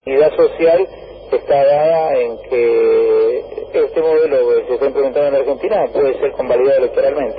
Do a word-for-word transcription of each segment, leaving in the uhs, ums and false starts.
La unidad social está dada en que este modelo que se está implementando en Argentina puede ser convalidado electoralmente.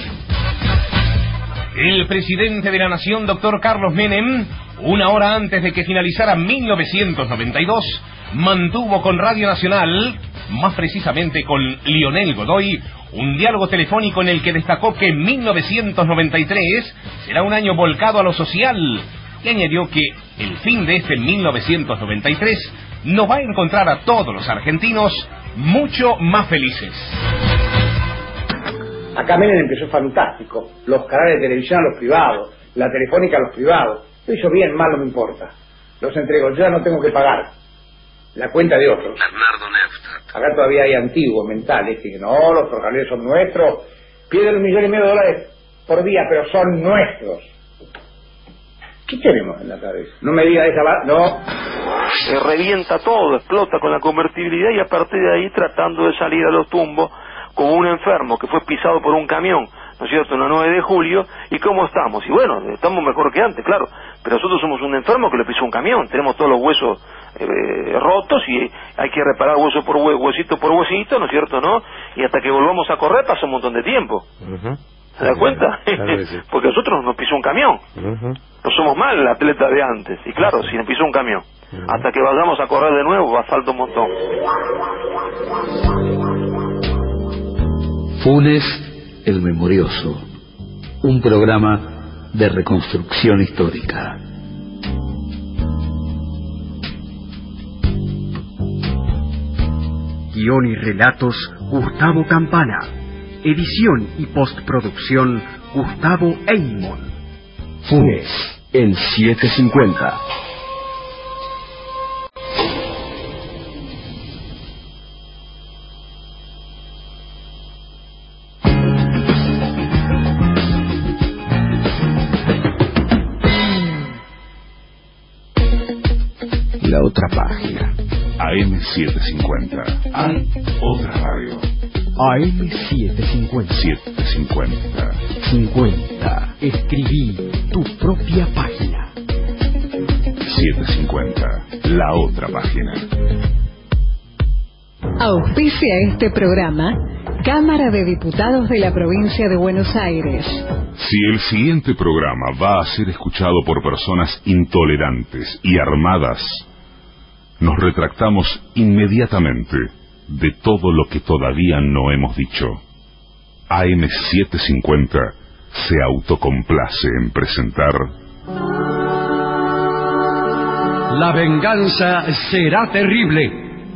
El presidente de la Nación, doctor Carlos Menem, una hora antes de que finalizara mil novecientos noventa y dos, mantuvo con Radio Nacional, más precisamente con Lionel Godoy, un diálogo telefónico en el que destacó que mil novecientos noventa y tres será un año volcado a lo social, y añadió que el fin de este mil novecientos noventa y tres nos va a encontrar a todos los argentinos mucho más felices. Acá Menem empezó fantástico, los canales de televisión a los privados, la telefónica a los privados. Lo hizo bien, mal no me importa. Los entrego, yo ya no tengo que pagar la cuenta de otros. Bernardo Neustadt. Acá todavía hay antiguos mentales que no, los ferrocarriles son nuestros, pierden un millón y medio de dólares por día, pero son nuestros. ¿Qué tenemos en la cabeza? No me diga esa va... no. Se revienta todo, explota con la convertibilidad y a partir de ahí tratando de salir a los tumbos como un enfermo que fue pisado por un camión, ¿no es cierto?, en la nueve de julio, ¿y cómo estamos? Y bueno, estamos mejor que antes, claro, pero nosotros somos un enfermo que le pisó un camión, tenemos todos los huesos eh, rotos y hay que reparar hueso por hue huesito por huesito, ¿no es cierto?, ¿no? Y hasta que volvamos a correr pasa un montón de tiempo. Uh-huh. ¿Se da cuenta? Claro que sí. Porque nosotros nos pisó un camión. Uh-huh. No somos mal el atleta de antes, y claro, uh-huh. si nos pisó un camión. Uh-huh. Hasta que vayamos a correr de nuevo, va falta un montón. Funes el Memorioso, un programa de reconstrucción histórica. Guión y relatos, Gustavo Campana. Edición y postproducción, Gustavo Eymon. Funes, el setecientos cincuenta. La otra página. A M setecientos cincuenta. Hay otra radio. A M setecientos cincuenta. setecientos cincuenta. cincuenta. Escribí tu propia página. setecientos cincuenta. La otra página. Auspicia este programa Cámara de Diputados de la Provincia de Buenos Aires. Si el siguiente programa va a ser escuchado por personas intolerantes y armadas, nos retractamos inmediatamente de todo lo que todavía no hemos dicho. A M setecientos cincuenta se autocomplace en presentar La venganza será terrible.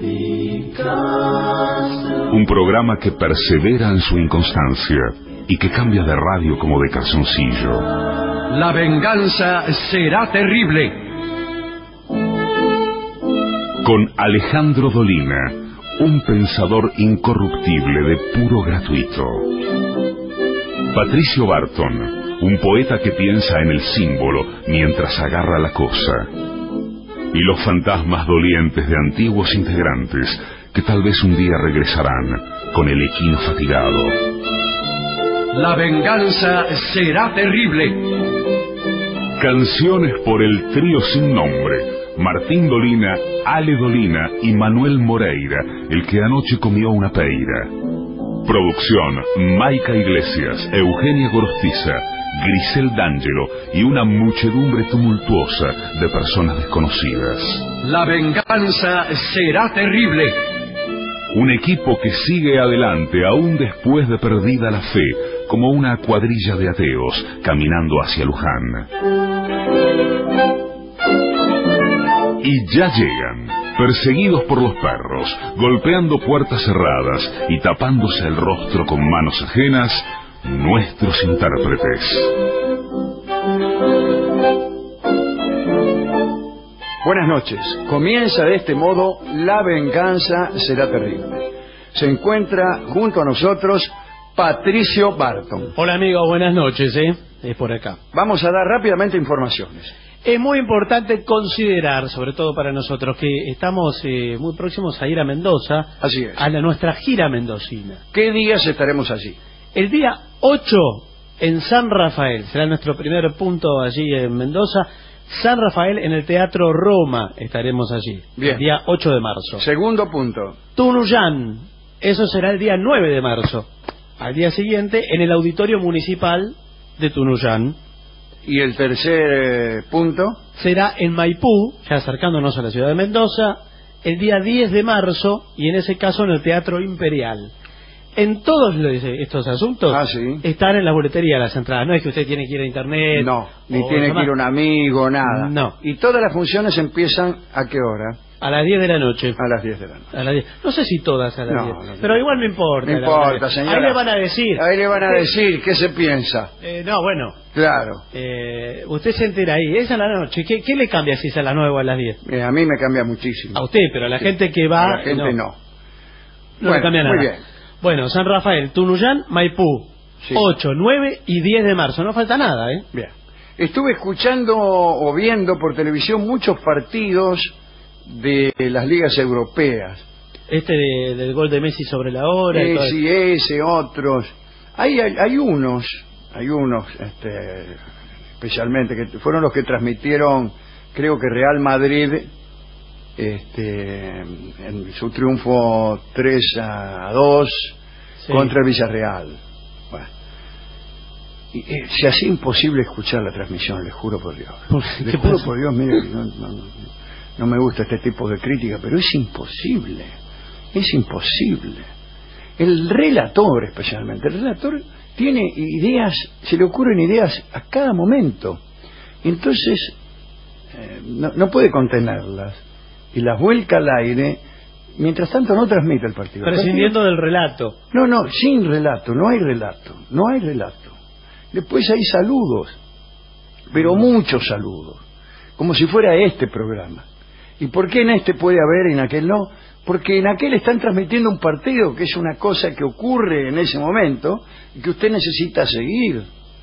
Un programa que persevera en su inconstancia y que cambia de radio como de calzoncillo. La venganza será terrible. Con Alejandro Dolina, un pensador incorruptible de puro gratuito. Patricio Barton, un poeta que piensa en el símbolo mientras agarra la cosa. Y los fantasmas dolientes de antiguos integrantes que tal vez un día regresarán con el equino fatigado. La venganza será terrible. Canciones por el trío sin nombre. Martín Dolina, Ale Dolina y Manuel Moreira, el que anoche comió una peira. Producción, Maica Iglesias, Eugenia Gorostiza, Grisel D'Angelo y una muchedumbre tumultuosa de personas desconocidas. La venganza será terrible. Un equipo que sigue adelante aún después de perdida la fe, como una cuadrilla de ateos caminando hacia Luján. Y ya llegan, perseguidos por los perros, golpeando puertas cerradas y tapándose el rostro con manos ajenas, nuestros intérpretes. Buenas noches. Comienza de este modo La venganza será terrible. Se encuentra junto a nosotros Patricio Barton. Hola amigos, buenas noches, ¿eh? Es por acá. Vamos a dar rápidamente informaciones. Es muy importante considerar, sobre todo para nosotros, que estamos eh, muy próximos a ir a Mendoza. Así es. A la, nuestra gira mendocina. ¿Qué días estaremos allí? El día ocho en San Rafael, será nuestro primer punto allí en Mendoza. San Rafael en el Teatro Roma, estaremos allí. Bien. El día ocho de marzo. Segundo punto. Tunuyán, eso será el día nueve de marzo. Al día siguiente, en el Auditorio Municipal de Tunuyán. Y el tercer eh, punto será en Maipú, ya acercándonos a la ciudad de Mendoza, el día diez de marzo, y en ese caso en el Teatro Imperial. En todos los, estos asuntos ah, ¿sí? están en la boletería las entradas. No es que usted tiene que ir a internet. No, ni tiene que ir un amigo, nada. No. Y todas las funciones empiezan ¿a qué hora? A las diez de la noche. A las diez de la noche. A las diez. No sé si todas a las no, diez. No, no, pero igual no importa. No importa, señora. Ahí le van a decir. Ahí le van a decir qué se piensa. Eh, no, bueno. Claro. Eh, usted se entera ahí. Es a la noche. ¿Qué, qué le cambia si es a las nueve o a las diez? Eh, a mí me cambia muchísimo. A usted, pero a la sí. gente que va... A la gente no. No, no bueno, le cambia nada. Muy bien. Bueno, San Rafael, Tunuyán, Maipú. Sí. ocho, nueve y diez de marzo. No falta nada, ¿eh? Bien. Estuve escuchando o viendo por televisión muchos partidos de las ligas europeas. Este de, del gol de Messi sobre la hora. Ese, y todo ese, otros. Hay, hay, hay unos, hay unos, este, especialmente, que fueron los que transmitieron, creo que Real Madrid, este, en su triunfo tres a dos sí. contra el Villarreal. Bueno. Y, eh, se hacía imposible escuchar la transmisión, les juro por Dios. Les juro pasa? por Dios, mire, no, no, no, no me gusta este tipo de crítica, pero es imposible, es imposible. El relator, especialmente, el relator tiene ideas, se le ocurren ideas a cada momento. Entonces, eh, no, no puede contenerlas y las vuelca al aire. Mientras tanto no transmite el partido. Prescindiendo del relato. No, no, sin relato, no hay relato, no hay relato. Después hay saludos, pero muchos saludos, como si fuera este programa. ¿Y por qué en este puede haber y en aquel no? Porque en aquel están transmitiendo un partido que es una cosa que ocurre en ese momento y que usted necesita seguir.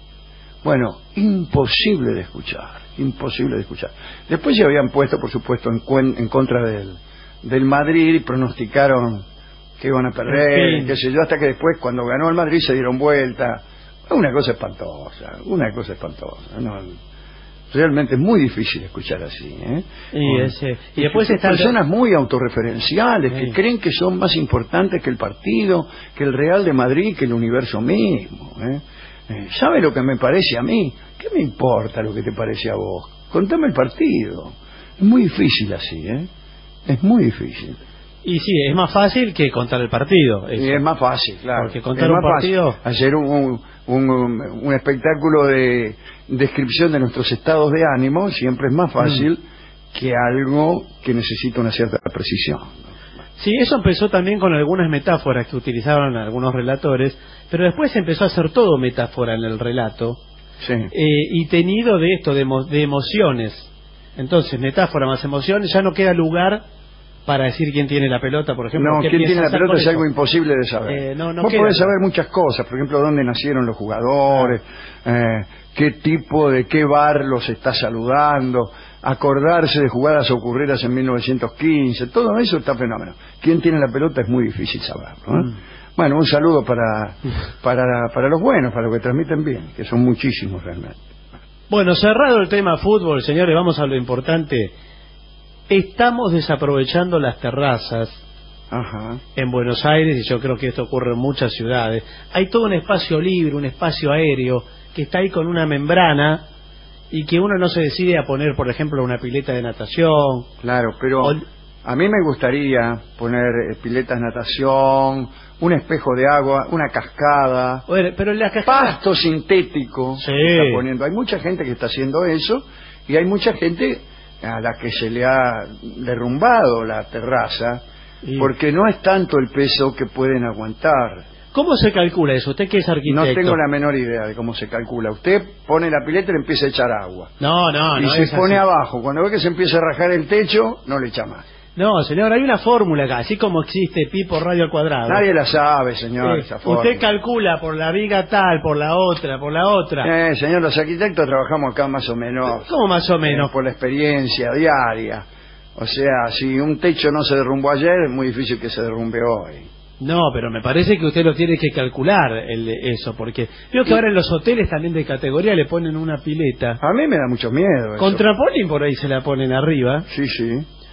Bueno, imposible de escuchar, imposible de escuchar. Después se habían puesto, por supuesto, en, cuen en contra del, del Madrid y pronosticaron que iban a perder, sí. qué sé yo, hasta que después, cuando ganó el Madrid, se dieron vuelta. Una cosa espantosa, una cosa espantosa. No, realmente es muy difícil escuchar así, ¿eh? Y, ese, y después están personas muy autorreferenciales sí. que creen que son más importantes que el partido, que el Real de Madrid, que el universo mismo, ¿eh? Eh, ¿Sabe lo que me parece a mí? ¿Qué me importa lo que te parece a vos? Contame el partido. Es muy difícil así, ¿eh? Es muy difícil. Y sí, es más fácil que contar el partido. Eso. Y es más fácil, claro. Porque contar un partido... Fácil. Hacer un, un, un, un espectáculo de descripción de nuestros estados de ánimo siempre es más fácil mm. que algo que necesita una cierta precisión. Sí, eso empezó también con algunas metáforas que utilizaban algunos relatores, pero después se empezó a hacer todo metáfora en el relato. Sí. Eh, y tenido de esto, de, emo de emociones. Entonces, metáfora más emociones, ya no queda lugar... para decir quién tiene la pelota, por ejemplo. No, quién tiene la pelota es algo imposible de saber. Eh, no, no Vos queda. podés saber muchas cosas, por ejemplo, dónde nacieron los jugadores, eh, qué tipo de qué bar los está saludando, acordarse de jugadas ocurridas en mil novecientos quince, todo eso está fenómeno. Quién tiene la pelota es muy difícil saberlo, ¿eh? Mm. Bueno, un saludo para, para, para los buenos, para los que transmiten bien, que son muchísimos realmente. Bueno, cerrado el tema fútbol, señores, vamos a lo importante. Estamos desaprovechando las terrazas Ajá. en Buenos Aires, y yo creo que esto ocurre en muchas ciudades. Hay todo un espacio libre, un espacio aéreo, que está ahí con una membrana y que uno no se decide a poner, por ejemplo, una pileta de natación. Claro, pero o... a mí me gustaría poner piletas de natación, un espejo de agua, una cascada, Oye, pero la cascada... pasto sintético. Sí. Que está poniendo. Hay mucha gente que está haciendo eso y hay mucha gente a la que se le ha derrumbado la terraza, y... porque no es tanto el peso que pueden aguantar. ¿Cómo se calcula eso? ¿Usted que es arquitecto? No tengo la menor idea de cómo se calcula. Usted pone la pileta y le empieza a echar agua. No, no, y no. Y se es pone así. abajo. Cuando ve que se empieza a rajar el techo, no le echa más. No, señor, hay una fórmula acá, así como existe pi por radio al cuadrado. Nadie la sabe, señor, sí. esa fórmula. Usted calcula por la viga tal, por la otra, por la otra. Eh, señor, los arquitectos trabajamos acá más o menos. ¿Cómo más o menos? Eh, por la experiencia diaria. O sea, si un techo no se derrumbó ayer, es muy difícil que se derrumbe hoy. No, pero me parece que usted lo tiene que calcular el, eso, porque creo que ahora en los hoteles también de categoría le ponen una pileta. A mí me da mucho miedo eso. Con trampolín por ahí se la ponen arriba. Sí, sí.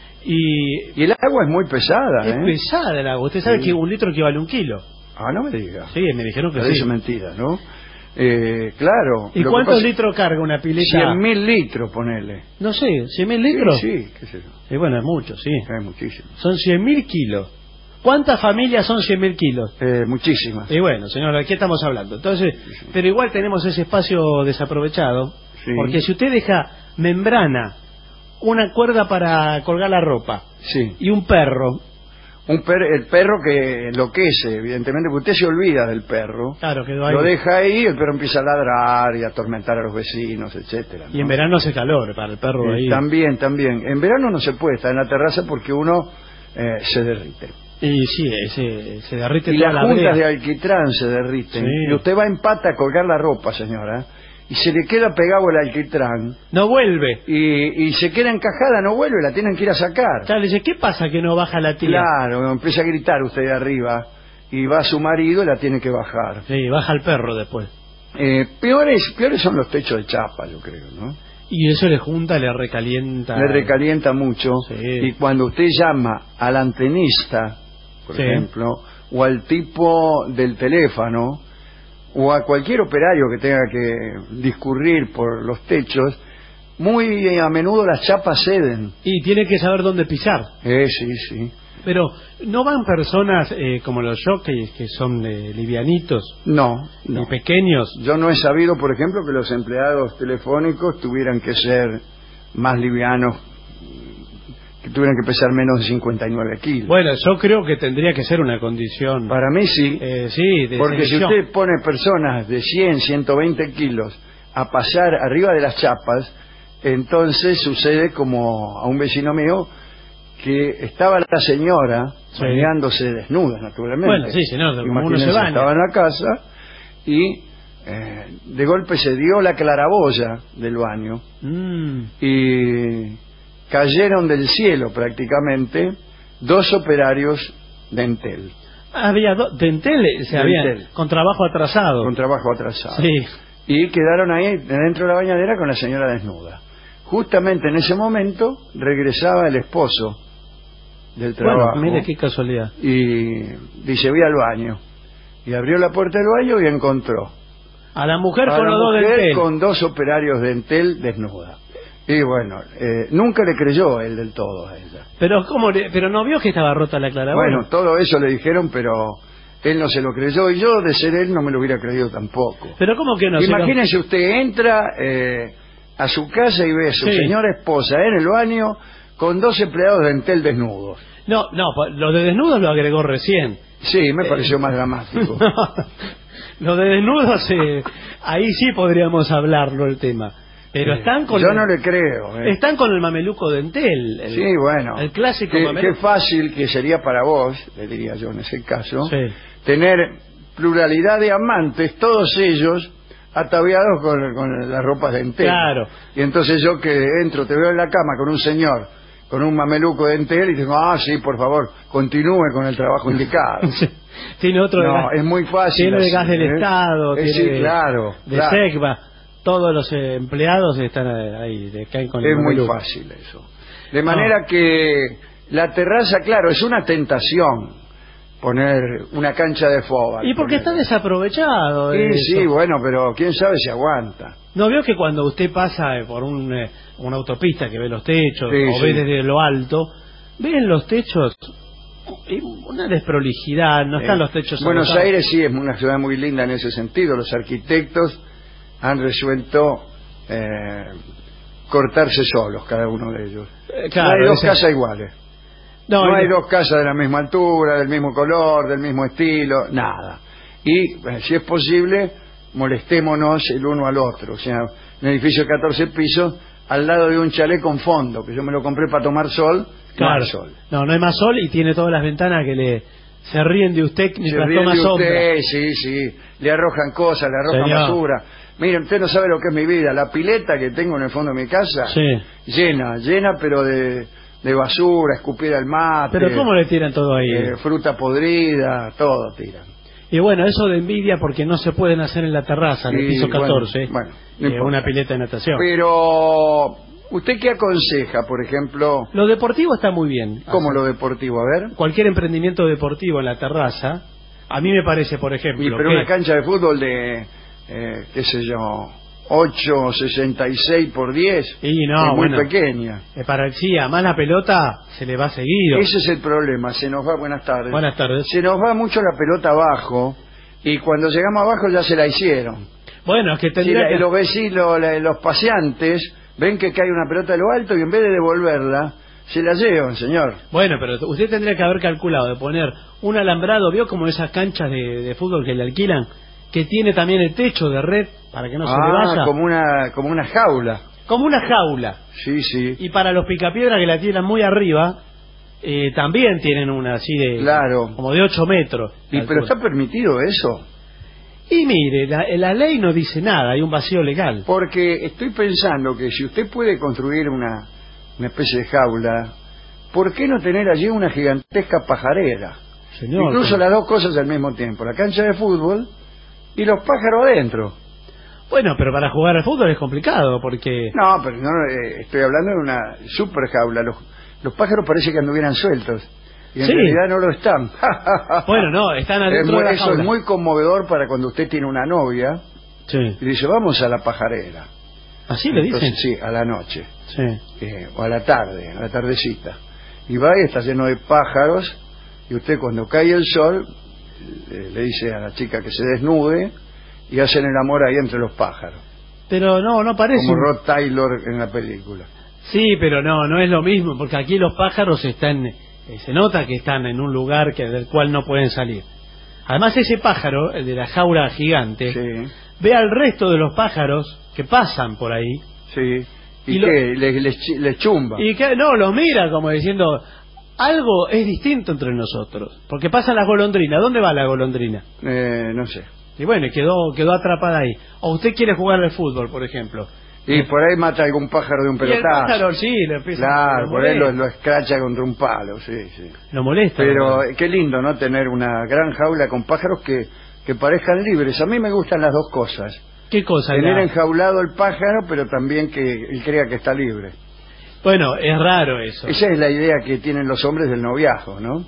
Y, y el agua es muy pesada, es ¿eh? pesada el agua. Usted sabe sí. que un litro equivale a un kilo. Ah, no me diga. Sí, me dijeron que Parece sí. mentira, ¿no? Eh, claro. ¿Y cuántos pasa... litros carga una pileta? Cien mil litros, ponele. No sé, ¿cien mil litros? Sí, sí, qué sé yo. Y bueno, es mucho, sí. Es muchísimo. Son cien mil kilos. ¿Cuántas familias son cien mil kilos? Eh, muchísimas. Y bueno, señor, ¿de qué estamos hablando? Entonces, sí, sí. Pero igual tenemos ese espacio desaprovechado, sí. Porque si usted deja membrana, una cuerda para colgar la ropa, sí. Y un perro... Un per el perro que enloquece, evidentemente, porque usted se olvida del perro. Claro, quedó ahí. Lo deja ahí, el perro empieza a ladrar y a atormentar a los vecinos, etcétera, ¿no? Y en verano hace calor para el perro eh, ahí. También, también. En verano no se puede estar en la terraza porque uno eh, se derrite. Y sí, se, se derrite y toda las la juntas brea. de alquitrán se derriten. Sí. Y usted va en pata a colgar la ropa, señora, y se le queda pegado el alquitrán. No vuelve. Y, y se queda encajada, no vuelve, la tienen que ir a sacar. Claro, le dice, ¿qué pasa que no baja la tía? Claro, empieza a gritar usted de arriba, y va su marido y la tiene que bajar. Sí, baja el perro después. Eh, peores, peores son los techos de chapa, yo creo, ¿no? Y eso le junta, le recalienta. Le recalienta mucho. Sí. Y cuando usted llama al antenista, por sí. ejemplo, o al tipo del teléfono, o a cualquier operario que tenga que discurrir por los techos, muy a menudo las chapas ceden. Y tiene que saber dónde pisar. Eh, sí, sí. Pero, ¿no van personas eh, como los jockeys, que son eh, livianitos? No, no. Y pequeños. Yo no he sabido, por ejemplo, que los empleados telefónicos tuvieran que ser más livianos, que tuvieran que pesar menos de cincuenta y nueve kilos. Bueno, yo creo que tendría que ser una condición. Para mí sí. Eh, sí, de porque selección. si usted pone personas de cien, ciento veinte kilos a pasar arriba de las chapas, entonces sucede como a un vecino mío, que estaba la señora sí. bañándose desnuda, naturalmente. Bueno, sí, señor, como uno se baña. Estaba en la casa y eh, de golpe se dio la claraboya del baño mm. y cayeron del cielo prácticamente dos operarios de Entel. Había dos de Entel, se había con trabajo atrasado. Con trabajo atrasado. Sí. Y quedaron ahí dentro de la bañadera con la señora desnuda. Justamente en ese momento regresaba el esposo del trabajo. Bueno, mire qué casualidad. Y dice, voy al baño. Y abrió la puerta del baño y encontró a la mujer a con la los dos de mujer Entel. con dos operarios de Entel desnuda. Y bueno, eh, nunca le creyó él del todo a ella. Pero cómo le, pero no vio que estaba rota la claraboya. Bueno, todo eso le dijeron, pero él no se lo creyó, y yo, de ser él, no me lo hubiera creído tampoco. Pero cómo que no. Imagínese, lo... usted entra eh, a su casa y ve a su sí. señora esposa en el baño con dos empleados de Entel desnudos. No, no, lo de desnudos lo agregó recién. Sí, me pareció eh... más dramático. No, lo de desnudos, eh, ahí sí podríamos hablarlo el tema. Pero están con yo el, no le creo. Eh. Están con el mameluco de Entel. El, sí, bueno. El clásico qué, mameluco. Qué fácil que sería para vos, le diría yo en ese caso, sí. tener pluralidad de amantes, todos ellos ataviados con, con las ropas de Entel. Claro. Y entonces yo que entro, te veo en la cama con un señor con un mameluco de Entel y digo, ah, sí, por favor, continúe con el trabajo indicado. Sí. Tiene otro no, de gas, es muy fácil. Tiene así, de gas del ¿eh? Estado, eh, tiene sí, de, claro, de claro. SECBA. Todos los eh, empleados están ahí, de, caen con es el muy mameluco. fácil eso. De manera no. que la terraza, claro, es una tentación poner una cancha de fútbol. Y porque está desaprovechado. Sí, eso. sí, bueno, pero quién sabe si aguanta. ¿No veo que cuando usted pasa por un, eh, una autopista que ve los techos, sí, o sí. ve desde lo alto, ven los techos una desprolijidad, no están eh, los techos Buenos agotados. Aires sí es una ciudad muy linda en ese sentido. Los arquitectos han resuelto eh, cortarse solos, cada uno de ellos. Eh, claro, no hay dos ese... casas iguales. No, no hay dos casas de la misma altura, del mismo color, del mismo estilo, nada. Y eh, si es posible, molestémonos el uno al otro. O sea, un edificio de catorce pisos al lado de un chalet con fondo, que yo me lo compré para tomar sol. Claro. No hay sol. No, no hay más sol y tiene todas las ventanas que le se ríen de usted mientras se ríen toma de sombra. usted, sí, sí. Le arrojan cosas, le arrojan Señor. basura. Mire, usted no sabe lo que es mi vida. La pileta que tengo en el fondo de mi casa, sí. llena, llena, pero de de basura, escupir al mate. Pero ¿cómo le tiran todo ahí? Eh, fruta podrida, todo tiran. Y bueno, eso de envidia porque no se pueden hacer en la terraza, en el piso catorce, bueno, no eh, una pileta de natación. Pero, ¿usted qué aconseja, por ejemplo? Lo deportivo está muy bien. ¿Cómo lo deportivo? A ver. Cualquier emprendimiento deportivo en la terraza, a mí me parece, por ejemplo... Y pero que... una cancha de fútbol de, eh, qué sé yo, ocho sesenta y seis por diez, y no, es muy bueno, pequeña. Eh, para el sí, además la pelota se le va seguido. Ese es el problema, se nos va, buenas tardes. Buenas tardes. Se nos va mucho la pelota abajo, y cuando llegamos abajo ya se la hicieron. Bueno, es que tendría sí, que... Los vecinos, los paseantes, ven que cae una pelota de lo alto y en vez de devolverla, se la llevan, señor. Bueno, pero usted tendría que haber calculado de poner un alambrado, ¿vio como esas canchas de, de fútbol que le alquilan? Que tiene también el techo de red para que no se ah, le vaya. como una, como una jaula. Como una jaula. Sí, sí. Y para los picapiedras que la tiran muy arriba, eh, también tienen una así de... Claro. Como de ocho metros. ¿Y pero está permitido eso? Y mire, la, la ley no dice nada, hay un vacío legal. Porque estoy pensando que si usted puede construir una, una especie de jaula, ¿por qué no tener allí una gigantesca pajarera? Señor, Incluso pero... las dos cosas al mismo tiempo, la cancha de fútbol y los pájaros adentro. Bueno, pero para jugar al fútbol es complicado porque... No, pero no, eh, estoy hablando de una super jaula. Los, los pájaros parece que anduvieran sueltos y en sí. realidad no lo están. Bueno, no, están adentro es muy, de la eso jaula. es muy conmovedor para cuando usted tiene una novia sí. y dice, vamos a la pajarera. ¿Así le dicen? Sí, a la noche. Sí. Eh, o a la tarde, a la tardecita. Y va y está lleno de pájaros y usted cuando cae el sol eh, le dice a la chica que se desnude y hacen el amor ahí entre los pájaros. Pero no, no parece... Como Rod Taylor en la película. Sí, pero no, no es lo mismo, porque aquí los pájaros están... Eh, se nota que están en un lugar que del cual no pueden salir. Además ese pájaro, el de la jaula gigante, sí. ve al resto de los pájaros que pasan por ahí. Sí. ¿Y, y qué? Lo... ¿Les, les, les chumba? Y que no, los mira como diciendo... Algo es distinto entre nosotros, porque pasan las golondrinas. ¿Dónde va la golondrina? Eh, no sé. Y bueno, quedó quedó atrapada ahí. O usted quiere jugar al fútbol, por ejemplo. Y por ahí mata algún pájaro de un pelotazo. Y el pájaro sí, le empieza Claro, a por ahí lo, lo escracha contra un palo, sí, sí. Lo molesta. Pero ¿verdad? Qué lindo, ¿no? Tener una gran jaula con pájaros que, que parezcan libres. A mí me gustan las dos cosas. ¿Qué cosa? Tener la... enjaulado el pájaro, pero también que él crea que está libre. Bueno, es raro eso. Esa es la idea que tienen los hombres del noviazgo, ¿no?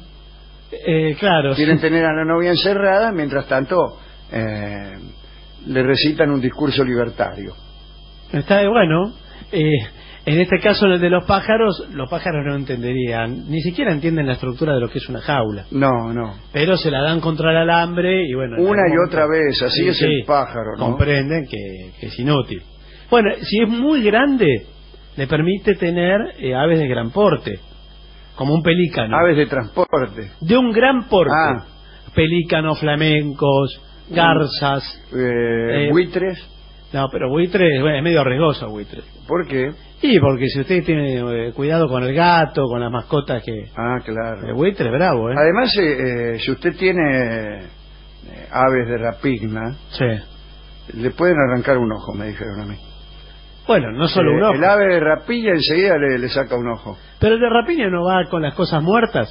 Eh, claro. Quieren sí. tener a la novia encerrada, mientras tanto eh, le recitan un discurso libertario. Está bueno. Eh, en este caso, en el de los pájaros, los pájaros no entenderían, ni siquiera entienden la estructura de lo que es una jaula. No, no. Pero se la dan contra el alambre y bueno... Una y otra vez, así sí, es sí, el pájaro, ¿no? Comprenden que, que es inútil. Bueno, si es muy grande, le permite tener eh, aves de gran porte, como un pelícano. Aves de transporte. De un gran porte. Ah. Pelícanos, flamencos, garzas. Eh, eh, ¿Buitres? No, pero buitre bueno, es medio arriesgoso, buitre. ¿Por qué? Y porque si usted tiene eh, cuidado con el gato, con las mascotas que... Ah, claro. El buitre es bravo, ¿eh? Además, eh, eh, si usted tiene eh, aves de rapigna, sí. le pueden arrancar un ojo, me dijeron a mí. Bueno, no solo eh, un ojo. El ave de rapiña enseguida le, le saca un ojo. Pero el de rapiña no va con las cosas muertas.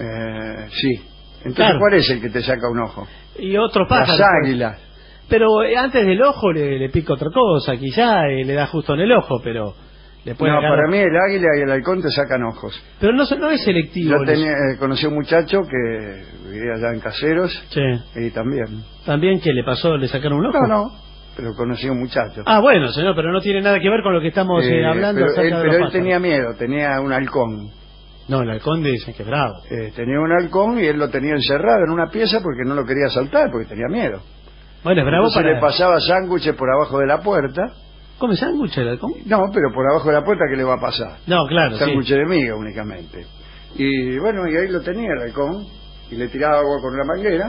Eh, sí. Entonces, claro. ¿cuál es el que te saca un ojo? Y otros pájaros. Las águilas. Pero eh, antes del ojo le, le pica otra cosa, quizá eh, le da justo en el ojo, pero... Le puede No, agarrar... para mí el águila y el halcón te sacan ojos. Pero no, no es selectivo. Yo tenía, eh, conocí a un muchacho que vivía allá en Caseros. Sí. Y también. ¿También que le pasó? ¿Le sacaron un ojo? No, no. Pero conocí a un muchacho. Ah, bueno, señor, pero no tiene nada que ver con lo que estamos eh, eh, hablando. Pero, él, de pero los él tenía miedo, tenía un halcón. No, el halcón dice que es bravo. Eh, tenía un halcón y él lo tenía encerrado en una pieza porque no lo quería saltar, porque tenía miedo. Bueno, es bravo. Entonces para... le pasaba sándwiches por abajo de la puerta. ¿Come sándwich el halcón? No, pero por abajo de la puerta, ¿qué le va a pasar? No, claro, sándwich sí. de miga únicamente. Y bueno, y ahí lo tenía el halcón, y le tiraba agua con la manguera,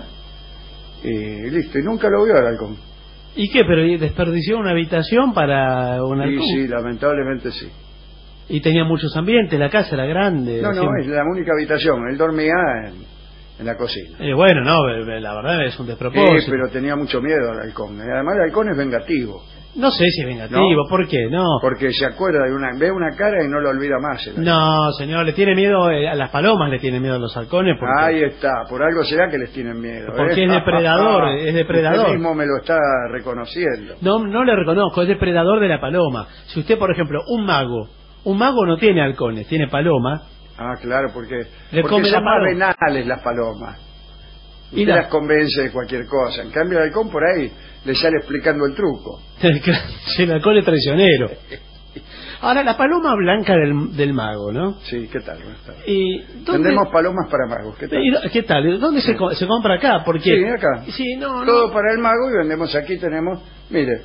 y listo, y nunca lo vio el halcón. ¿Y qué? ¿Pero desperdició una habitación para un halcón? Sí, sí, lamentablemente sí. ¿Y tenía muchos ambientes? ¿La casa era grande? No, no, siempre... es la única habitación, él dormía en, en la cocina. Eh, bueno, no, la verdad es un despropósito. Sí, pero tenía mucho miedo al halcón, y además el halcón es vengativo. No sé si es vengativo, ¿No? ¿por qué? No. Porque se acuerda de una, ve una cara y no la olvida más. No, señor, le tiene miedo eh, a las palomas, le tiene miedo a los halcones. Porque... Ahí está, por algo será que les tienen miedo. Porque ¿eh? es depredador, es depredador. Usted mismo me lo está reconociendo. No, no le reconozco, es depredador de la paloma. Si usted, por ejemplo, un mago, un mago no tiene halcones, tiene palomas. Ah, claro, porque, le porque come son la más venales las palomas. Y Usted la... las convence de cualquier cosa. En cambio el halcón por ahí le sale explicando el truco. Sí, el halcón es traicionero. Ahora, la paloma blanca del, del mago, ¿no? Sí, ¿qué tal? Buenas tardes. Y ¿dónde... Vendemos palomas para magos, ¿qué tal? ¿Y, ¿Qué tal? ¿Dónde se, se compra acá? Porque... Sí, acá. Sí, no, Todo no. para el mago y vendemos aquí, tenemos, mire.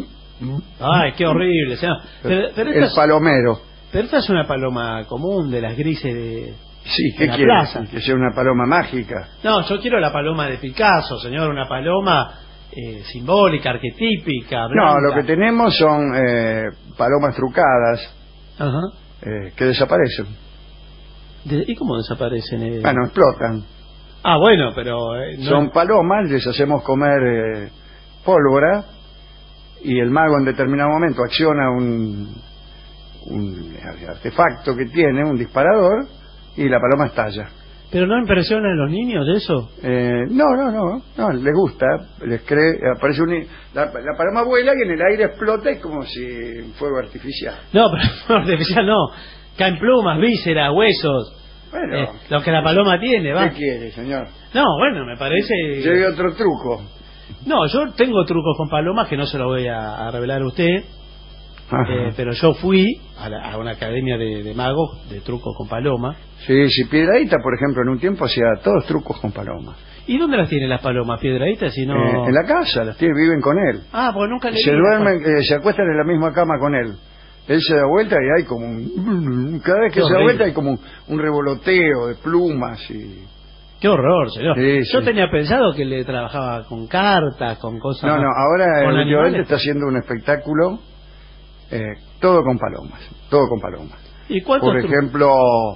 Ay, qué horrible. Señor. Pero, pero el esta palomero. Es, pero esta es una paloma común de las grises de... Sí, de ¿qué la quiere? plaza. Que sea una paloma mágica. No, yo quiero la paloma de Picasso, señor, una paloma eh, simbólica, arquetípica, blanca. No, lo que tenemos son eh, palomas trucadas. Ajá. Eh, que desaparecen. De, ¿Y cómo desaparecen? Eh? Bueno, explotan. Ah, bueno, pero... Eh, no... Son palomas, les hacemos comer eh, pólvora y el mago en determinado momento acciona un, un artefacto que tiene, un disparador, y la paloma estalla. ¿Pero no impresiona a los niños eso? Eh, no, no, no, no, les gusta, les cree, aparece un, la, la paloma vuela y en el aire explota, es como si un fuego artificial. No, pero artificial no, caen plumas, vísceras, huesos, bueno, eh, lo que la paloma tiene, ¿va? ¿Qué quiere, señor? No, bueno, me parece... Lleve otro truco. No, yo tengo trucos con palomas que no se los voy a, a revelar a usted. Eh, pero yo fui a, la, a una academia de, de magos de trucos con palomas. Sí, sí, Piedradita, por ejemplo, en un tiempo hacía todos trucos con palomas. ¿Y dónde las tiene las palomas, Piedradita? Si no... eh, en la casa, las tiene, viven con él. Ah, pues nunca le Se duermen, eh, se acuestan en la misma cama con él. Él se da vuelta y hay como un... Cada vez que Qué se da horrible. vuelta hay como un, un revoloteo de plumas y... Qué horror, señor. Sí, yo sí. tenía pensado que le trabajaba con cartas, con cosas... No, no, con ahora últimamente animales. está haciendo un espectáculo eh, todo con palomas, todo con palomas. ¿Y cuántos Por tru- ejemplo,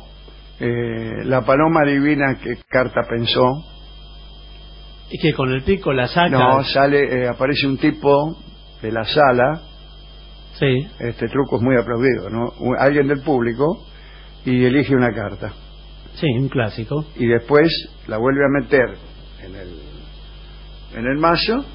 eh, la paloma adivina qué carta pensó. Y que con el pico la saca... No, sale, eh, aparece un tipo de la sala. Sí. Este truco es muy aplaudido, ¿no? Un- Alguien del público y elige una carta. Sí, un clásico. Y después la vuelve a meter en el en el mazo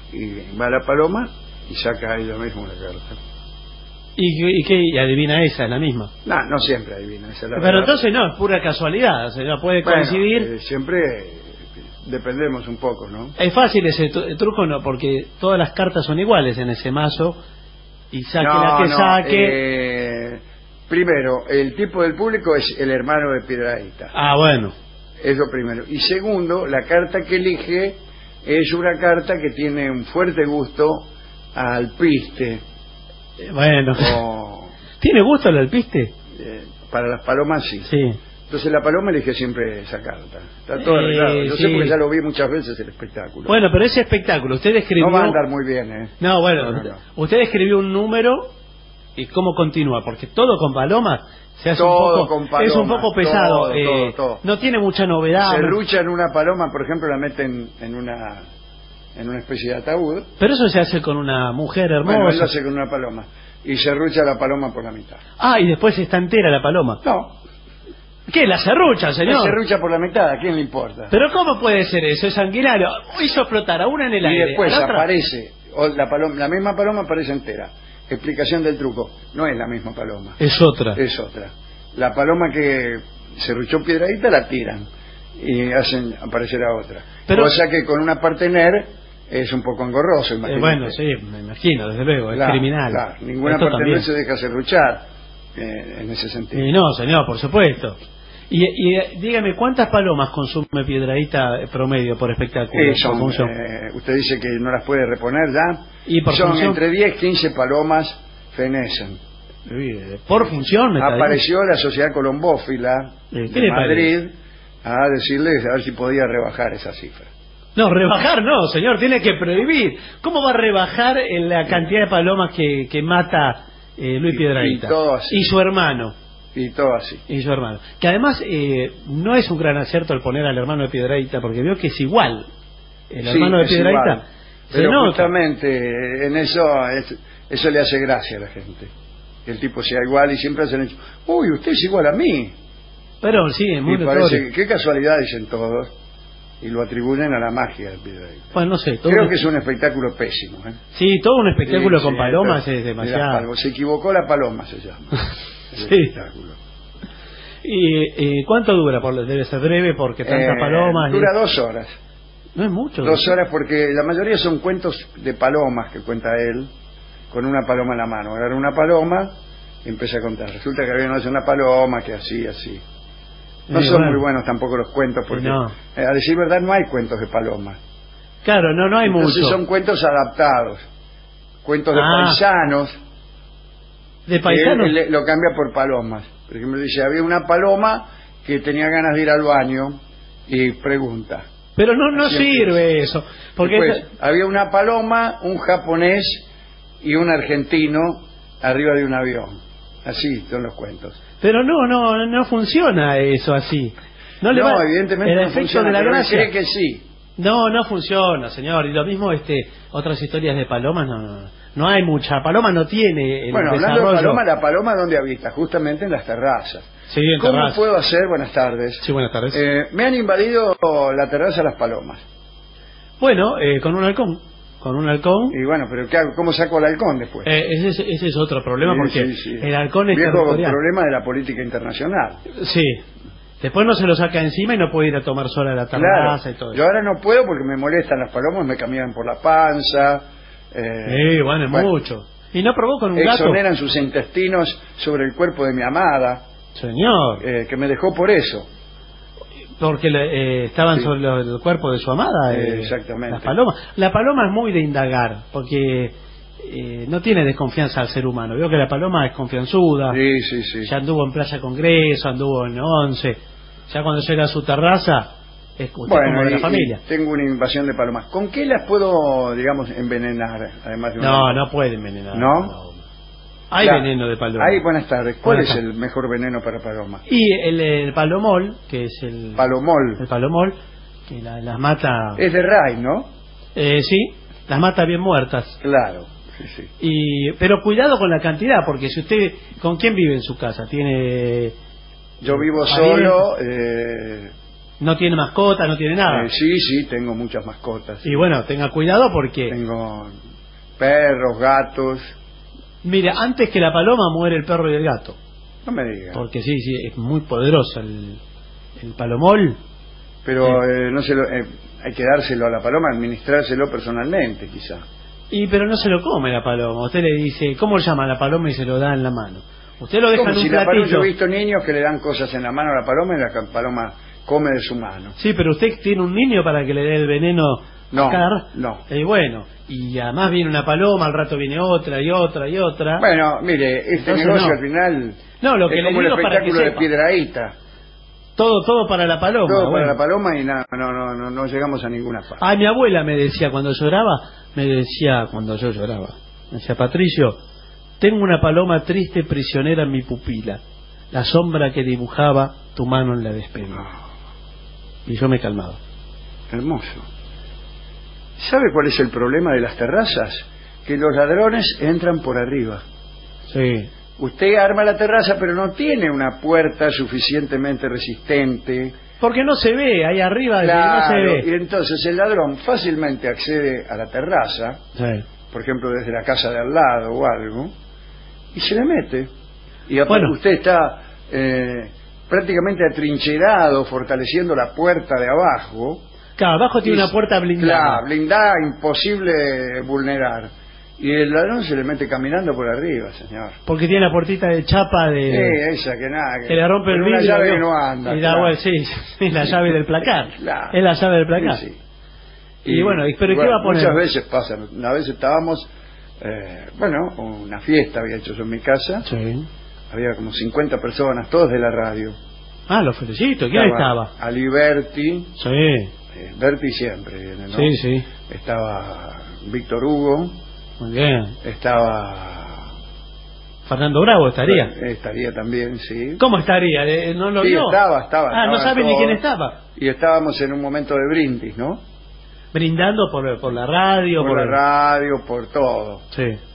y va la paloma y saca ella misma una carta. ¿Y, y qué? Y adivina esa, la misma. No, no siempre adivina, esa es la Pero verdad. entonces no, es pura casualidad, o sea, puede Bueno, coincidir... eh, siempre eh, dependemos un poco, ¿no? Es fácil ese tru- truco, no, porque todas las cartas son iguales en ese mazo y saque no, la que no, saque. eh, primero, el tipo del público es el hermano de Piedradita. Ah, bueno. Es lo primero. Y segundo, la carta que elige es una carta que tiene un fuerte gusto al piste. Eh, Bueno. O, ¿Tiene gusto el alpiste? eh, para las palomas sí. Sí. Entonces la paloma elige siempre esa carta. Está todo Eh, arreglado. Yo sí. sé porque ya lo vi muchas veces el espectáculo. Bueno, pero ese espectáculo, usted escribió... No va a andar muy bien, ¿eh? No, bueno, No, no, no. usted escribió un número y cómo continúa, porque todo con palomas se hace Todo un poco, con palomas, es un poco pesado, todo, eh, todo, todo. no tiene mucha novedad. Serrucha en una paloma, por ejemplo, la meten en una en una especie de ataúd. Pero eso se hace con una mujer hermosa. Bueno, él lo hace con una paloma. Y serrucha la paloma por la mitad. Ah, y después está entera la paloma. No. ¿Qué? La serrucha, señor. La serrucha por la mitad, ¿a quién le importa? Pero ¿cómo puede ser eso? Es sanguinario. Hizo explotar a una en el Y aire. después a la otra- aparece, o la, paloma, la misma paloma aparece entera. Explicación del truco. No es la misma paloma. Es otra. Es otra. La paloma que serruchó Piedradita la tiran y hacen aparecer a otra. Pero- Cosa que con una partener es un poco engorroso, Eh, imagínate. bueno, sí, me imagino, desde luego, es Claro, criminal. claro. Ninguna Esto partener también. se deja serruchar eh, en ese sentido. Y no, señor, por supuesto. Y, y eh, dígame, ¿cuántas palomas consume Piedradita eh, promedio por espectáculo? Eh, por son, función? eh, usted dice que no las puede reponer ya. Y por son función- entre diez y quince palomas fenecen. Eh, Por función, me está Apareció la Sociedad Colombófila Eh, ¿qué de le Madrid a decirles a ver si podía rebajar esa cifra. No, rebajar no, señor, tiene que prohibir. ¿Cómo va a rebajar en la cantidad de palomas que, que mata eh, Luis Y- Piedradita? y todo así. Y su hermano. Y todo así. Y su hermano. Que además eh, no es un gran acierto el poner al hermano de Piedradita, porque veo que es igual. El Sí, hermano de es Piedradita. igual. Se Pero nota. justamente en eso es, Eso le hace gracia a la gente. Que el tipo sea igual y siempre hacen hecho, uy, usted es igual a mí. Pero sí, es muy y parece, qué casualidad dicen todos. Y lo atribuyen a la magia del Piedradita. Bueno, no sé. Todo Creo un... que es un espectáculo pésimo. ¿eh? Sí, todo un espectáculo sí, con sí, palomas de, es demasiado. De se equivocó la paloma, se llama. El sí. espectáculo. ¿Y, y cuánto dura? Por, debe ser breve porque tantas eh, palomas. Dura y... dos horas. No es mucho. Dos horas porque la mayoría son cuentos de palomas que cuenta él con una paloma en la mano. Agarra una paloma y empieza a contar. Resulta que había una, una paloma que así, así. No eh, son bueno. muy buenos tampoco los cuentos porque, no. eh, a decir verdad, no hay cuentos de palomas. Claro, no, no hay Entonces mucho. son cuentos adaptados. Cuentos de ah. paisanos. ¿De paisanos? Él, él lo cambia por palomas. Por ejemplo, dice, había una paloma que tenía ganas de ir al baño y pregunta. Pero no no Así sirve empieza. eso. Porque Después, esta... había una paloma, un japonés y un argentino arriba de un avión. Así son los cuentos. Pero no, no, no funciona eso así. No, le no va... evidentemente el no efecto funciona, de la pero gracia. cree que sí. No, no funciona, señor. Y lo mismo, este, otras historias de palomas, no, no, no hay mucha. Paloma no tiene el Bueno, hablando desarrollo. de paloma, la paloma ¿dónde habita? Justamente en las terrazas. Sí, en ¿Cómo terrazas. puedo hacer? Buenas tardes. Sí, buenas tardes. Eh, me han invadido la terraza las palomas. Bueno, eh, con un halcón. Con un halcón. Y bueno, pero ¿qué hago? ¿Cómo saco al halcón después? Eh, ese, es, ese es otro problema Sí, porque sí, sí. el halcón es Viejo territorial. problema de la política internacional. Sí. Después no se lo saca encima y no puede ir a tomar sol a la terraza Claro. y todo Yo eso. ahora no puedo porque me molestan las palomas, me caminan por la panza. Eh, Sí, bueno, es bueno, mucho. ¿Y no probó con un gato? exoneran sus intestinos sobre el cuerpo de mi amada, Señor. eh, que me dejó por eso. Porque le, eh, estaban Sí. sobre lo- el cuerpo de su amada. Eh, eh, exactamente. Las palomas. La paloma es muy de indagar, porque eh, no tiene desconfianza al ser humano. Veo que la paloma es confianzuda. Sí, sí, sí. Ya anduvo en Playa Congreso, anduvo en Once. Ya cuando llega a su terraza, es usted como Bueno, de la y- familia. y tengo una invasión de palomas. ¿Con qué las puedo, digamos, envenenar? Además de una... No, no puede envenenar. ¿No? Hay Claro. veneno de paloma. Hay, buenas tardes. ¿Cuál Buenas es tardes. el mejor veneno para paloma? Y el, el palomol, que es el... Palomol. El palomol, que la- las mata... Es de Ray, ¿no? Eh, sí, las mata bien muertas. Claro, sí, sí. Y, pero cuidado con la cantidad, porque si usted... ¿Con quién vive en su casa? ¿Tiene... Yo vivo parientes? solo. Eh, No tiene mascota, no tiene nada. eh, sí, sí, tengo muchas mascotas. Y bueno, tenga cuidado porque... Tengo perros, gatos. Mire, antes que la paloma muere el perro y el gato. No me diga. Porque sí, sí, es muy poderoso el, el palomol. Pero Sí. eh, no se lo, eh, hay que dárselo a la paloma, administrárselo personalmente, quizá. Y pero no se lo come la paloma. Usted le dice, ¿cómo llama a la paloma? Y se lo da en la mano. Usted lo deja Como en un si la paloma, platito. yo he visto niños que le dan cosas en la mano a la paloma y la ca- paloma come de su mano. Sí, pero usted tiene un niño para que le dé el veneno No, a cada... no. Y bueno, y además viene una paloma, al rato viene otra y otra y otra. Bueno, mire, este Entonces, negocio no. al final No, lo que es le como el digo para que espectáculo de sepa. Piedrahíta. Todo, todo para la paloma. Todo bueno. para la paloma y nada, no, no, no, no llegamos a ninguna parte. Ah, mi abuela me decía cuando lloraba, me decía cuando yo lloraba, me decía, Patricio, tengo una paloma triste prisionera en mi pupila, la sombra que dibujaba tu mano en la despedida. Y yo me calmaba. Hermoso. ¿Sabe cuál es el problema de las terrazas? Que los ladrones entran por arriba. Sí. Usted arma la terraza, pero no tiene una puerta suficientemente resistente. Porque no se ve, ahí arriba Claro, no se y ve. entonces el ladrón fácilmente accede a la terraza, Sí. por ejemplo desde la casa de al lado o algo, y se le mete. Y aparte Bueno. usted está eh, prácticamente atrincherado, fortaleciendo la puerta de abajo. Claro, abajo tiene Y- una puerta blindada. Claro, blindada, imposible vulnerar. Y el ladrón se le mete caminando por arriba, señor. Porque tiene la puertita de chapa de... Sí, esa que nada. que le rompe el con una vidrio. llave ¿no? que no anda. Y da claro. vuelta, sí, es la llave del placar. Claro. Es la llave del placar. Sí, sí. Y, bueno, ¿y- ¿pero y qué bueno, va a poner? Muchas veces pasa. Una vez estábamos, eh, bueno, una fiesta había hecho yo en mi casa. Sí. Había como cincuenta personas, todos de la radio. Ah, lo felicito. ¿Quién estaba? Aliberti, Sí, eh, Berti siempre viene, ¿no? sí, sí. Estaba Víctor Hugo, Muy bien. estaba... Fernando Bravo estaría. Eh, estaría también, sí. ¿Cómo estaría? Eh, ¿No lo Sí, vio? estaba, estaba. Ah, no estaban sabe ni todos. quién estaba. Y estábamos en un momento de brindis, ¿no? Brindando por, por la radio. Por la radio, por todo. Sí.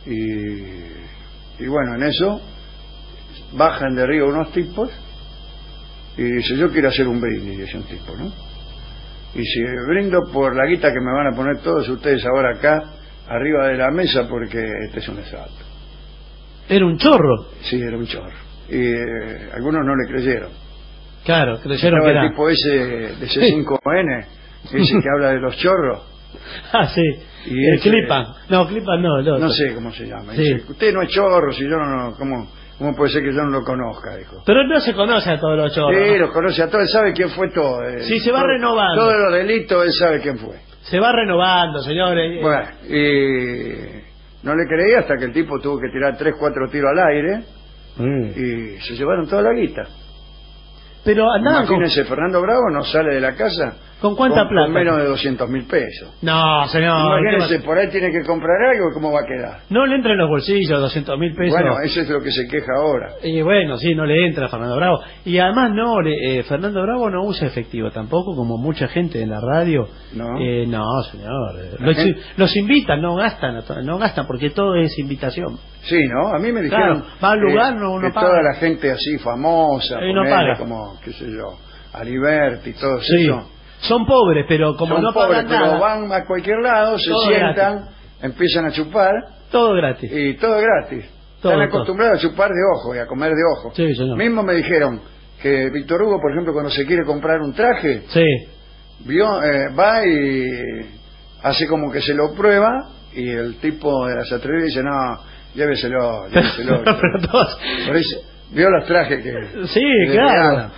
Y, y bueno, en eso bajan de arriba unos tipos y dice, yo quiero hacer un brindis, dice un tipo, ¿no? Y si brindo por la guita que me van a poner todos ustedes ahora acá, arriba de la mesa, porque este es un asalto. ¿Era un chorro? Sí, era un chorro. Y eh, algunos no le creyeron. Claro, creyeron Estaba que era... el tipo ese de C cinco N, ese que habla de los chorros. Ah, sí. Y el ese, Clipan. No, Clipan no, el otro. No sé cómo se llama. Sí. Dice, usted no es chorro, si yo no... ¿cómo, ¿Cómo puede ser que yo no lo conozca? Dijo. Pero no se conoce a todos los chorros. Sí, los conoce a todos, él sabe quién fue todo. Eh, sí, se va todo, renovando. Todos los delitos, él sabe quién fue. Se va renovando, señores. Bueno, y no le creí hasta que el tipo tuvo que tirar tres, cuatro tiros al aire mm. y se llevaron toda la guita. Pero andaban Imagínense, con... Fernando Bravo no sale de la casa ¿Con cuánta con, plata? Con menos de doscientos mil pesos. No, señor. Imagínense, por ahí tiene que comprar algo, ¿cómo va a quedar? No le entra en los bolsillos doscientos mil pesos. Bueno, eso es lo que se queja ahora. Y bueno, sí, no le entra a Fernando Bravo. Y además no, le, eh, Fernando Bravo no usa efectivo tampoco, como mucha gente en la radio. No, eh, no señor. Los, gente... los invitan, no gastan, no gastan, porque todo es invitación. Sí, ¿no? A mí me dijeron... Claro, va al lugar, eh, no uno que paga. toda la gente así famosa, y no paga. como, qué sé yo, Aliberti y todo sí. eso... Son pobres, pero como Son no pobres, pagan pero nada, van a cualquier lado, se todo sientan, gratis. Empiezan a chupar. Todo gratis. Y todo gratis. Todo, Están acostumbrados todo. a chupar de ojo y a comer de ojo. Sí, señor. Mismo me dijeron que Víctor Hugo, por ejemplo, cuando se quiere comprar un traje, sí. vio, eh, va y hace como que se lo prueba y el tipo de las atrevidas dice, no, lléveselo, lléveselo. Pero todos... Por eso, vio los trajes que... Sí, que claro.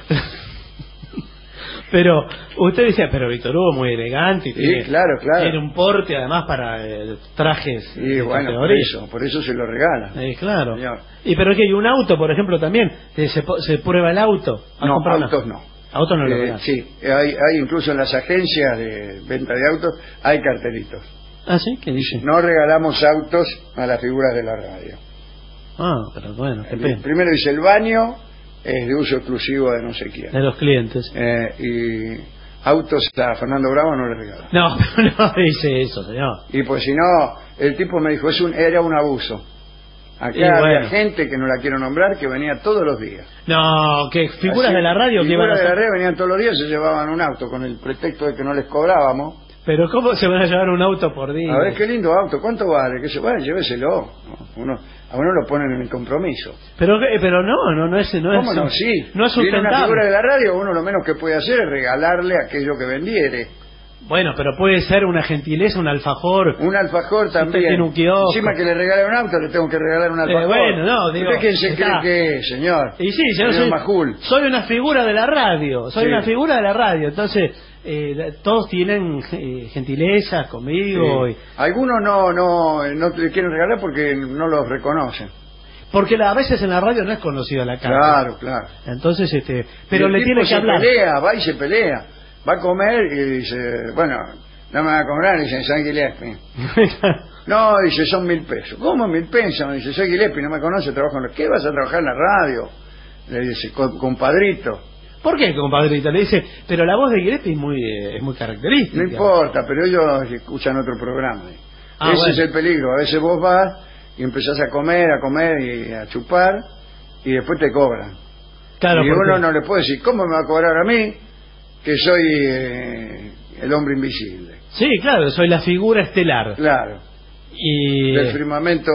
Pero usted decía, pero Víctor Hugo muy elegante y sí, tiene, claro, claro. tiene un porte además para eh, trajes. Y bueno, por eso, por eso se lo regalan. Eh, claro. Señor. Y pero que hay un auto, por ejemplo, también, eh, se, se prueba el auto. No, autos no. Autos no lo eh, Sí, hay, hay incluso en las agencias de venta de autos, hay cartelitos. Ah, sí, ¿qué dice? No regalamos autos a las figuras de la radio. Ah, pero bueno, qué pena. Primero dice el baño es de uso exclusivo de no sé quién. De los clientes. Eh, y autos a Fernando Bravo no le regalan. No, pero no dice eso, señor. Y pues si no, el tipo me dijo, es un era un abuso. Acá y había bueno. gente que no la quiero nombrar que venía todos los días. No, que figuras Así, de la radio que iban a figuras de hacer... la radio venían todos los días y se llevaban un auto con el pretexto de que no les cobrábamos. Pero ¿cómo se van a llevar un auto por día? A ver, qué lindo auto, ¿cuánto vale? Que se bueno, lléveselo. Uno, a uno lo ponen en el compromiso. Pero pero no, no, no es no ¿Cómo es, no? Sí. No es Viene sustentable. una figura de la radio, uno lo menos que puede hacer es regalarle aquello que vendiere. Bueno, pero puede ser una gentileza, un alfajor. Un alfajor también. Tiene un kiosco. Encima que le regale un auto, le tengo que regalar un alfajor. Eh, bueno, no, digo, ¿Usted quién se está. cree que es, señor? Y sí, yo señor soy, Majul. soy una figura de la radio, soy Sí. una figura de la radio, entonces eh, todos tienen eh, gentilezas conmigo. Sí. Y, Algunos no, no, no le quieren regalar porque no los reconocen. porque la, a veces en la radio no es conocida la cara. Claro, claro. Entonces, este, pero Y el le tipo tiene que se hablar. pelea, va y se pelea. Va a comer y dice, bueno, no me va a cobrar, dice, soy Gillespie. No, dice, son mil pesos. ¿Cómo mil pesos? Dice, soy Gillespie, no me conoce, trabajo en la... ¿Qué vas a trabajar en la radio? Le dice, compadrito. ¿Por qué, compadrito? Le dice, pero la voz de Gillespie es muy, eh, es muy característica. No importa, pero ellos escuchan otro programa. Ah, Ese bueno. es el peligro. A veces vos vas y empezás a comer, a comer y a chupar y después te cobran. Claro, y porque... uno no le puede decir, ¿cómo me va a cobrar a mí que soy eh, el hombre invisible? Sí, claro, soy la figura estelar. Claro. Y... Del firmamento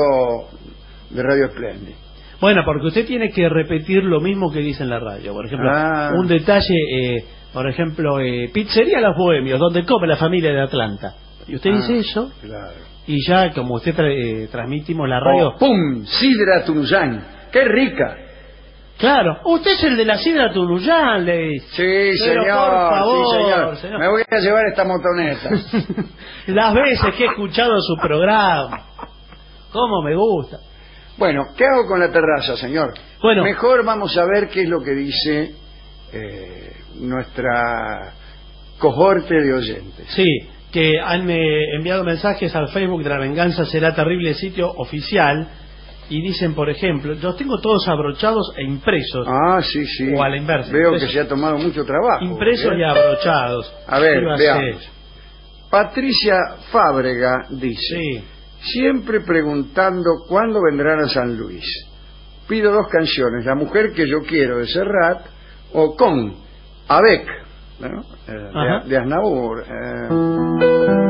de Radio Espléndid. Bueno, porque usted tiene que repetir lo mismo que dice en la radio. Por ejemplo, Ah. un detalle, eh, por ejemplo, eh, Pizzería Los Bohemios, donde come la familia de Atlanta. Y usted Ah, dice eso, claro. y ya como usted tra eh, transmitimos la radio... Oh, ¡pum! Sidra Tunuyán. ¡Qué rica! Claro, usted es el de la sidra Tunuyán, le dice. Sí, Pero señor, por favor, sí, señor. señor. Me voy a llevar esta motoneta. Las veces que he escuchado su programa. ¿Cómo me gusta? Bueno, ¿qué hago con la terraza, señor? Bueno. Mejor vamos a ver qué es lo que dice eh, nuestra cohorte de oyentes. Sí, que han eh, enviado mensajes al Facebook de La Venganza Será Terrible, sitio oficial, y dicen, por ejemplo, los tengo todos abrochados e impresos. Ah, sí, sí. O a la inversa. Veo impresos, que se ha tomado mucho trabajo. impresos ¿eh? y abrochados. A ver, ¿Qué iba a veamos. hacer? Patricia Fábrega dice, Sí. siempre preguntando cuándo vendrán a San Luis. Pido dos canciones, La mujer que yo quiero de Serrat o Con, Avec, ¿no? eh, de, de Aznavour. Eh.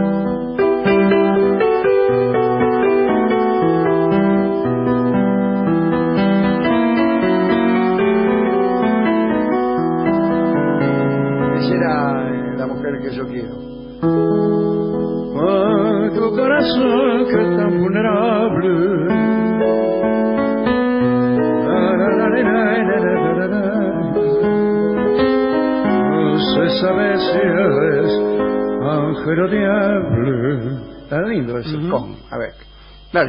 Que yo quiero. Oh, tu corazón que es tan vulnerable. No se sabe si eres ángel o diablo. Está lindo ese uh-huh. Con, a ver, dale.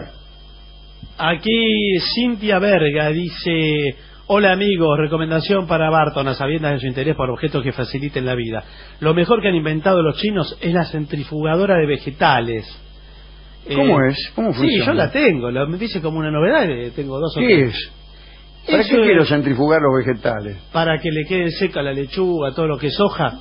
Aquí Cintia Verga dice: hola amigos, recomendación para Barton a sabiendas de su interés por objetos que faciliten la vida. Lo mejor que han inventado los chinos es la centrifugadora de vegetales. ¿Cómo eh, es? ¿Cómo funciona? Sí, yo la tengo, lo, me dice como una novedad, tengo dos o ¿Qué tres. es? ¿Para Eso qué quiero es centrifugar los vegetales? Para que le quede seca la lechuga, todo lo que es hoja.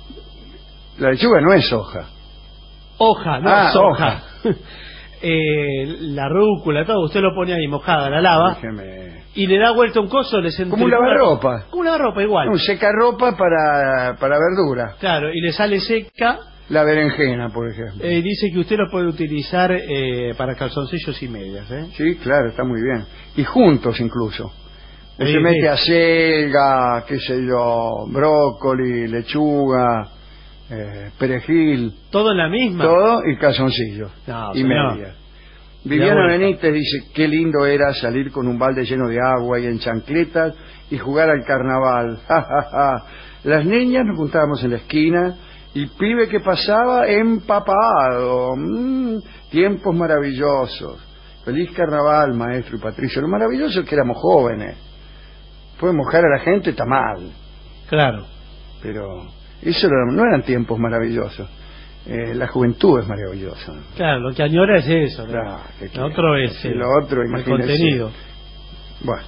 La lechuga no es hoja. Hoja, no ah, es hoja. hoja. eh, la rúcula, todo, usted lo pone ahí mojada, la lava. Déjeme... y le da vuelta un coso, le centrifuga. Como un lavarropa. Como un lavarropa, igual. Un secarropa para, para verdura. Claro, y le sale seca. La berenjena, por ejemplo. Eh, dice que usted lo puede utilizar eh, para calzoncillos y medias, ¿eh? Sí, claro, está muy bien. Y juntos incluso. Sí, se mete sí. acelga, qué sé yo, brócoli, lechuga, eh, perejil. ¿Todo en la misma? Todo y calzoncillos. No, y señor. medias. Viviana Benítez dice, qué lindo era salir con un balde lleno de agua y en chancletas y jugar al carnaval. Las niñas nos juntábamos en la esquina y pibe que pasaba empapado. Mm, tiempos maravillosos. Feliz carnaval, maestro y Patricio. Lo maravilloso es que éramos jóvenes. Puede mojar a la gente, está mal. Claro. Pero eso no eran tiempos maravillosos. Eh, la juventud es maravillosa. Claro, lo que añora es eso. Claro, lo otro es el, lo otro, el contenido. Bueno.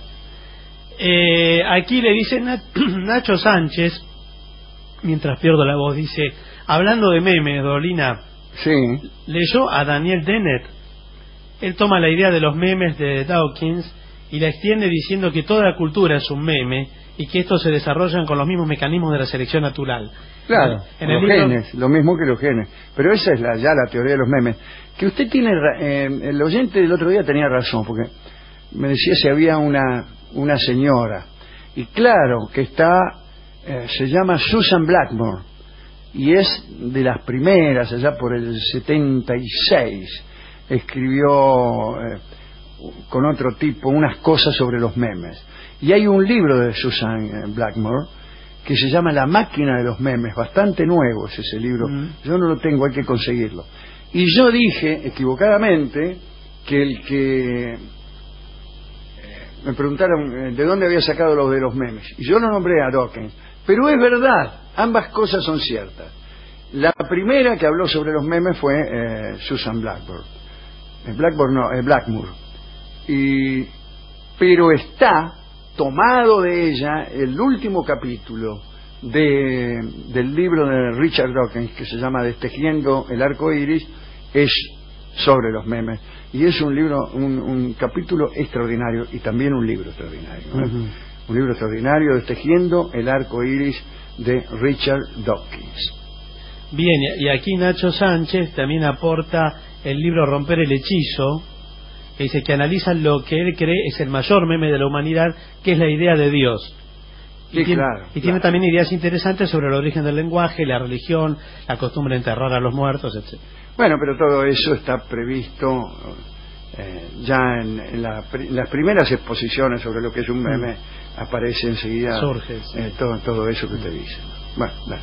Eh, aquí le dice Nacho Sánchez, mientras pierdo la voz, dice, hablando de memes, Dolina, sí. leyó a Daniel Dennett. Él toma la idea de los memes de Dawkins y la extiende diciendo que toda la cultura es un meme y que estos se desarrollan con los mismos mecanismos de la selección natural. Claro, en el los libro... genes, lo mismo que los genes. Pero esa es la, ya la teoría de los memes. Que usted tiene, eh, el oyente del otro día tenía razón, porque me decía si había una, una señora. Y claro, que está, eh, se llama Susan Blackmore, y es de las primeras, allá por el setenta y seis, escribió eh, con otro tipo unas cosas sobre los memes. Y hay un libro de Susan Blackmore que se llama La máquina de los memes, bastante nuevo es ese libro, mm. yo no lo tengo, hay que conseguirlo. Y yo dije, equivocadamente, que el que... Eh, me preguntaron de dónde había sacado los de los memes, y yo no nombré a Dawkins, pero es verdad, ambas cosas son ciertas. La primera que habló sobre los memes fue eh, Susan Blackmore. Eh, Blackmore no, eh, Blackmore. Y, pero está... tomado de ella el último capítulo de, del libro de Richard Dawkins que se llama Destejiendo el arco iris, es sobre los memes y es un libro, un, un capítulo extraordinario y también un libro extraordinario, ¿no? Uh-huh. Un libro extraordinario, Destejiendo el arco iris de Richard Dawkins. Bien, y aquí Nacho Sánchez también aporta el libro Romper el hechizo, que dice que analiza lo que él cree es el mayor meme de la humanidad, que es la idea de Dios. Y, sí, tiene, claro, y claro. tiene también ideas interesantes sobre el origen del lenguaje, la religión, la costumbre de enterrar a los muertos, etcétera. Bueno, pero todo eso está previsto eh, ya en, en, la, en las primeras exposiciones sobre lo que es un meme, mm. aparece enseguida Surge, sí. eh, todo, todo eso que usted dice. Bueno, dale.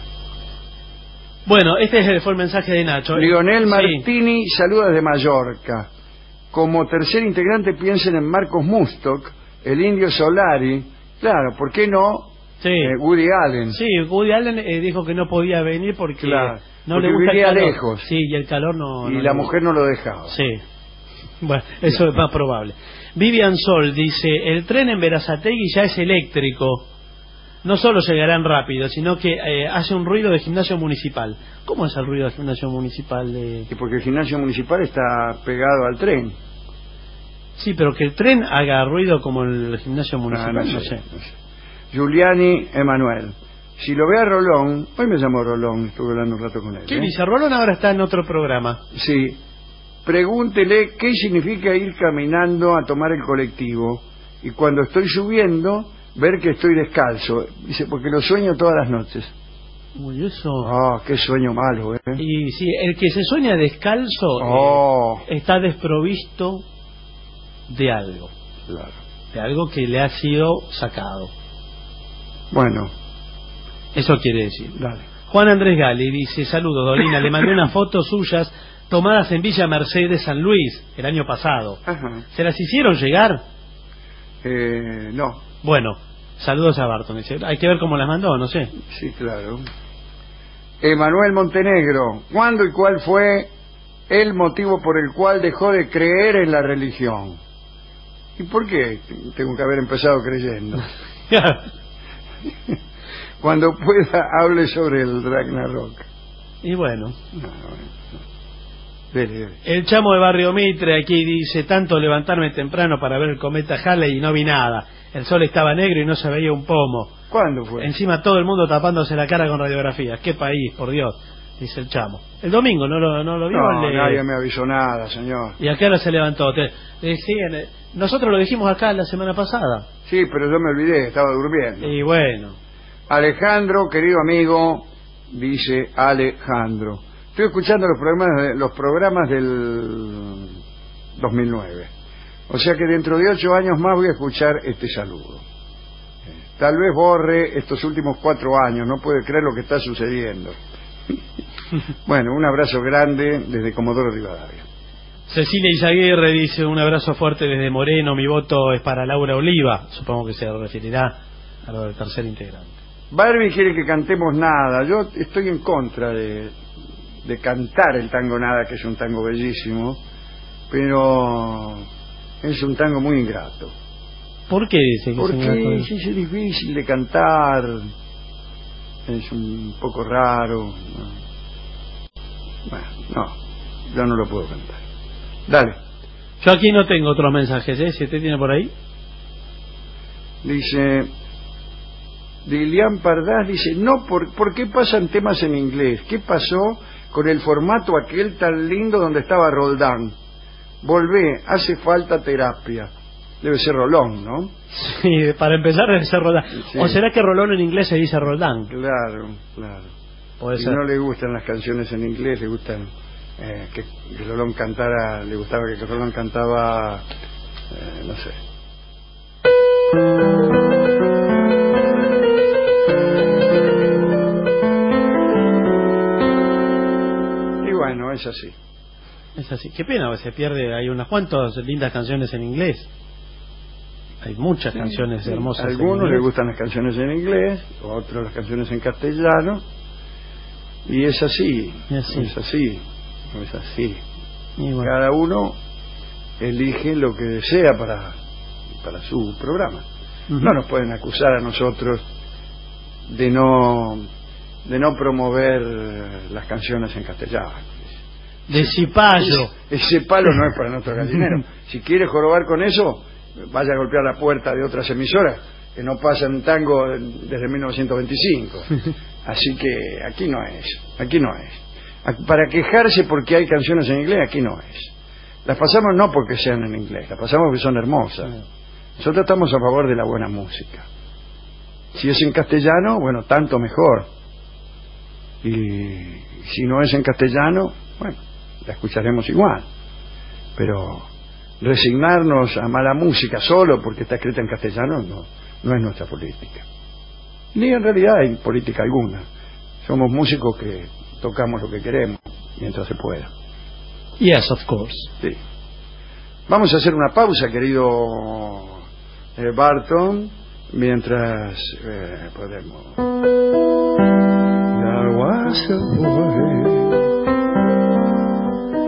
Bueno, este fue el mensaje de Nacho. Lionel sí. Martini saluda desde Mallorca. Como tercer integrante piensen en Marcos Mustok, el Indio Solari, claro, ¿por qué no? Sí. Eh, Woody Allen. Sí, Woody Allen eh, dijo que no podía venir porque claro, no porque le gusta vivía el calor. lejos. Sí, y el calor no... Y no la le mujer gusta. no lo dejaba. Sí. Bueno, eso es más probable. Vivian Sol dice, el tren en Berazategui ya es eléctrico. no solo llegarán rápido, sino que eh, hace un ruido de gimnasio municipal. ¿Cómo es el ruido de gimnasio municipal? De... Y porque el gimnasio municipal está pegado al tren. Sí, pero que el tren haga ruido como el gimnasio municipal, Ah, no, no, sé, sé. no sé. Giuliani Emanuel. Si lo ve a Rolón, hoy me llamó Rolón, estuve hablando un rato con él. ¿Qué ¿eh? dice? Rolón ahora está en otro programa. Sí. Pregúntele qué significa ir caminando a tomar el colectivo y cuando estoy subiendo ver que estoy descalzo. Dice, porque lo sueño todas las noches. Uy, eso... Ah, qué sueño malo, ¿eh? Y sí, el que se sueña descalzo Oh. eh, está desprovisto de algo. Claro. De algo que le ha sido sacado. Bueno. Eso quiere decir. Dale. Juan Andrés Gali dice, saludos Dolina, le mandé unas fotos suyas tomadas en Villa Mercedes, San Luis, el año pasado. Ajá. ¿Se las hicieron llegar? Eh, no. Bueno, saludos a Barton. Dice, hay que ver cómo las mandó, no sé. Sí, claro. Emanuel Montenegro, ¿cuándo y cuál fue el motivo por el cual dejó de creer en la religión? ¿Y por qué tengo que haber empezado creyendo? Cuando pueda, hable sobre el Ragnarok. Y bueno. No, no, no. Dele, dele. El chamo de Barrio Mitre aquí dice, tanto levantarme temprano para ver el cometa Halley y no vi nada. El sol estaba negro y no se veía un pomo. ¿Cuándo fue? Encima todo el mundo tapándose la cara con radiografías. ¡Qué país, por Dios! Dice el chamo. El domingo, ¿no lo, no lo vio? No, el, nadie me avisó nada, señor. ¿Y a qué hora se levantó? Te, decían, eh, nosotros lo dijimos acá la semana pasada. Sí, pero yo me olvidé, estaba durmiendo. Y bueno. Alejandro, querido amigo, dice Alejandro, estoy escuchando los programas, de, los programas del dos mil nueve. O sea que dentro de ocho años más voy a escuchar este saludo. Tal vez borre estos últimos cuatro años, no puede creer lo que está sucediendo. Bueno, un abrazo grande desde Comodoro Rivadavia. Cecilia Izaguirre dice, un abrazo fuerte desde Moreno, mi voto es para Laura Oliva. Supongo que se referirá a lo del tercer integrante. Barbie quiere que cantemos Nada. Yo estoy en contra de, de cantar el tango Nada, que es un tango bellísimo, pero es un tango muy ingrato. ¿Por qué dice que Porque es ingrato? es, es difícil de cantar, es un poco raro. ¿no? Bueno, no, yo no lo puedo cantar. Dale. Yo aquí no tengo otros mensajes, ¿eh? Si usted tiene por ahí. Dice Lilian Pardaz, dice, no, ¿por, ¿por qué pasan temas en inglés? ¿Qué pasó con el formato aquel tan lindo donde estaba Roldán? Volvé, hace falta terapia. Debe ser Rolón, ¿no? Sí, para empezar debe ser Roldán. Sí. ¿O será que Rolón en inglés se dice Roldán? Claro, claro. Puede Si ser. no le gustan las canciones en inglés, le gustan eh, que, que Rolón cantara, le gustaba que Rolón cantaba, eh, no sé. Y bueno, es así. Es así. Qué pena, se pierde. Hay unas cuantas lindas canciones en inglés. Hay muchas Sí, canciones sí. hermosas. A algunos en les inglés. gustan las canciones en inglés, a otros las canciones en castellano. Y es así, Y así. es así, es así. Y bueno. Cada uno elige lo que desea para, para su programa. Ujú. No nos pueden acusar a nosotros de no de no promover las canciones en castellano. De Cipallo. Ese palo no es para nuestro gallinero. Si quiere jorobar con eso, vaya a golpear la puerta de otras emisoras que no pasan tango desde mil novecientos veinticinco. Así que aquí no es, aquí no es. Para quejarse porque hay canciones en inglés, aquí no es. Las pasamos no porque sean en inglés, las pasamos porque son hermosas. Nosotros estamos a favor de la buena música. Si es en castellano, bueno, tanto mejor. Y si no es en castellano, bueno, la escucharemos igual. Pero resignarnos a mala música solo porque está escrita en castellano no, no es nuestra política. Ni en realidad hay política alguna. Somos músicos que tocamos lo que queremos mientras se pueda. Yes, of course. Sí. Vamos a hacer una pausa, querido eh, Barton, mientras eh, podemos. There was a boy,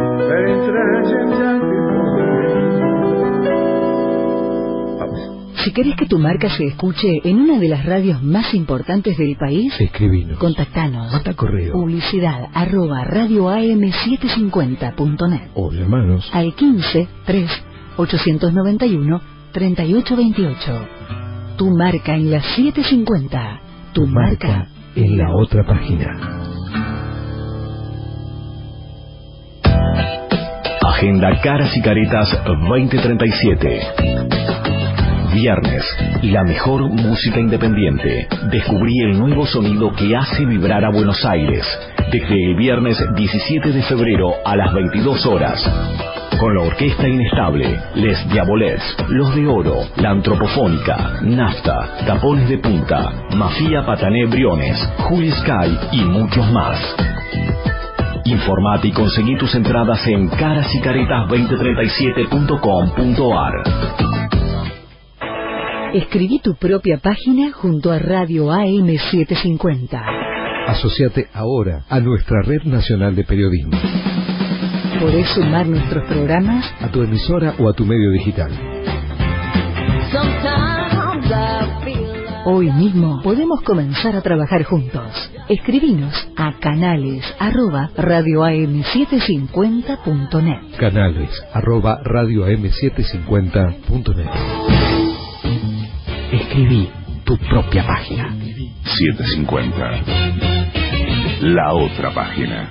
very intelligent young boy. Pausa. Si ¿Querés que tu marca se escuche en una de las radios más importantes del país? Escribinos. Contactanos. Manda correo. Publicidad arroba radio a m setecientos cincuenta punto net. O llamanos al quince, tres, ochocientos noventa y uno, treinta y ocho veintiocho. Tu marca en la setecientos cincuenta. Tu, tu marca, marca en la otra página. Agenda Caras y Caretas veinte treinta y siete. Viernes, la mejor música independiente. Descubrí el nuevo sonido que hace vibrar a Buenos Aires. Desde el viernes diecisiete de febrero a las veintidós horas. Con la Orquesta Inestable, Les Diabolets, Los de Oro, La Antropofónica, Nafta, Tapones de Punta, Mafia Patané Briones, Juli Sky y muchos más. Informate y conseguí tus entradas en caras y caretas veinte treinta y siete punto com punto a r. Escribí tu propia página junto a Radio A M setecientos cincuenta. Asociate ahora a nuestra red nacional de periodismo. Podés sumar nuestros programas a tu emisora o a tu medio digital. Hoy mismo podemos comenzar a trabajar juntos. Escribinos a canales arroba radio a m setecientos cincuenta punto net. Canales arroba radio a m setecientos cincuenta punto net. Escribí tu propia página. setecientos cincuenta. La otra página.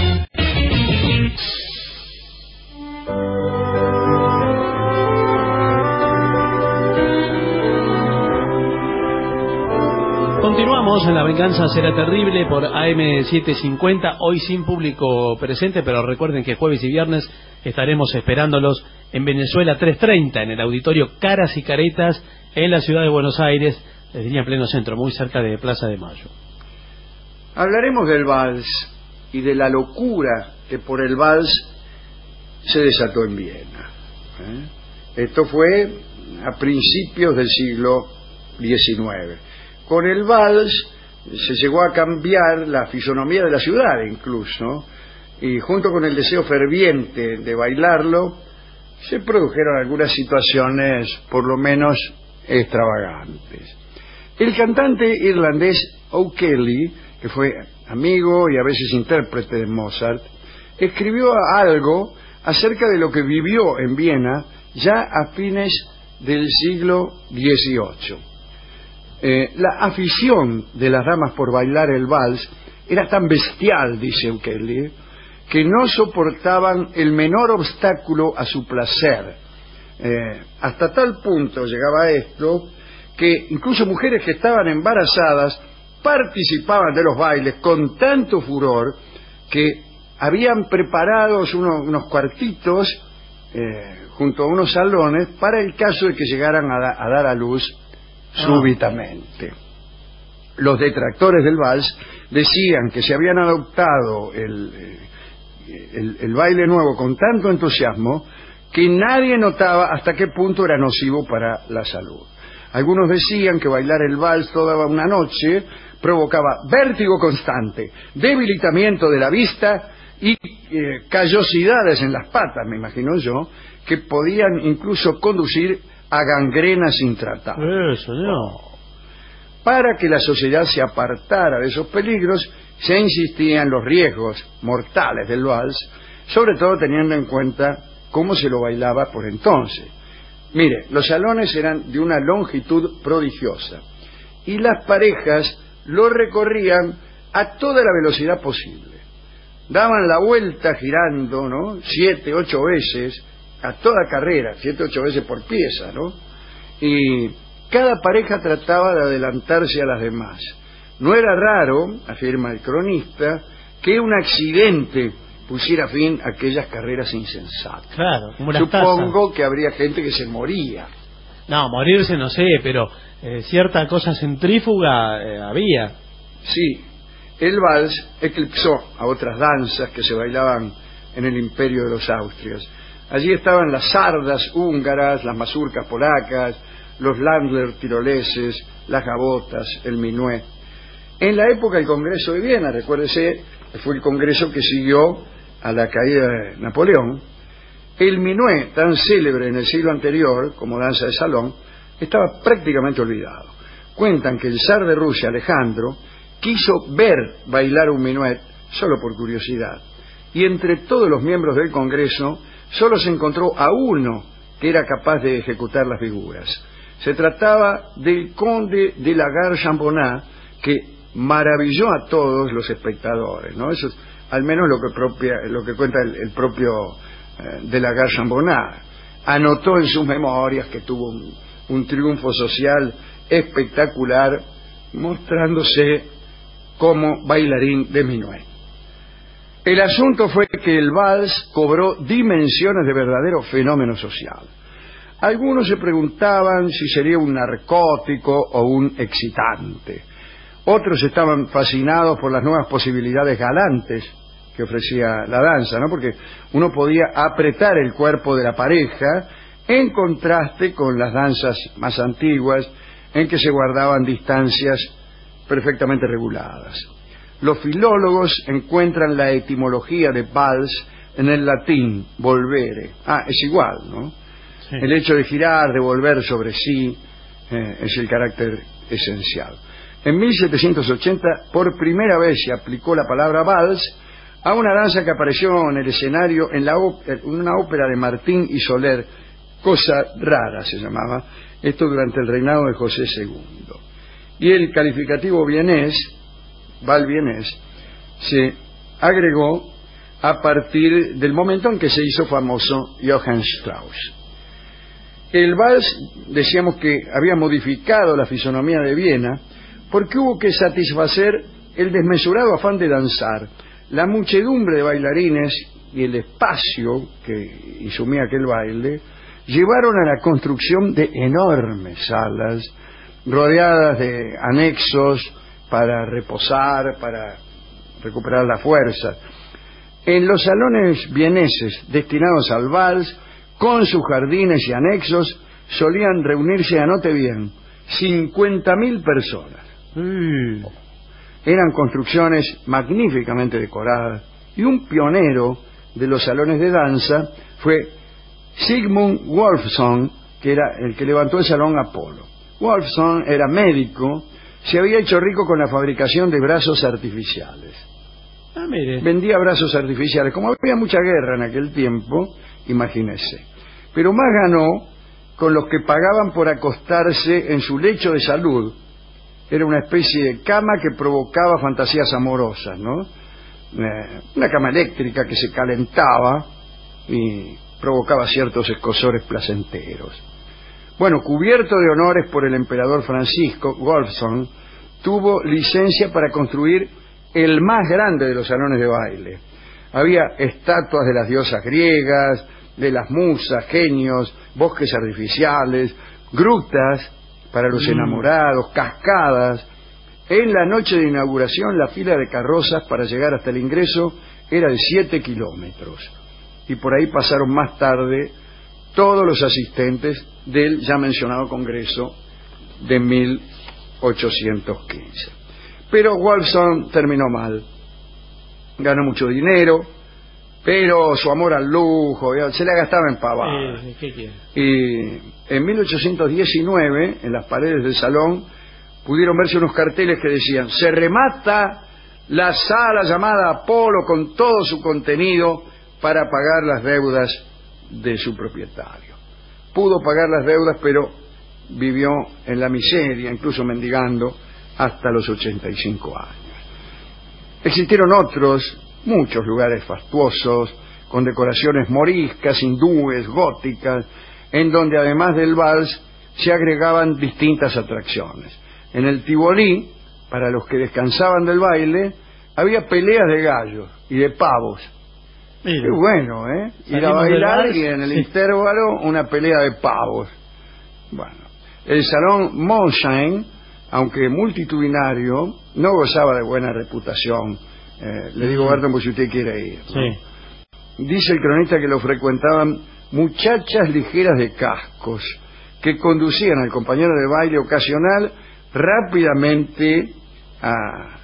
Continuamos en La Venganza Será Terrible por A M setecientos cincuenta, hoy sin público presente, pero recuerden que jueves y viernes estaremos esperándolos en Venezuela trescientos treinta, en el auditorio Caras y Caretas, en la ciudad de Buenos Aires, desde línea pleno centro, muy cerca de Plaza de Mayo. Hablaremos del vals y de la locura que por el vals se desató en Viena. ¿eh? Esto fue a principios del siglo diecinueve. Con el vals se llegó a cambiar la fisonomía de la ciudad incluso, y junto con el deseo ferviente de bailarlo, se produjeron algunas situaciones por lo menos extravagantes. El cantante irlandés O'Kelly, que fue amigo y a veces intérprete de Mozart, escribió algo acerca de lo que vivió en Viena ya a fines del siglo dieciocho. Eh, la afición de las damas por bailar el vals era tan bestial, dice O'Kelly, que no soportaban el menor obstáculo a su placer. Eh, hasta tal punto llegaba esto que incluso mujeres que estaban embarazadas participaban de los bailes con tanto furor que habían preparado unos, unos cuartitos eh, junto a unos salones para el caso de que llegaran a, da, a dar a luz súbitamente. Los detractores del vals decían que se habían adoptado el, el, el baile nuevo con tanto entusiasmo que nadie notaba hasta qué punto era nocivo para la salud. Algunos decían que bailar el vals toda una noche provocaba vértigo constante, debilitamiento de la vista y eh, callosidades en las patas, me imagino yo, que podían incluso conducir a gangrenas intratables. Eso, no. Para que la sociedad se apartara de esos peligros, se insistía en los riesgos mortales del vals, sobre todo teniendo en cuenta cómo se lo bailaba por entonces. Mire, los salones eran de una longitud prodigiosa y las parejas lo recorrían a toda la velocidad posible. Daban la vuelta girando, ¿no? Siete, ocho veces, a toda carrera, siete, ocho veces por pieza, ¿no? Y cada pareja trataba de adelantarse a las demás. No era raro, afirma el cronista, que un accidente pusiera fin a aquellas carreras insensatas. Claro, como las Supongo tazas. que habría gente que se moría. No, morirse no sé, pero eh, cierta cosa centrífuga eh, había. Sí, el vals eclipsó a otras danzas que se bailaban en el imperio de los Austrias. Allí estaban las sardas húngaras, las mazurcas polacas, los landler tiroleses, las gabotas, el minué. En la época del Congreso de Viena, recuérdese, fue el congreso que siguió a la caída de Napoleón, el minué, tan célebre en el siglo anterior como danza de salón, estaba prácticamente olvidado. Cuentan que el zar de Rusia, Alejandro, quiso ver bailar un minuet solo por curiosidad, y entre todos los miembros del Congreso solo se encontró a uno que era capaz de ejecutar las figuras. Se trataba del conde de la Garde-Champonnat, que maravilló a todos los espectadores, ¿no? Eso es al menos lo que, propia, lo que cuenta el, el propio eh, de la Garde-Champonnat. Anotó en sus memorias que tuvo un, un triunfo social espectacular, mostrándose como bailarín de minuet. El asunto fue que el vals cobró dimensiones de verdadero fenómeno social. Algunos se preguntaban si sería un narcótico o un excitante. Otros estaban fascinados por las nuevas posibilidades galantes que ofrecía la danza, ¿no? Porque uno podía apretar el cuerpo de la pareja en contraste con las danzas más antiguas en que se guardaban distancias perfectamente reguladas. Los filólogos encuentran la etimología de vals en el latín volvere. Ah, es igual, ¿no? Sí. El hecho de girar, de volver sobre sí, eh, es el carácter esencial. En mil setecientos ochenta, por primera vez se aplicó la palabra vals a una danza que apareció en el escenario en, la en una ópera de Martín y Soler, Cosa Rara se llamaba, esto durante el reinado de José segundo. Y el calificativo vienés, val vienés, se agregó a partir del momento en que se hizo famoso Johann Strauss. El vals, decíamos que había modificado la fisonomía de Viena porque hubo que satisfacer el desmesurado afán de danzar. La muchedumbre de bailarines y el espacio que insumía aquel baile llevaron a la construcción de enormes salas rodeadas de anexos para reposar, para recuperar la fuerza. En los salones vieneses destinados al vals, con sus jardines y anexos, solían reunirse, anote bien, cincuenta mil personas. Mm. Eran construcciones magníficamente decoradas, y un pionero de los salones de danza fue Sigmund Wolfson, que era el que levantó el Salón Apolo. Wolfson era médico, se había hecho rico con la fabricación de brazos artificiales. Ah, mire. Vendía brazos artificiales. Como había mucha guerra en aquel tiempo, imagínese. Pero más ganó con los que pagaban por acostarse en su lecho de salud. Era una especie de cama que provocaba fantasías amorosas, ¿no? Eh, una cama eléctrica que se calentaba y provocaba ciertos escozores placenteros. Bueno, cubierto de honores por el emperador Francisco, Wolfson tuvo licencia para construir el más grande de los salones de baile. Había estatuas de las diosas griegas, de las musas, genios, bosques artificiales, grutas para los mm. enamorados, cascadas. En la noche de inauguración, la fila de carrozas para llegar hasta el ingreso era de siete kilómetros. Y por ahí pasaron más tarde todos los asistentes del ya mencionado Congreso de mil ochocientos quince. Pero Wolfson terminó mal. Ganó mucho dinero, pero su amor al lujo se la gastaba en pavadas. Eh, ¿qué quiere? Y en mil ochocientos diecinueve, en las paredes del salón, pudieron verse unos carteles que decían: se remata la sala llamada Apolo con todo su contenido para pagar las deudas de su propietario. Pudo pagar las deudas, pero vivió en la miseria, incluso mendigando, hasta los ochenta y cinco años. Existieron otros, muchos lugares fastuosos, con decoraciones moriscas, hindúes, góticas, en donde además del vals se agregaban distintas atracciones. En el Tivolí, para los que descansaban del baile, había peleas de gallos y de pavos. Mira. Qué bueno, ¿eh? Ir a bailar y en el sí. intervalo una pelea de pavos. Bueno, el salón Montsheim, aunque multitudinario, no gozaba de buena reputación. Eh, le digo, Berton, pues si usted quiere ir, ¿no? Sí. Dice el cronista que lo frecuentaban muchachas ligeras de cascos que conducían al compañero de baile ocasional rápidamente a,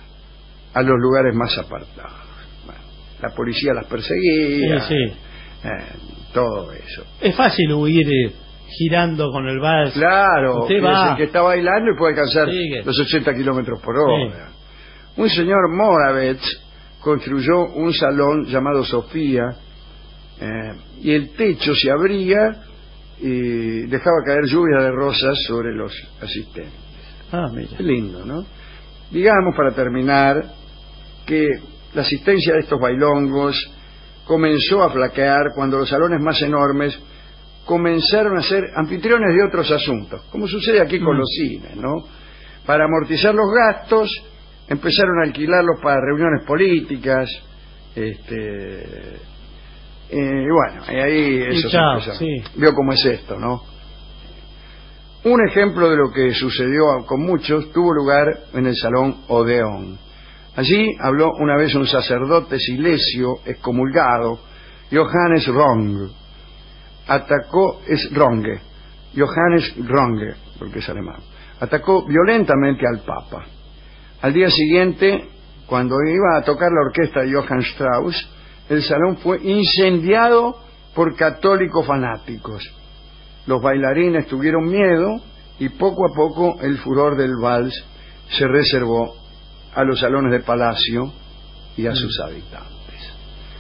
a los lugares más apartados. Bueno, la policía las perseguía, sí, sí. Eh, todo eso. Es fácil huir girando con el vals. Claro, Usted que va. es el que está bailando y puede alcanzar Sigue. los ochenta kilómetros por hora. Sí. Un señor Moravec construyó un salón llamado Sofía, eh, y el techo se abría y dejaba caer lluvia de rosas sobre los asistentes. Ah, mira. Qué lindo, ¿no? Digamos, para terminar, que la asistencia de estos bailongos comenzó a flaquear cuando los salones más enormes comenzaron a ser anfitriones de otros asuntos, como sucede aquí con Mm. los cines, ¿no? Para amortizar los gastos, empezaron a alquilarlos para reuniones políticas, este, eh, y bueno, y ahí eso Y se chao, empezó. sí. Vio cómo es esto, ¿no? Un ejemplo de lo que sucedió con muchos tuvo lugar en el Salón Odeón. Allí habló una vez un sacerdote silesio excomulgado, Johannes Rong. Atacó, es Ronge, Johannes Ronge, porque es alemán. Atacó violentamente al Papa. Al día siguiente, cuando iba a tocar la orquesta de Johann Strauss, el salón fue incendiado por católicos fanáticos. Los bailarines tuvieron miedo y poco a poco el furor del vals se reservó a los salones de palacio y a sus habitantes.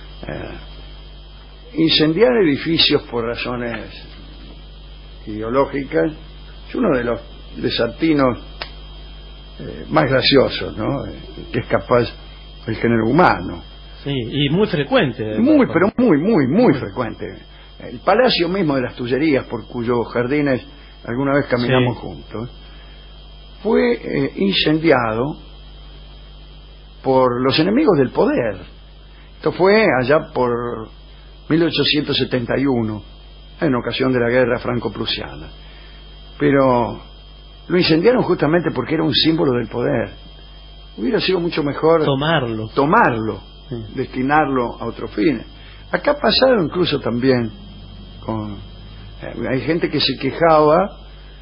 Eh, incendiar edificios por razones ideológicas es uno de los desatinos eh, más graciosos, ¿no? Eh, que es capaz el género humano. Sí, y muy frecuente. Muy, pero muy, muy, muy frecuente. El palacio mismo de las Tullerías, por cuyos jardines alguna vez caminamos Sí. juntos, fue eh, incendiado por los enemigos del poder. Esto fue allá por mil ochocientos setenta y uno, en ocasión de la guerra franco-prusiana. Pero lo incendiaron justamente porque era un símbolo del poder. Hubiera sido mucho mejor tomarlo, tomarlo, sí. destinarlo a otros fines. Acá ha pasado incluso también con eh, hay gente que se quejaba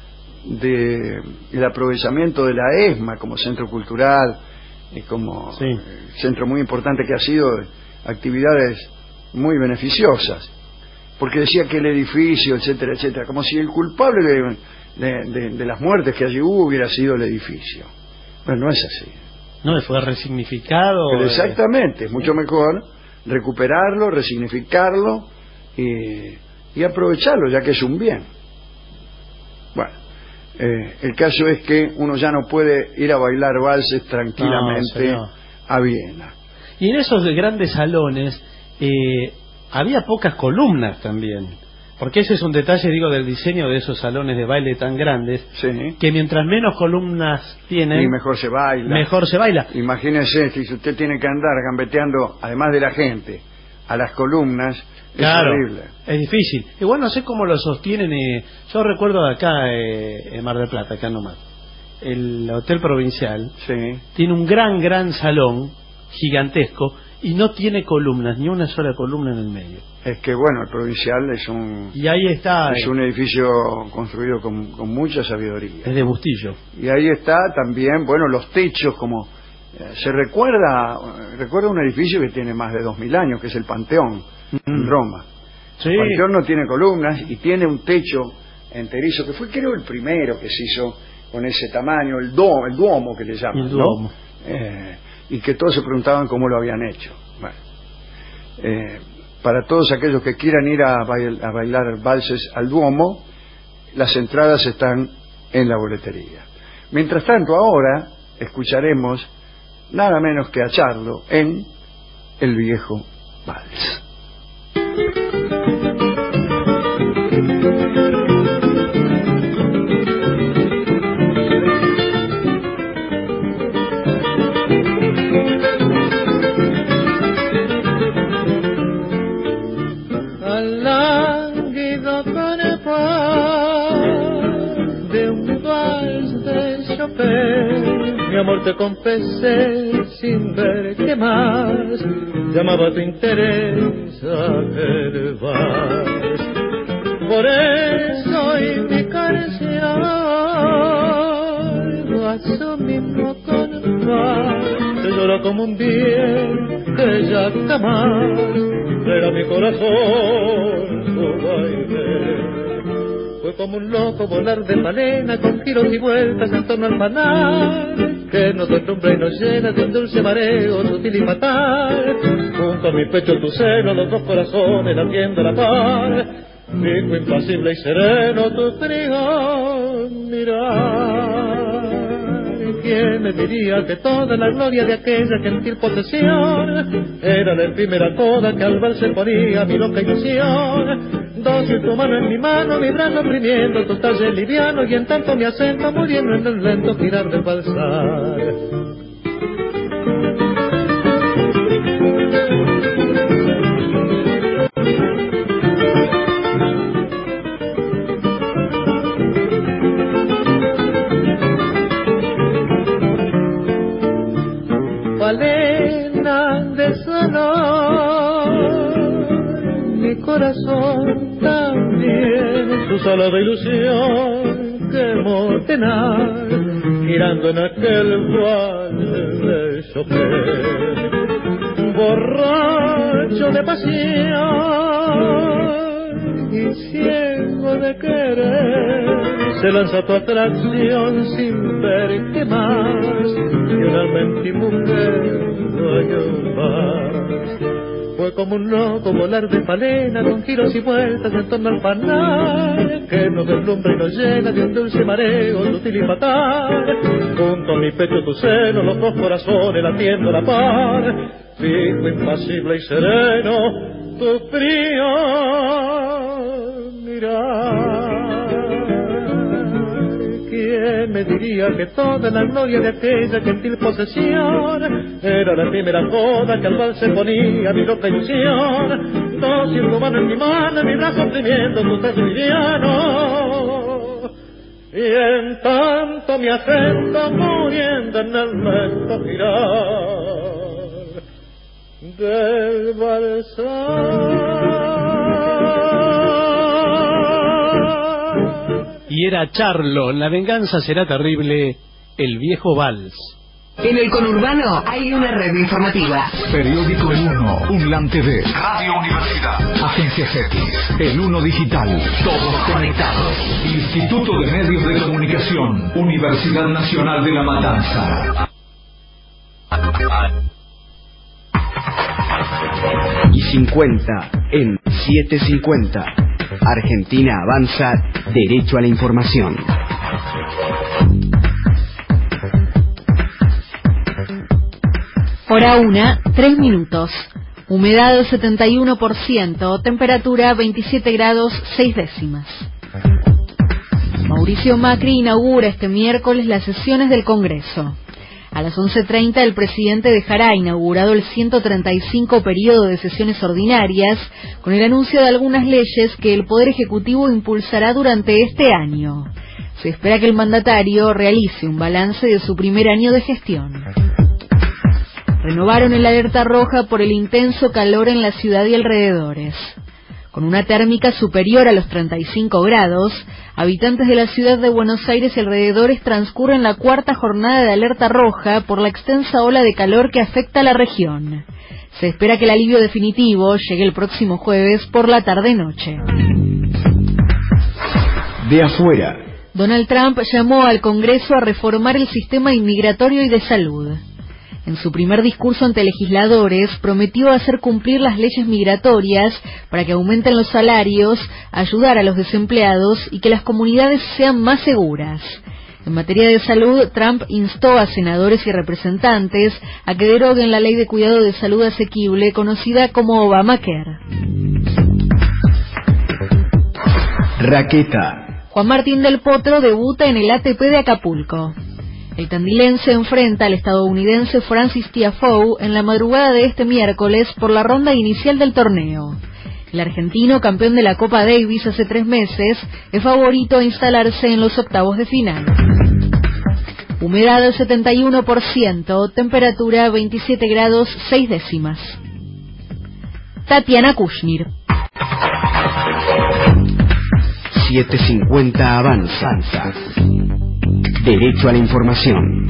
de el aprovechamiento de la ESMA como centro cultural y como sí. eh, centro muy importante que ha sido de actividades muy beneficiosas, porque decía que el edificio, etcétera, etcétera, como si el culpable de, de, de, de las muertes que allí hubo hubiera sido el edificio. Bueno, no es así. No, fue resignificado. Pero exactamente, es mucho mejor recuperarlo, resignificarlo y, y aprovecharlo, ya que es un bien. Bueno, eh, el caso es que uno ya no puede ir a bailar valses tranquilamente no, a Viena. Y en esos grandes salones eh, había pocas columnas también, porque ese es un detalle, digo, del diseño de esos salones de baile tan grandes, sí. que mientras menos columnas tienen, y mejor se baila. Mejor se baila. Imagínese, si usted tiene que andar gambeteando, además de la gente, a las columnas, claro, es horrible. Es difícil. Igual no sé cómo lo sostienen. Eh, yo recuerdo de acá, eh, en Mar del Plata, acá nomás, el Hotel Provincial sí. tiene un gran, gran salón, gigantesco, y no tiene columnas, ni una sola columna en el medio. Es que bueno, el Provincial es un y ahí está es eh, un edificio construido con, con mucha sabiduría. Es de Bustillo. Y ahí está también, bueno, los techos, como eh, se recuerda, recuerda un edificio que tiene más de dos mil años, que es el Panteón, mm. en Roma. Sí. El Panteón no tiene columnas y tiene un techo enterizo, que fue creo el primero que se hizo con ese tamaño, el, do, el Duomo que le llaman, el Duomo. ¿no? Eh, y que todos se preguntaban cómo lo habían hecho. Bueno, eh, para todos aquellos que quieran ir a, bail, a bailar valses al Duomo, las entradas están en la boletería. Mientras tanto, ahora escucharemos nada menos que a Charlo en El Viejo Vals. Mi amor, te confesé sin ver qué más llamaba tu interés aquel vals. Por eso y mi canción a su mismo compás te llora como un bien que ya jamás era mi corazón su baile. Fue como un loco volar de palena con giros y vueltas en torno al panal, que nos deslumbra y nos llena de un dulce mareo sutil y fatal. Junto a mi pecho tu seno, los dos corazones latiendo a la par, fijo, impasible y sereno tu frío mirar. ¿Quién me diría que toda la gloria de aquella gentil posesión era la efímera coda que al ver se ponía mi loca ilusión? Dócil tu mano en mi mano, mi brazo oprimiendo tu talle liviano, y en tanto mi acento muriendo en el lento girar del balsar. Palena de sonor, mi corazón también, su sala de ilusión que mortenar, girando en aquel valle de Chopin, borracho de pasión y ciego de querer, se lanza tu atracción sin ver qué más que una alma en ti mujer no hay más. Fue como un loco volar de palena con giros y vueltas en torno al panal, que nos deslumbra y nos llena de un dulce mareo sutil y fatal. Junto a mi pecho tu seno, los dos corazones latiendo a la par, fijo, impasible y sereno tu frío mirar. ¿Quién me diría que toda la gloria de aquella gentil posesión era la primera coda que al vals se ponía mi loca ilusión? Dócil tu mano en mi mano, mi brazo oprimiendo tu pecho liviano, y en tanto mi acento muriendo en el lento girar del balsar. Y era Charlo, La venganza será terrible, el viejo vals. En el conurbano hay una red informativa. Periódico El Uno, UNLAM T V, Radio Universidad, Agencias X, El Uno Digital, todos conectados. Instituto de Medios de Comunicación, Universidad Nacional de La Matanza. Y cincuenta en siete cincuenta. Argentina avanza, derecho a la información. Hora una, tres minutos. Humedad setenta y uno por ciento, temperatura veintisiete grados seis décimas. Mauricio Macri inaugura este miércoles las sesiones del Congreso. A las once treinta el presidente dejará inaugurado el ciento treinta y cinco periodo de sesiones ordinarias con el anuncio de algunas leyes que el Poder Ejecutivo impulsará durante este año. Se espera que el mandatario realice un balance de su primer año de gestión. Renovaron el alerta roja por el intenso calor en la ciudad y alrededores. Con una térmica superior a los treinta y cinco grados, habitantes de la ciudad de Buenos Aires y alrededores transcurren la cuarta jornada de alerta roja por la extensa ola de calor que afecta a la región. Se espera que el alivio definitivo llegue el próximo jueves por la tarde-noche. De afuera. Donald Trump llamó al Congreso a reformar el sistema inmigratorio y de salud. En su primer discurso ante legisladores, prometió hacer cumplir las leyes migratorias para que aumenten los salarios, ayudar a los desempleados y que las comunidades sean más seguras. En materia de salud, Trump instó a senadores y representantes a que deroguen la ley de cuidado de salud asequible conocida como Obamacare. Raqueta. Juan Martín del Potro debuta en el A T P de Acapulco. El tandilense enfrenta al estadounidense Francis Tiafoe en la madrugada de este miércoles por la ronda inicial del torneo. El argentino, campeón de la Copa Davis hace tres meses, es favorito a instalarse en los octavos de final. Humedad del setenta y uno por ciento, temperatura veintisiete grados seis décimas. Tatiana Kushnir. setecientos cincuenta avanza. Derecho a la información.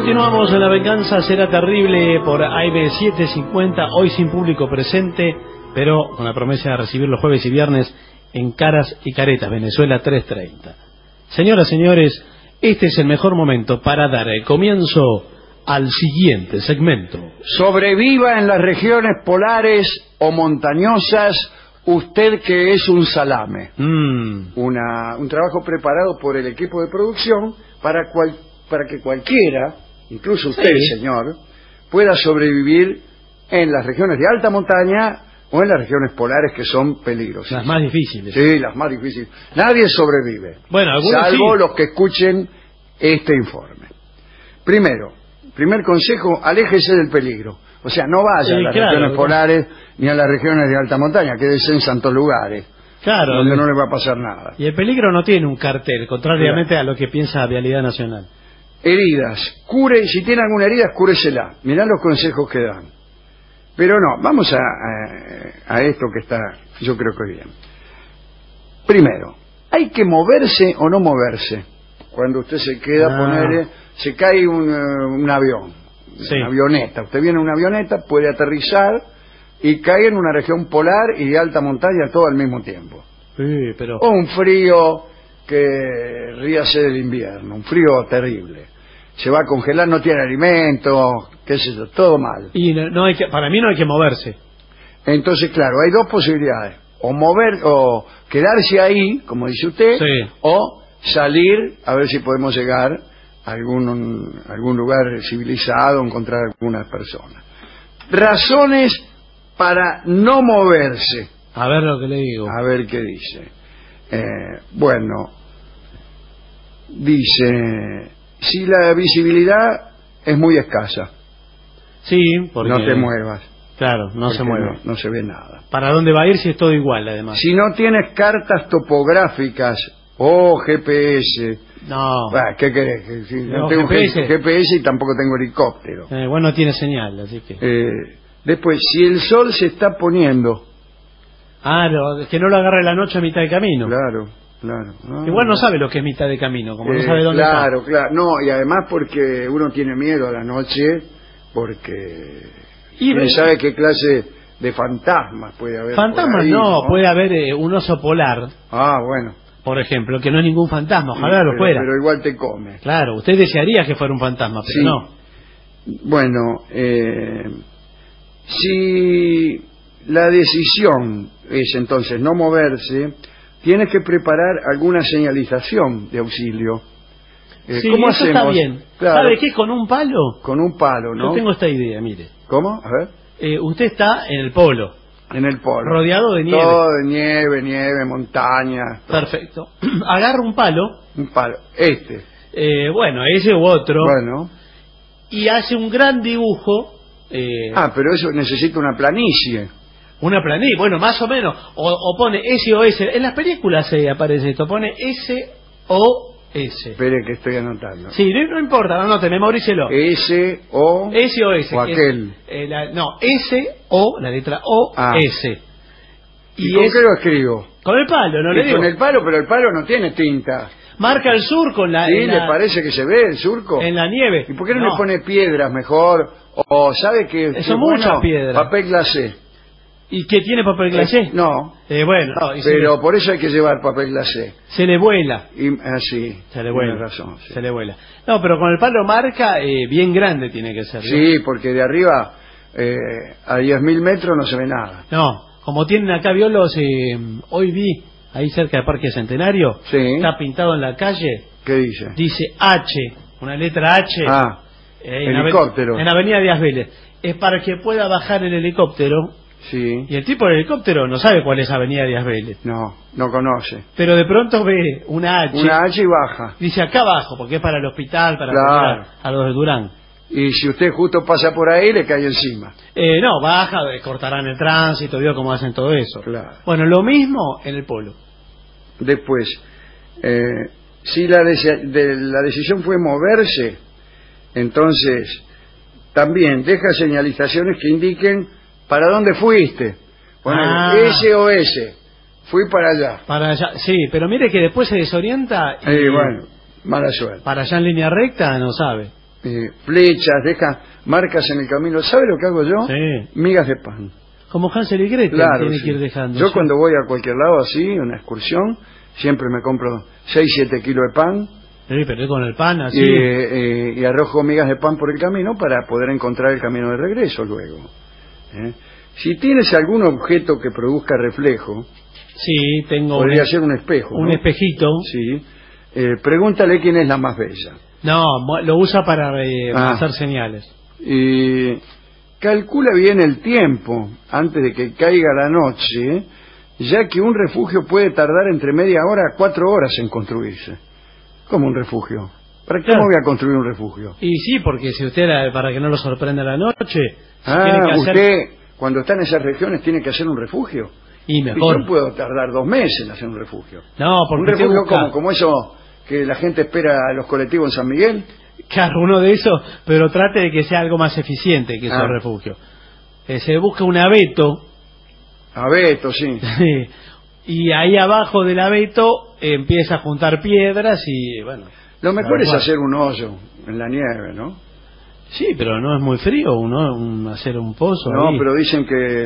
Continuamos en La Venganza Será Terrible por A M setecientos cincuenta, hoy sin público presente, pero con la promesa de recibir los jueves y viernes en Caras y Caretas, Venezuela trescientos treinta. Señoras, señores, este es el mejor momento para dar el comienzo al siguiente segmento. Sobreviva en las regiones polares o montañosas usted que es un salame. Mm. Una, un trabajo preparado por el equipo de producción para, cual, para que cualquiera, incluso usted, sí, señor, pueda sobrevivir en las regiones de alta montaña o en las regiones polares que son peligrosas. Las más difíciles. Sí, las más difíciles. Nadie sobrevive. Bueno, algunos salvo sí. los que escuchen este informe. Primero, primer consejo, aléjese del peligro. O sea, no vaya sí, a las claro, regiones polares ni a las regiones de alta montaña, quédese en santos lugares. Claro. Donde no le va a pasar nada. Y el peligro no tiene un cartel, contrariamente claro. a lo que piensa la Vialidad Nacional. Heridas. Cure, si tiene alguna herida, cúresela. Mirá los consejos que dan. Pero no, vamos a, a, a esto que está, yo creo que bien. Primero, ¿hay que moverse o no moverse? Cuando usted se queda, ah. poner, se cae un, un avión, sí. una avioneta. Usted viene en una avioneta, puede aterrizar y cae en una región polar y de alta montaña todo al mismo tiempo. Sí, pero... O un frío que ríase del invierno, un frío terrible. Se va a congelar, no tiene alimento, qué sé yo, todo mal. Y no, no hay que, para mí no hay que moverse. Entonces, claro, hay dos posibilidades. O mover, o quedarse ahí, como dice usted, sí. o salir a ver si podemos llegar a algún, un, algún lugar civilizado, encontrar algunas personas. Razones para no moverse. A ver lo que le digo. A ver qué dice. Eh, bueno, dice... Si la visibilidad es muy escasa. Sí, porque... No te muevas. Claro, no se mueve. No, no se ve nada. ¿Para dónde va a ir si es todo igual, además? Si no tienes cartas topográficas o G P S... No. Bah, ¿qué querés? Si no, no tengo G P S. G P S y tampoco tengo helicóptero. Eh, bueno, no tiene señal, así que... Eh, después, si el sol se está poniendo... Ah, no, que no lo agarre la noche a mitad de camino. Claro. Claro, no, igual no sabe lo que es mitad de camino, como eh, no sabe dónde claro, está. Claro, no, y además porque uno tiene miedo a la noche, porque y uno sabe qué clase de fantasmas puede haber. Fantasmas ahí, no, ¿no? puede haber eh, un oso polar. Ah, bueno. Por ejemplo, que no es ningún fantasma, ojalá sí, lo pero, fuera. Pero igual te come. Claro, usted desearía que fuera un fantasma, pero sí. no. Bueno, eh, si la decisión es entonces no moverse, tienes que preparar alguna señalización de auxilio. Eh, sí, ¿Cómo eso hacemos? está bien. Claro, ¿Sabe qué? ¿Con un palo? Con un palo, ¿no? Yo tengo esta idea, mire. ¿Cómo? A ver. Eh, usted está en el polo. En el polo. Rodeado de nieve. Todo de nieve, nieve, montañas. Perfecto. Agarra un palo. Un palo. Este. Eh, bueno, ese u otro. Bueno. Y hace un gran dibujo. Eh, ah, pero eso necesita una planicie. Una planilla, bueno, más o menos. O, o pone S O S. En las películas se aparece esto. Pone S O S. Espere que estoy anotando. Sí, no, no importa, no anote, memorícelo. S O S O S. O aquel. Es, eh, la, no, S O, la letra O ah. S. ¿Y, ¿Y con es, qué lo escribo? Con el palo, no le digo. Con el palo, pero el palo no tiene tinta. Marca el surco en la... ¿Sí? En ¿Le la, parece que se ve el surco? En la nieve. ¿Y por qué no, no. le pone piedras mejor? O ¿sabe que... Son muchas bueno, piedras. Papel glacé. ¿Y qué tiene papel glacé? Eh, no. Eh, bueno. No, pero le... por eso hay que llevar papel glacé. Se le vuela. Y, ah, sí. Se le vuela. Tiene razón. Sí. Se le vuela. No, pero con el palo marca eh, bien grande tiene que ser. Sí, ¿no? Porque de arriba eh, a diez mil metros no se ve nada. No, como tienen acá violos, eh, hoy vi, ahí cerca del Parque Centenario, sí. Está pintado en la calle. ¿Qué dice? Dice H, una letra H. Ah, eh, helicóptero. En, en Avenida Díaz Vélez. Es para que pueda bajar el helicóptero. Sí. Y el tipo del helicóptero no sabe cuál es Avenida Díaz Vélez. No, no conoce. Pero de pronto ve una H. Una H y baja. Dice acá abajo, porque es para el hospital, para claro. a los de Durán. Y si usted justo pasa por ahí, le cae encima. Eh, no, baja, cortarán el tránsito, vio cómo hacen todo eso. Claro. Bueno, lo mismo en el polo. Después, eh, si la, de, de, la decisión fue moverse, entonces también deja señalizaciones que indiquen para dónde fuiste. Bueno, ah. S O S, fui para allá. Para allá, sí, pero mire que después se desorienta. Y eh, bueno, mala suerte. Para allá en línea recta no sabe. eh, flechas, deja marcas en el camino. ¿Sabe lo que hago yo? Sí. Migas de pan. Como Hansel y Gretel, Claro, tiene sí. que ir dejando. Yo sí. cuando voy a cualquier lado así, una excursión, siempre me compro seis, siete kilos de pan. Sí, pero con el pan así. Y, eh, y arrojo migas de pan por el camino para poder encontrar el camino de regreso luego. ¿Eh? Si tienes algún objeto que produzca reflejo, sí, tengo podría un, ser un espejo. Un ¿no? espejito. Sí. Eh, pregúntale quién es la más bella. No, lo usa para eh, Ah. hacer señales. Y calcula bien el tiempo antes de que caiga la noche, ya que un refugio puede tardar entre media hora a cuatro horas en construirse. ¿Cómo un refugio? ¿Para qué Claro. voy a construir un refugio? Y sí, porque si usted, la- para que no lo sorprenda la noche, si Ah, tiene que hacer... usted cuando está en esas regiones tiene que hacer un refugio. Y mejor. Y yo puedo tardar dos meses en hacer un refugio. No, Un porque usted refugio busca... como, como eso que la gente espera a los colectivos en San Miguel. Claro, uno de esos, pero trate de que sea algo más eficiente que esos Ah. refugios. Eh, se busca un abeto. Abeto, sí. Y ahí abajo del abeto eh, empieza a juntar piedras y bueno. Lo mejor la es verdad. hacer un hoyo en la nieve, ¿no? Sí, pero no es muy frío uno un- hacer un pozo. No, ahí. pero dicen que eh,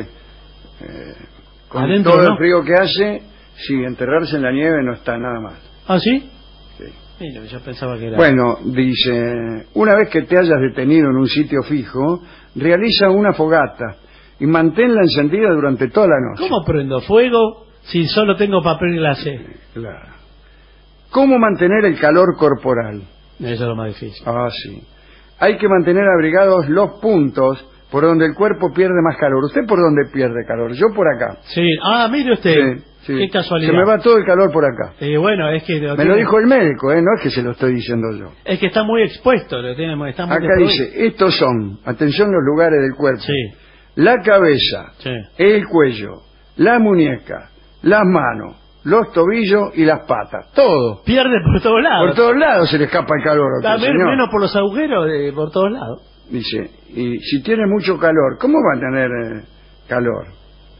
con Adentro, todo ¿no? el frío que hace, sí, enterrarse en la nieve no está nada mal. ¿Ah, sí? Sí. Mira, yo pensaba que era... Bueno, dice, una vez que te hayas detenido en un sitio fijo, realiza una fogata y manténla encendida durante toda la noche. ¿Cómo prendo fuego si solo tengo papel glacé? Claro. ¿Cómo mantener el calor corporal? Eso es lo más difícil. Ah, sí. Hay que mantener abrigados los puntos por donde el cuerpo pierde más calor. ¿Usted por dónde pierde calor? Yo por acá. Sí. Ah, mire usted. Sí, sí. Qué casualidad. Se me va todo el calor por acá. Eh, bueno, es que... Me tiene- lo dijo el médico, ¿eh? No es que se lo estoy diciendo yo. Es que está muy expuesto, lo tiene, está muy Acá desprovisto. dice, estos son, atención, los lugares del cuerpo. Sí, La cabeza, sí. el cuello, la muñeca, las manos, los tobillos y las patas. Todo. Pierde por todos lados. Por todos lados se le escapa el calor. a usted, También señor. menos por los agujeros, eh, por todos lados. Dice, y si tiene mucho calor, ¿cómo va a tener eh, calor?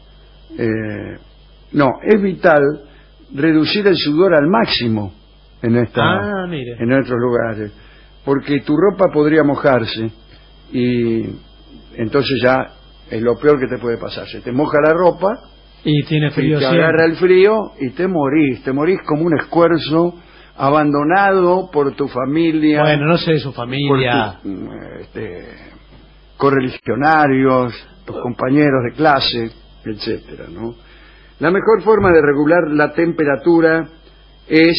Eh, no, es vital reducir el sudor al máximo en esta, Ah, mire. en otros lugares, porque tu ropa podría mojarse y entonces ya es lo peor que te puede pasar. Se te moja la ropa Y tiene y frío te siempre. agarra el frío y te morís, te morís como un escuerzo, abandonado por tu familia, Bueno, no sé de su por familia. tus mm, este, correligionarios, tus compañeros de clase, etcétera, ¿no? La mejor forma de regular la temperatura es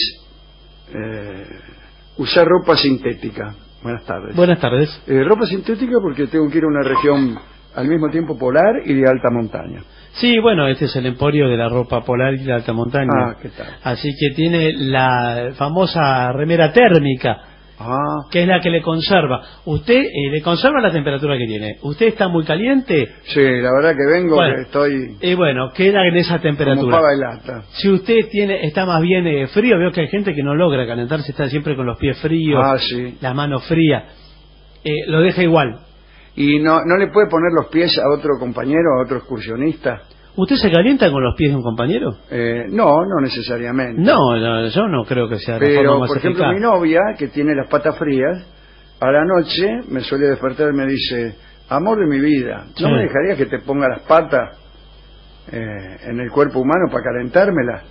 eh, usar ropa sintética. Buenas tardes. Buenas tardes. Eh, ropa sintética porque tengo que ir a una región al mismo tiempo polar y de alta montaña. Sí, bueno, este es el emporio de la ropa polar y la alta montaña. Ah, ¿qué tal? Así que tiene la famosa remera térmica, Ah, que es la que le conserva. Usted eh, le conserva la temperatura que tiene. ¿Usted está muy caliente? sí, la verdad que vengo, Bueno. que estoy Y bueno, queda en esa como temperatura. pava de lata. Si usted tiene está más bien eh, frío, veo que hay gente que no logra calentarse, está siempre con los pies fríos, Ah, sí. las manos frías. Eh, lo deja igual. ¿Y no, no le puede poner los pies a otro compañero, a otro excursionista? ¿Usted se calienta con los pies de un compañero? Eh, no, no necesariamente. No, no, yo no creo que sea la Pero, forma más por ejemplo, eficaz. mi novia, que tiene las patas frías, a la noche me suele despertar y me dice, amor de mi vida, ¿no Sí. me dejarías que te ponga las patas eh, en el cuerpo humano para calentármelas?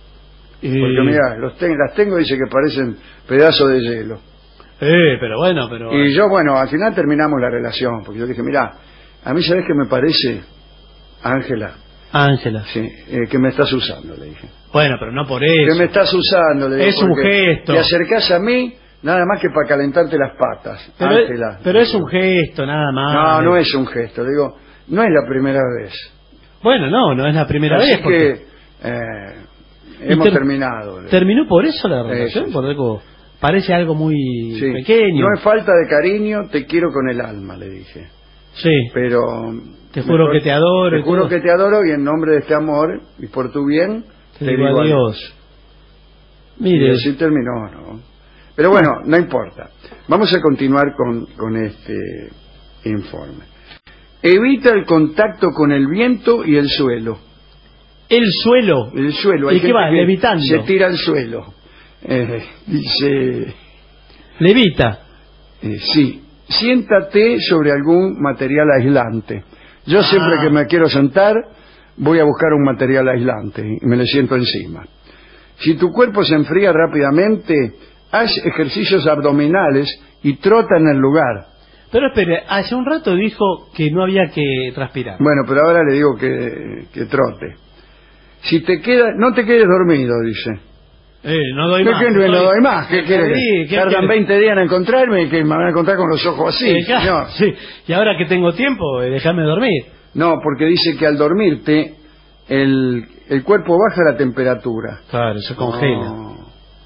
Y- Porque mira, los ten- las tengo, dice que parecen pedazos de hielo. Eh, pero bueno, pero... Y yo, bueno, al final terminamos la relación, porque yo dije, mira, a mí, ¿sabes qué me parece, Ángela? Ángela. Sí, eh, que me estás usando, le dije. Bueno, pero no por Que eso. me estás usando, le digo. Es un porque gesto. Te acercás a mí nada más que para calentarte las patas, Pero, Ángela. pero es un gesto, nada más. No, no es un gesto, le digo, no es la primera vez. Bueno, no, no es la primera Así vez. que porque- eh, Y hemos ter- terminado. le digo. ¿Terminó por eso la Sí, relación? sí, Por algo... Parece algo muy Sí. pequeño. No es falta de cariño, te quiero con el alma, le dije. Sí. Pero Te juro mejor- que te adoro Te y juro todo. que te adoro y en nombre de este amor y por tu bien Te digo adiós. Y Mire, así terminó, ¿no? Pero bueno, no importa. Vamos a continuar con, con este informe. Evita el contacto con el viento y el suelo. el suelo. El suelo. ¿Y Hay qué gente va, que levitando? se tira al suelo. Eh, dice, Levita. Eh, sí, siéntate sobre algún material aislante. Yo siempre Ah. que me quiero sentar, voy a buscar un material aislante y me le siento encima. Si tu cuerpo se enfría rápidamente, haz ejercicios abdominales y trota en el lugar. Pero espere, hace un rato dijo que no había que transpirar. Bueno, pero ahora le digo que, que trote. Si te queda, no te quedes dormido, dice. Eh, no doy ¿Qué más. quiere? No doy más. ¿Qué quiere? Sí, ¿qué Tardan quiere? veinte días en encontrarme y que me van a encontrar con los ojos así. Eh, claro, señor. sí. Y ahora que tengo tiempo, eh, déjame dormir. No, porque dice que al dormirte el, el cuerpo baja la temperatura. Claro, se congela. No.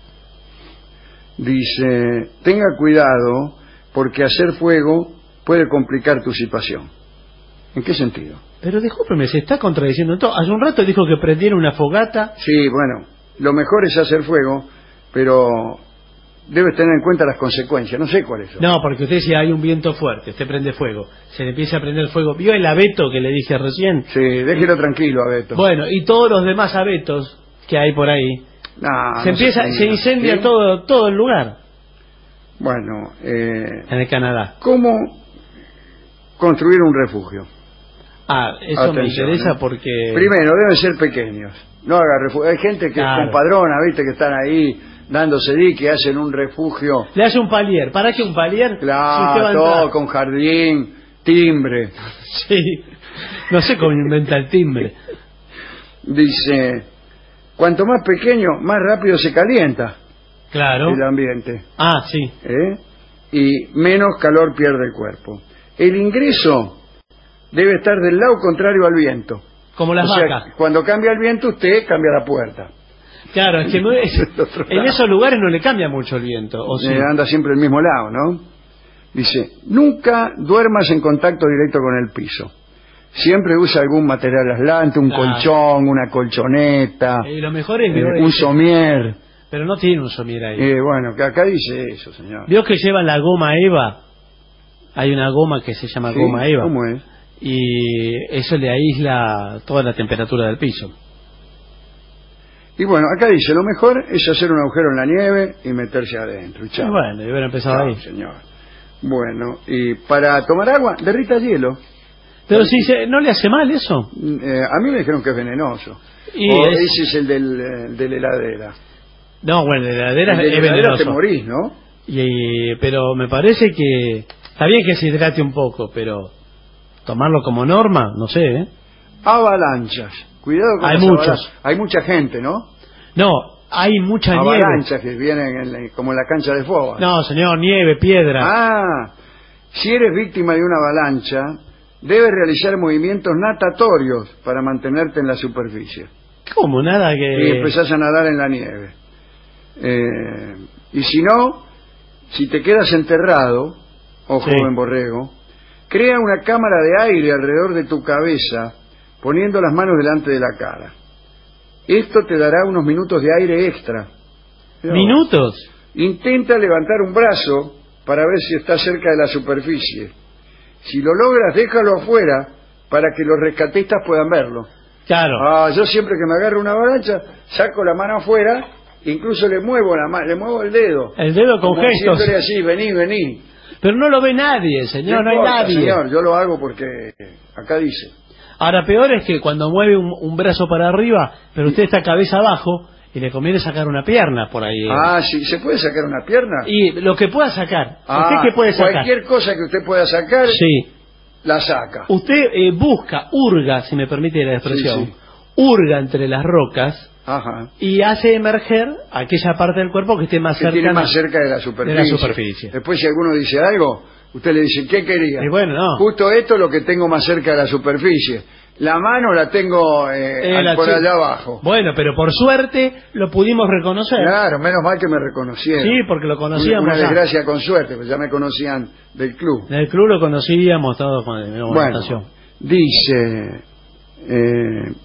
Dice, tenga cuidado porque hacer fuego puede complicar tu situación. ¿En qué sentido? Pero discúlpeme, se está contradiciendo todo. Hace un rato dijo que prendiera una fogata. Sí, bueno, lo mejor es hacer fuego, pero debes tener en cuenta las consecuencias. No sé cuáles son. No, porque usted decía hay un viento fuerte, usted prende fuego, se le empieza a prender fuego. ¿Vio el abeto que le dije recién? Sí, déjelo tranquilo, Abeto. Bueno, y todos los demás abetos que hay por ahí. No, se no empieza, se se incendia ¿sí? todo, todo el lugar. Bueno, eh, en el Canadá. ¿cómo construir un refugio? Ah, eso Atención, me interesa ¿eh? porque... Primero, deben ser pequeños. No haga refugio. Hay gente que Claro. con padrona, viste, que están ahí dándose dique, hacen un refugio. Le hace un palier. ¿Para qué un palier? Si usted va Claro, a todo entrar. con jardín, timbre. Sí. No sé cómo inventa el timbre. Dice, cuanto más pequeño, más rápido se calienta Claro. el ambiente. Ah, sí. ¿eh? Y menos calor pierde el cuerpo. El ingreso debe estar del lado contrario al viento. Como las O sea, vacas. cuando cambia el viento, usted cambia la puerta. Claro, es que no es- en esos lugares no le cambia mucho el viento. ¿O sí? Eh, anda siempre al mismo lado, ¿no? Dice, nunca duermas en contacto directo con el piso. Siempre usa algún material aislante, un Claro. colchón, una colchoneta, Y lo mejor es... eh, un somier. Pero no tiene un somier ahí. Eh, bueno, que acá dice eso, señor. ¿Vio que llevan la goma Eva? Hay una goma que se llama ¿Sí? goma Eva. ¿Cómo es? Y eso le aísla toda la temperatura del piso. Y bueno, acá dice, lo mejor es hacer un agujero en la nieve y meterse adentro. Y chao. Y bueno, debe haber empezado Chao, ahí. señor. Bueno, y para tomar agua, derrita hielo. Pero si se, ¿no le hace mal eso? Eh, a mí me dijeron que es venenoso. Y o es- ese es el del, eh, de la heladera. No, bueno, de la heladera El de la es heladera venenoso. te morís, ¿no? Y, pero me parece que está bien que se hidrate un poco, pero tomarlo como norma, no sé, ¿eh? Avalanchas. Cuidado con Hay las muchos. avalanchas. Hay mucha gente, ¿no? No, hay mucha nieve. Avalanchas que vienen en la- como en la cancha de fútbol. No, señor, nieve, piedra. Ah, si eres víctima de una avalancha, debes realizar movimientos natatorios para mantenerte en la superficie. ¿Cómo? Nada Y que... empezás a nadar en la nieve. Eh, y si no, si te quedas enterrado, oh Sí. joven borrego, crea una cámara de aire alrededor de tu cabeza, poniendo las manos delante de la cara. Esto te dará unos minutos de aire extra. Mirá vos. ¿Minutos? Intenta levantar un brazo para ver si está cerca de la superficie. Si lo logras, déjalo afuera para que los rescatistas puedan verlo. Claro. Ah, yo siempre que me agarro una avalancha, saco la mano afuera, incluso le muevo la mano, le muevo el dedo. El dedo con Como gestos. diciéndole así, vení, vení. Pero no lo ve nadie, señor, no, hay importa, nadie. señor, yo lo hago porque acá dice. Ahora, peor es que cuando mueve un, un brazo para arriba, pero usted está cabeza abajo, y le conviene sacar una pierna por ahí. Ah, sí, ¿se puede sacar una pierna? Y lo que pueda sacar. Ah, ¿Usted qué puede sacar? cualquier cosa que usted pueda sacar, Sí. la saca. Usted eh, busca, hurga, si me permite la expresión, Sí, sí. hurga entre las rocas Ajá. y hace emerger aquella parte del cuerpo que esté más Que cerca, tiene más cerca de la superficie. de la superficie. Después si alguno dice algo, usted le dice, ¿qué quería? Y bueno, no. Justo esto es lo que tengo más cerca de la superficie. La mano la tengo eh, Eh, al- la por chi- allá abajo. Bueno, pero por suerte lo pudimos reconocer. Claro, menos mal que me reconocieron. Sí, porque lo Una, conocíamos. una ya. desgracia con suerte, pues ya me conocían del club. En el club lo conocíamos todos con el Bueno, dice, eh,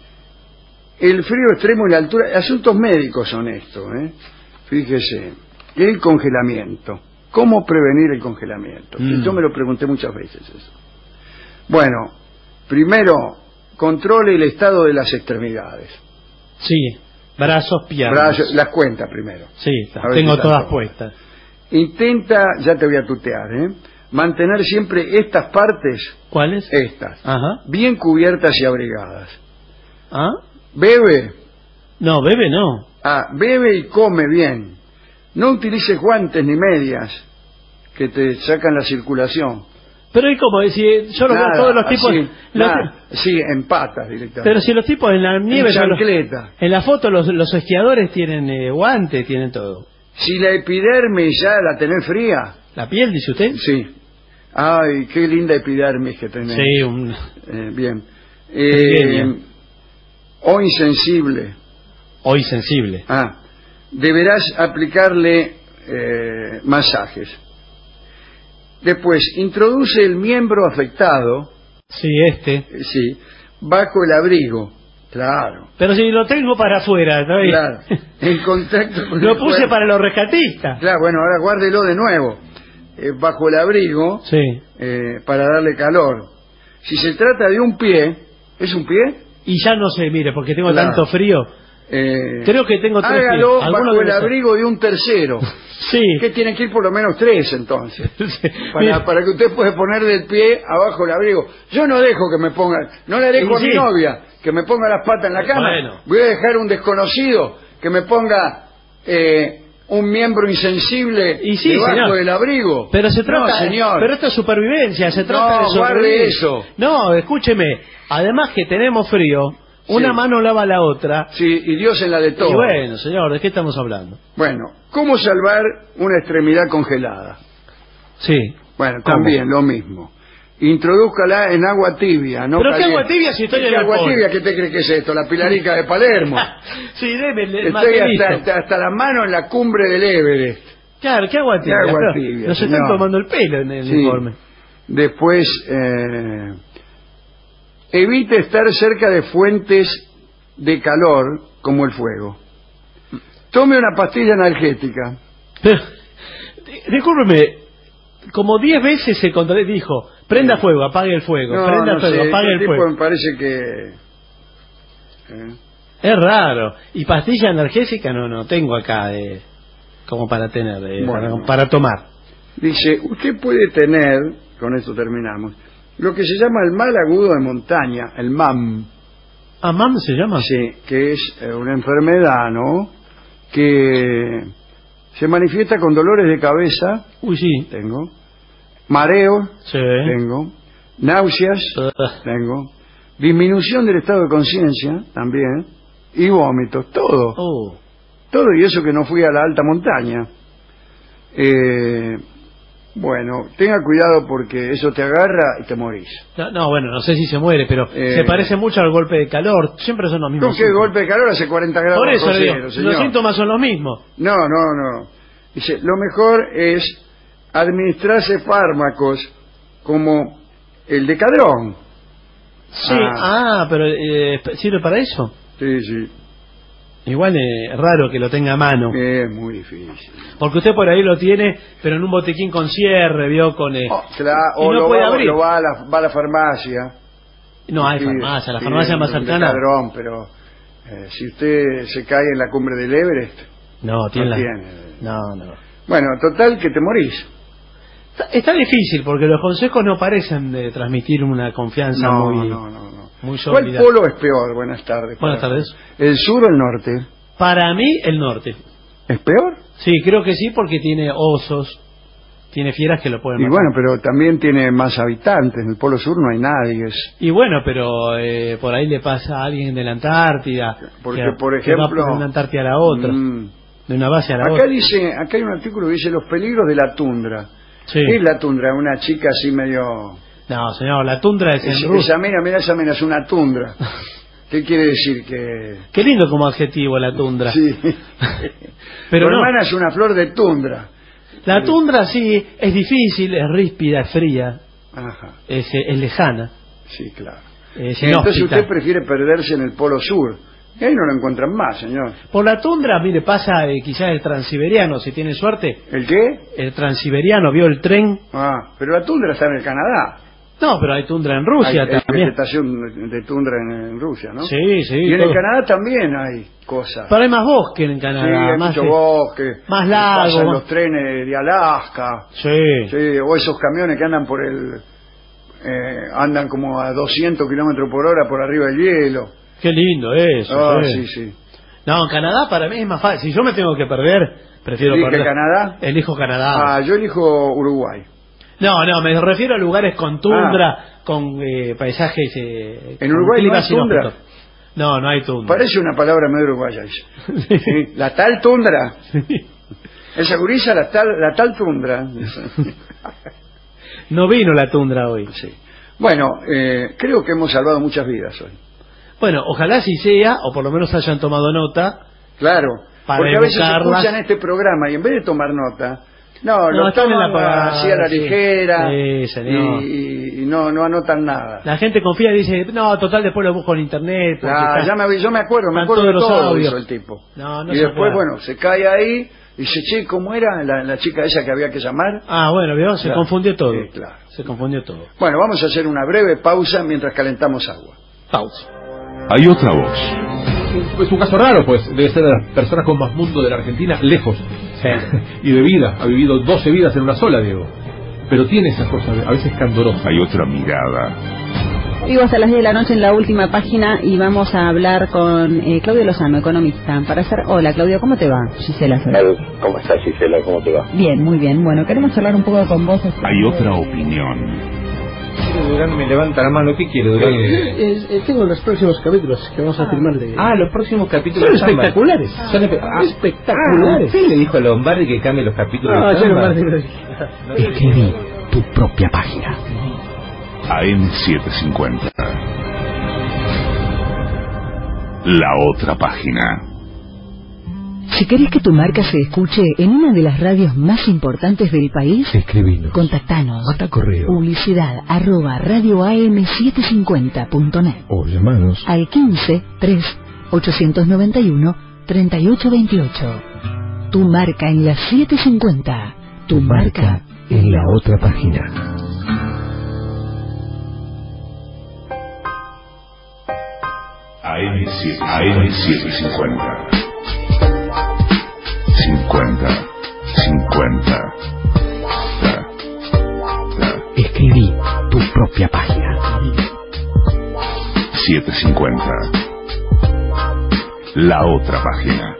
el frío extremo y la altura, asuntos médicos son estos, ¿eh? Fíjese, el congelamiento. ¿Cómo prevenir el congelamiento? Mm. Yo me lo pregunté muchas veces eso. Bueno, primero, controle el estado de las extremidades. Sí, brazos, piernas. Brazos, las cuenta primero. Sí, A ver tengo si está todas todo. puestas. intenta, ya te voy a tutear, ¿eh? mantener siempre estas partes. ¿Cuáles? Estas. Ajá. Bien cubiertas y abrigadas. ¿Ah? Bebe. No, bebe no. Ah, bebe y come bien. No utilices guantes ni medias que te sacan la circulación. Pero ¿y cómo? Si yo lo veo a todos los tipos... Así, los nada, sí, en patas directamente. Pero si los tipos en la nieve... En chancleta. Los, en la foto los, los esquiadores tienen eh, guantes, tienen todo. Si la epidermis ya la tenés fría... ¿La piel, dice usted? Sí. Ay, qué linda epidermis que tenés. Sí, un... Eh, bien. Eh, o insensible. O insensible. Ah, deberás aplicarle eh, masajes. Después, introduce el miembro afectado. Sí, este. Eh, sí, bajo el abrigo. Claro. Pero si lo tengo para afuera, ¿no? Claro. En contacto con Lo el puse cuerpo. para los rescatistas. Claro, bueno, ahora guárdelo de nuevo. Eh, bajo el abrigo. Sí. Eh, para darle calor. Si se trata de un pie, ¿es un pie? Y ya no sé, mire, porque tengo Claro. tanto frío. Eh, Creo que tengo tres hágalo pies. Alguno bajo el debe ser. abrigo de un tercero. Sí. Que tiene que ir por lo menos tres entonces. Sí. Para, Mira. para que usted pueda poner del pie abajo el abrigo. Yo no dejo que me ponga, no le dejo Y a mi sí. novia que me ponga las patas en la cama. Bueno. Voy a dejar un desconocido que me ponga eh, un miembro insensible Y sí, debajo señor. del abrigo. Pero se trata, no, señor. pero esto es supervivencia, se trata No, de guarde sobrevivir. eso. No, escúcheme, además que tenemos frío, una Sí. mano lava la otra. Sí, y Dios en la de todo. Y bueno, señor, ¿de qué estamos hablando? Bueno, ¿cómo salvar una extremidad congelada? Sí. Bueno, ¿Cómo? también lo mismo. Introdúzcala en agua tibia, no ¿Pero qué caliente. agua tibia si estoy ¿Qué en el agua polo? tibia? ¿Qué te crees que es esto? La pilarica de Palermo. Sí, debe el Estoy materialista. hasta, hasta, hasta la mano en la cumbre del Everest. Claro, ¿qué agua tibia? ¿Qué agua Claro, tibia, nos señor? están tomando el pelo en el Sí. informe. Después, eh, evite estar cerca de fuentes de calor como el fuego. Tome una pastilla analgética. Pero, di- discúlpeme, como diez veces se contradijo, prenda fuego, apague el fuego, No, prenda no fuego, sé, apague este el tipo fuego. me parece que... eh, Es raro. Y pastilla analgésica no, no tengo acá de, como para tener, de- Bueno. para, para tomar. Dice, usted puede tener, con esto terminamos, lo que se llama el mal agudo de montaña, el M A M. ¿Ah, M A M se llama? Sí, que es eh, una enfermedad, ¿no? Que se manifiesta con dolores de cabeza. Uy, sí. Tengo. Mareos. Sí. Tengo. Náuseas. Tengo. Disminución del estado de conciencia, también. Y vómitos, todo. Oh. Todo, y eso que no fui a la alta montaña. Eh, bueno, tenga cuidado porque eso te agarra y te morís. No, no, bueno, no sé si se muere, pero Eh. se parece mucho al golpe de calor. Siempre son los mismos. ¿Con qué síntomas. golpe de calor hace cuarenta grados Por eso bajo le digo, cero, señor? los síntomas son los mismos. No, no, no. Dice, lo mejor es administrarse fármacos como el Decadrón. Sí, ah, pero eh, ¿sirve para eso? Sí, sí. Igual es raro que lo tenga a mano. Es muy difícil. Porque usted por ahí lo tiene, pero en un botiquín con cierre, vio, con... Eh, Oh, claro, y o no lo, puede va, abrir. lo va, a la, va a la farmacia. No hay Sí, farmacia, la sí, farmacia más un cercana... Decadrón, pero eh, si usted se cae en la cumbre del Everest, No, tiene no la... tiene. No, no. Bueno, total que te morís. Está, está difícil porque los consejos no parecen de transmitir una confianza No, muy, no, no, no. muy ¿Cuál sólida. polo es peor? Buenas tardes. Buenas para- tardes. ¿El sur o el norte? Para mí, el norte. ¿Es peor? Sí, creo que sí, porque tiene osos, tiene fieras que lo pueden Y matar. bueno, pero también tiene más habitantes. En el polo sur no hay nadie. Es... Y bueno, pero eh, por ahí le pasa a alguien de la Antártida. Porque, que, por que va ejemplo... de una Antártida a la otra, Mm. de una base a la Acá otra. dice, acá hay un artículo que dice los peligros de la tundra. Sí. ¿Qué es la tundra? Una chica así medio... No, señor, la tundra es, Es, en ruso. esa, mira, mira, esa mira, es una tundra. ¿Qué quiere decir? Que... Qué lindo como adjetivo la tundra. Sí. Pero Tu no. hermana es una flor de tundra. La tundra sí, es difícil, es ríspida, es fría, Ajá, es, es lejana, sí, claro. es Entonces inhóspita. usted prefiere perderse en el polo sur. Y ahí no lo encuentran más, señor. Por la tundra, mire, pasa eh, quizás el transiberiano, si tiene suerte. ¿El qué? El transiberiano, vio el tren. Ah, pero la tundra está en el Canadá. No, pero hay tundra en Rusia hay, hay también. vegetación de tundra en, en Rusia, ¿no? Sí, sí. Y en todo. el Canadá también hay cosas. Pero hay más bosque en Canadá. Sí, hay más mucho de- bosque. más lago, Pasan más- los trenes de Alaska. Sí. Sí, o esos camiones que andan por el... Eh, andan como a doscientos kilómetros por hora por arriba del hielo. Qué lindo eso. Ah, sí. sí, sí. No, en Canadá para mí es más fácil. Si yo me tengo que perder, prefiero ¿Elige perder. Canadá? Elijo Canadá. Ah, yo elijo Uruguay. No, no, me refiero a lugares con tundra, con eh, paisajes... Eh, ¿En con Uruguay no hay climas tundra? inhóspitos. No, no hay tundra. Parece una palabra medio uruguaya eso. Sí, la tal tundra. Esa gurisa, la tal, la tal tundra. No vino la tundra hoy. Sí. Bueno, eh, creo que hemos salvado muchas vidas hoy. Bueno, ojalá sí sea, o por lo menos hayan tomado nota. Claro, Para porque a veces evocarlas. escuchan este programa y en vez de tomar nota, no, No, lo están en toman la pa- así a la sí. ligera Sí, señor. y, y- y no, no anotan nada. La gente confía y dice, no, total, después lo busco en internet. porque Ah, está- ya me, yo me acuerdo, me están acuerdo de todos los todo audios. hizo el tipo. No, no y se después, acuerda. bueno, se cae ahí y dice, che, ¿cómo era la, la chica esa que había que llamar? Ah, bueno, vio, se Claro. confundió todo. Sí, claro. Se confundió todo. Bueno, vamos a hacer una breve pausa mientras calentamos agua. Pausa. Hay otra voz. Es un caso raro, pues debe ser de las personas con más mundo de la Argentina, lejos. Y de vida, ha vivido doce vidas en una sola, Diego. Pero tiene esas cosas, a veces candorosas. Hay otra mirada. Vivo hasta las diez de la noche en la última página y vamos a hablar con eh, Claudio Lozano, economista. Para hacer... Hola, Claudio, ¿cómo te va? Gisela. ¿Cómo estás, Gisela? ¿Cómo te va? Bien, muy bien. Bueno, queremos hablar un poco con vos. Hay otra opinión. Durán me levanta la mano, ¿qué quiere Durán? Eh, eh, tengo los próximos capítulos que vamos a firmar de... Ah, los próximos capítulos Son de Samba. espectaculares. Son espe- ah, espectaculares. ¿Usted le dijo a Lombardi que cambie los capítulos No, de yo Samba? Lombardi lo dije. Escribí tu propia página. A M setecientos cincuenta. La otra página. Si querés que tu marca se escuche en una de las radios más importantes del país, Escribinos. contactanos. Manda correo. Publicidad arroba radio a m setecientos cincuenta punto net O llamanos. al quince tres ochocientos noventa y uno treinta y ocho veintiocho. Tu marca en la setecientos cincuenta. Tu marca en la otra página. A M setecientos cincuenta. cincuenta. cincuenta. Ta, ta. Escribí tu propia página. setecientos cincuenta. La otra página.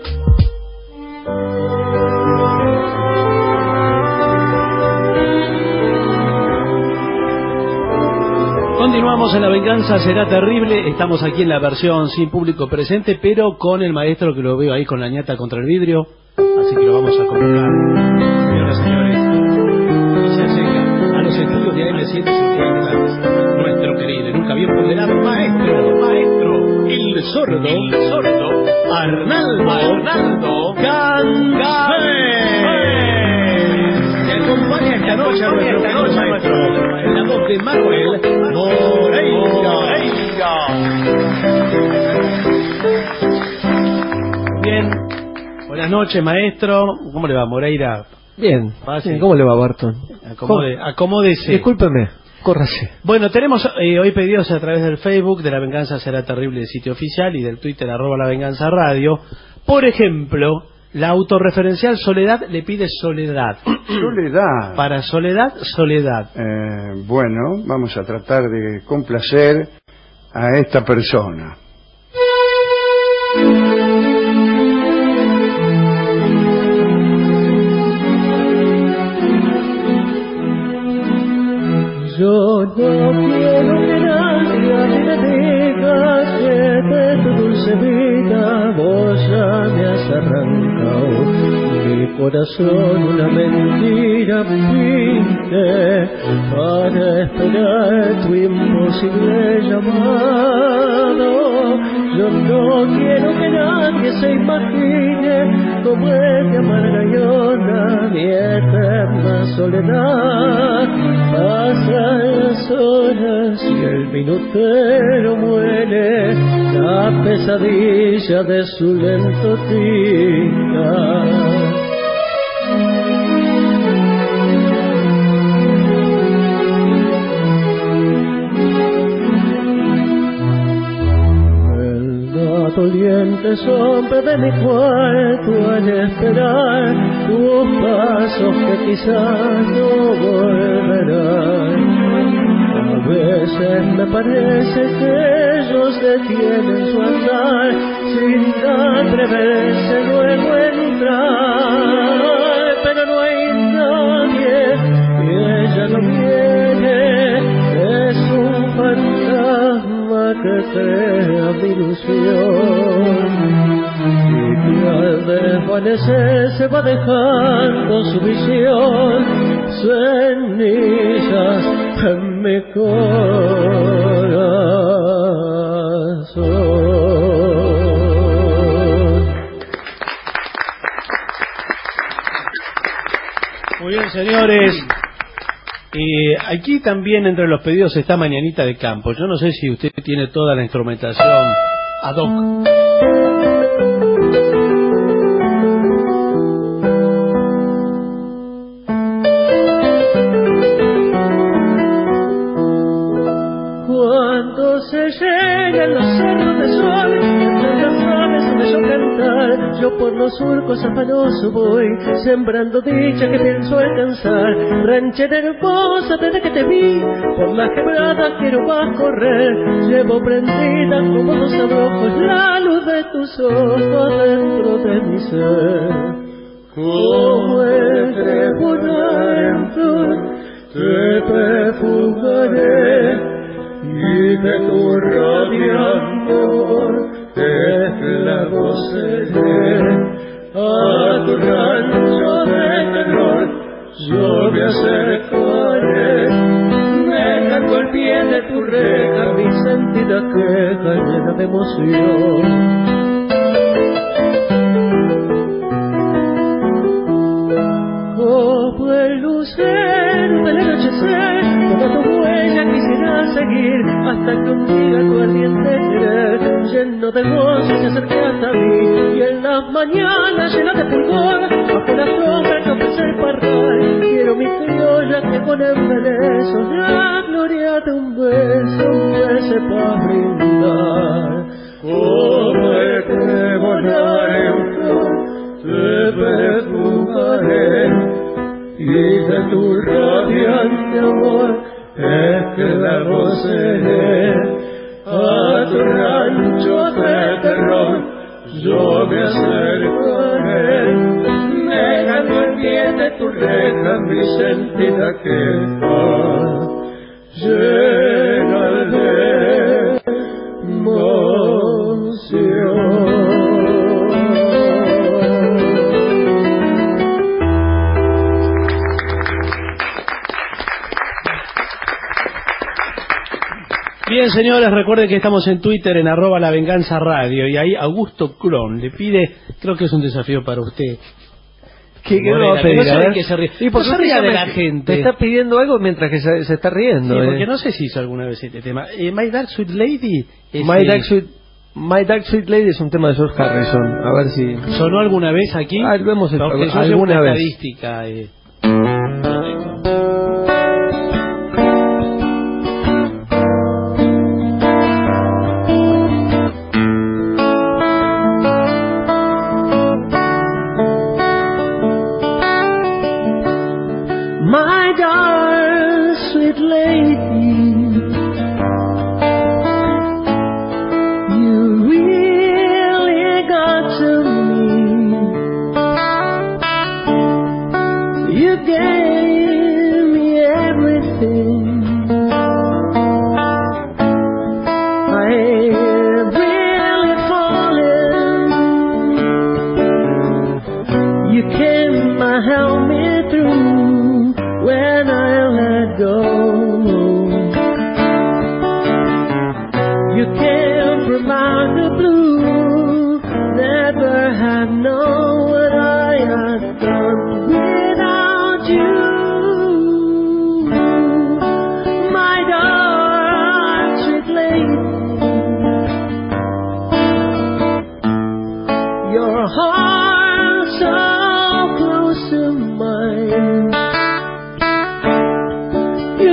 Continuamos en La Venganza Será Terrible. Estamos aquí en la versión sin público presente, pero con el maestro que lo veo ahí con la ñata contra el vidrio. Así que lo vamos a convocar. Señoras y señores, y se acerca a los estudios de A M setecientos cincuenta nuestro querido y nunca bien ponderado maestro, maestro, el sordo, el sordo, Arnaldo, Arnaldo Gangafe. Que acompaña esta noche a nuestro querido maestro, en la voz de Manuel Moreira. Bien, buenas noches, maestro. ¿Cómo le va, Moreira? Bien, Fácil. bien, ¿cómo le va, Barton? Acomode, acomódese. Discúlpeme, córrase. Bueno, tenemos eh, hoy pedidos a través del Facebook de La Venganza Será Terrible, del sitio oficial, y del Twitter arroba La Venganza Radio. Por ejemplo, la autorreferencial Soledad le pide soledad. Soledad. Para Soledad, soledad. Eh, bueno, vamos a tratar de complacer a esta persona. Yo no quiero que nadie a mí me diga que de tu dulce vida vos ya me has arrancado. Mi corazón una mentira pinte para esperar tu imposible llamado. Yo no quiero que nadie se imagine cómo es mi amarga y honda, mi eterna soledad. Pasan las horas y el minutero muere la pesadilla de su lento tic-tac. distante sombra de mi cuarto al esperar tus pasos que quizás no volverán. A veces me parece que ellos detienen su andar sin atreverse luego a entrar, pero no hay nadie y ella no viene, es un fantasma que crea mi ilusión y que al desvanecer se va dejando su visión, cenizas en mi corazón. Muy bien, señores. Y aquí también entre los pedidos está Mañanita de Campo. Yo no sé si usted tiene toda la instrumentación ad hoc. Cuando se llenan los cerros de sol, entre las aves donde yo cantar, yo por los surcos afanoso voy, sembrando dicha que pienso alcanzar. Ranchera hermosa, desde que te vi, por las quebradas quiero más correr. Llevo prendida como dos abrojos la luz de tus ojos dentro de mi ser. Como el tribunal en flor, te perfumaré, y de tu radiante amor esclavo seré. A tu rancho de terror yo me acercaré, dejando al pie de tu reja mi sentida queja llena de emoción. Como el lucero del anochecer, como tu huella quisiera seguir, hasta que un día tu ardiente querer, lleno de gozo, se acerque hasta mí. Y en las mañanas llenas de fulgor, bajo la sombra que ofrece el parral, quiero mi criolla que con embeleso la gloria de un beso me sepa brindar. Como el trébol en flor, te perfumaré, y de tu radiante amor esclavo seré. A tu rancho de terror yo me acercaré, dejando el pie de tu reja mi sentida queja llena de emoción. Bien, señores, recuerden que estamos en Twitter en arroba La Venganza Radio, y ahí Augusto Clon le pide, creo que es un desafío para usted. ¿Qué, ¿Qué me va a pedir? No sé a ver. de qué se ríe. ¿Y por No se ría de la gente? Me está pidiendo algo mientras que se, se está riendo. Sí, eh. porque no sé si hizo alguna vez este tema. Eh, My Dark Sweet Lady. Es My el... Dark Sweet My Dark Sweet Lady es un tema de George Harrison. A ver si sonó alguna vez aquí. Ah, lo hemos hecho porque yo alguna una vez. Estadística. Eh. My dark sweet lady, you really got to me. You gave me everything. I really fallen. You came to help me through when I let go. You came from out the blue, never had known what I had done without you. My dark sweet lady, your heart so close to mine. You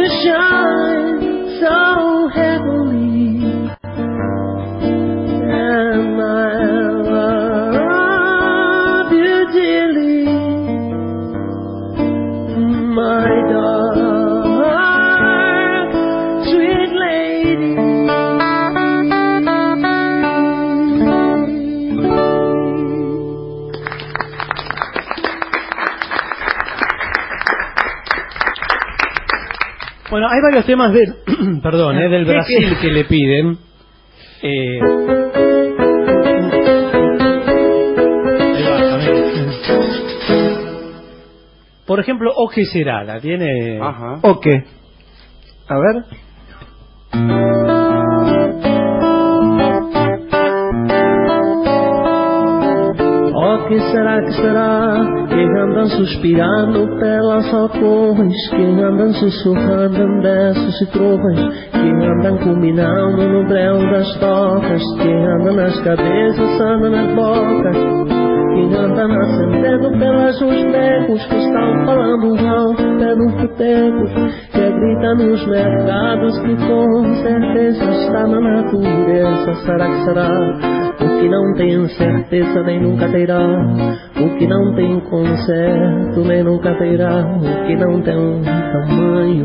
dark, sweet lady. Bueno, hay varios temas del, perdón, eh, del Brasil que le piden. Eh, ahí va, también. Por ejemplo, O que será, la tiene. Ajá. Ok. A ver. Oh, que será, que será? Que andam suspirando pelas alcovas, que andam sussurrando em versos e trovas, que andam combinando no breu das tocas, que andam nas cabeças, andam nas bocas, que andam acendendo pelas nos becos, que estão falando alto pé no boteco, que grita nos mercados, que com certeza está na natureza. Será que será? O que não tem certeza nem nunca terá, o que não tem conserto nem nunca terá, o que não tem tamanho.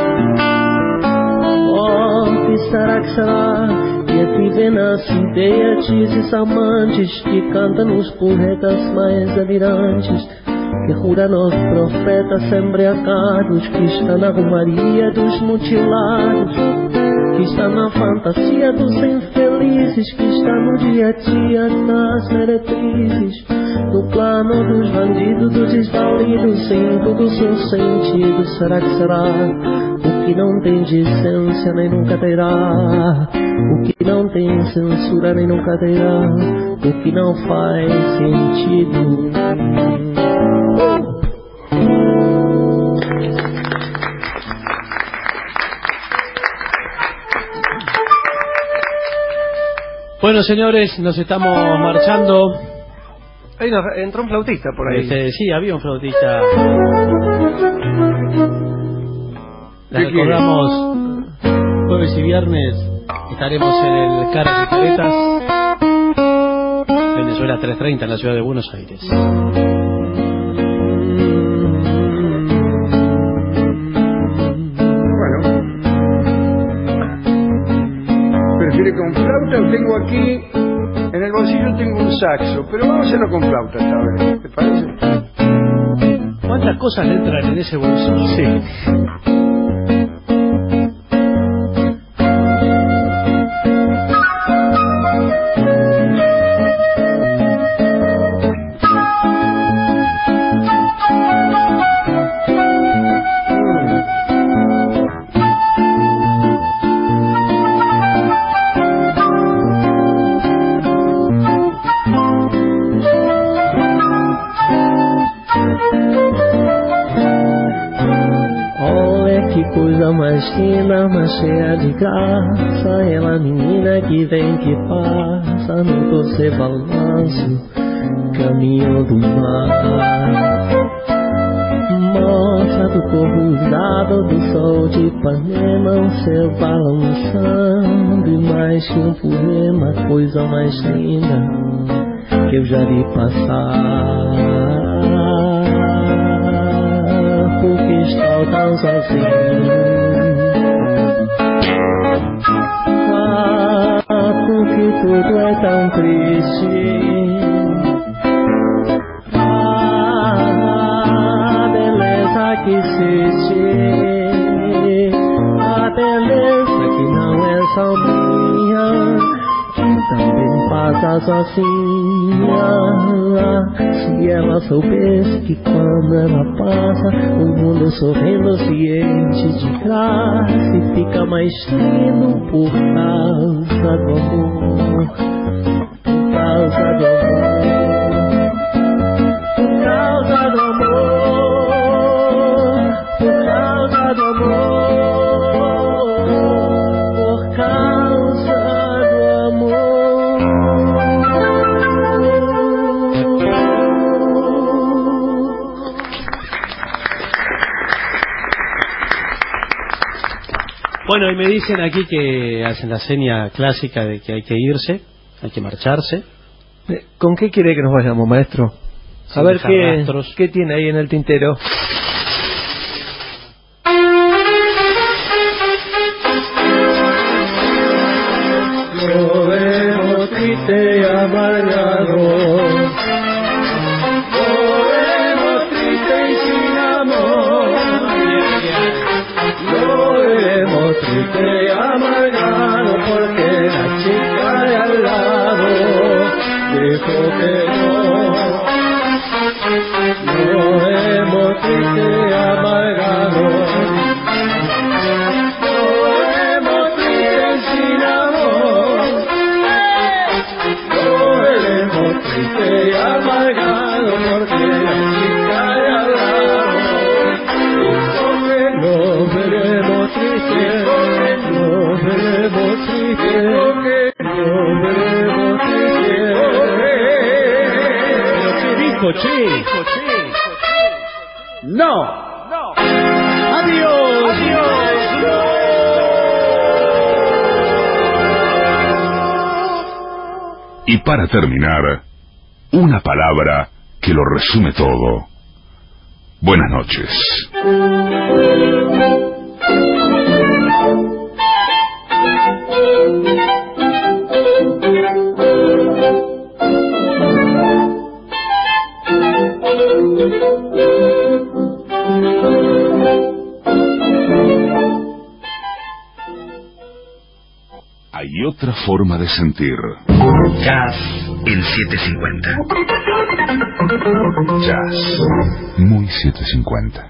Oh, que será que será? Que te vê nas ideias e amantes, que canta nos poetas mais delirantes, que jura nos profetas embriagados, que está na romaria dos mutilados, que está na fantasia dos infelizes, que está no dia a dia das meretrizes, no plano dos bandidos, dos desvalidos, em todo o seu sentido. Será que será? O que não tem decência nem nunca terá, o que não tem censura nem nunca terá, o que não faz sentido. Bueno, señores, nos estamos marchando. Ahí nos, entró un flautista por ahí. Este, sí, había un flautista. Les recordamos, jueves y viernes estaremos en el Caras y Caretas, Venezuela trescientos treinta, en la ciudad de Buenos Aires. Con flauta tengo aquí, en el bolsillo tengo un saxo, pero vamos a hacerlo con flauta esta vez, ¿te parece? ¿Cuántas cosas le entran en ese bolsillo? Sí. Mais cheia de graça, ela menina que vem que passa no doce balanço, caminho do mar. Moça do corpo usado do sol de Ipanema, o céu balançando, e mais que um poema, coisa mais linda que eu já vi passar. Porque estou tão sozinho, porque tudo é tão triste. A beleza que existe, a beleza que não é só minha, que também passa sozinha. Se ela soubesse que quando ela passa, o mundo sorrindo se enche de graça e fica mais lindo por causa do amor, por causa do amor, por causa do amor, por causa do amor, por causa do amor. Bueno, y me dicen aquí que hacen la seña clásica de que hay que irse, hay que marcharse. ¿Con qué quiere que nos vayamos, maestro? A Sin ver dejar qué, rastros. qué tiene ahí en el tintero. amargado. Lloremos triste y sin amor. Lloremos triste y amargado porque la chica de al lado dijo que no. Lloremos triste y amargado. Lloremos triste y sin amor. Lloremos triste y amargado porque la chica de al lado dijo que nos veremos tristes, nos veremos tristes, nos veremos tristes. ¿Pero qué dijo, che? No. Adiós. Y para terminar, una palabra que lo resume todo. Buenas noches. Hay otra forma de sentir. Jazz en setecientos cincuenta. Jazz. Muy setecientos cincuenta.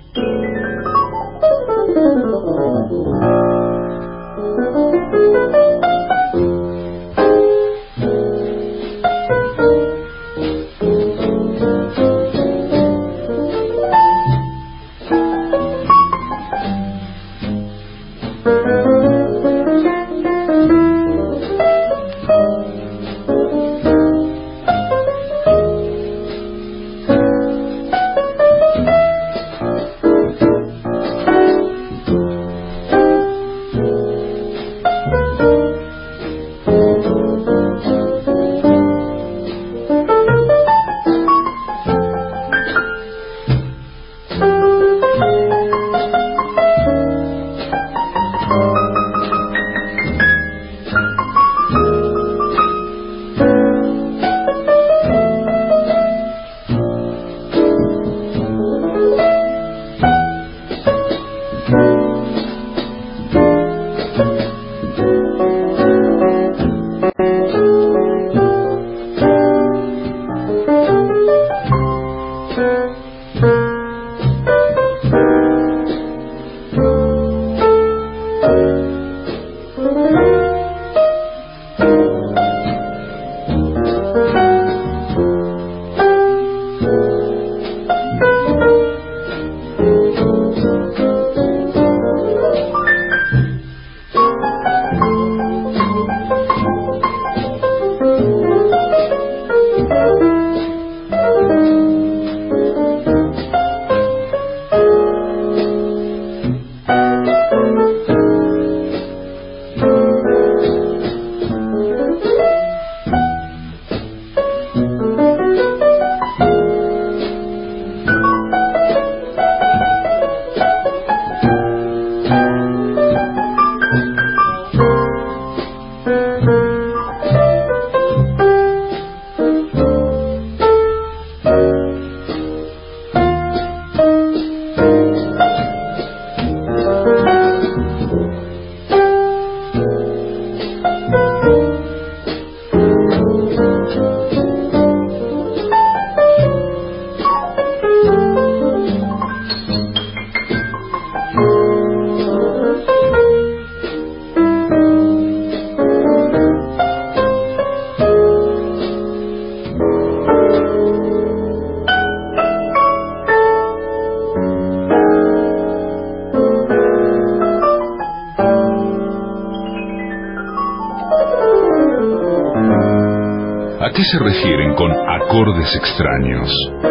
¿A qué se refieren con acordes extraños?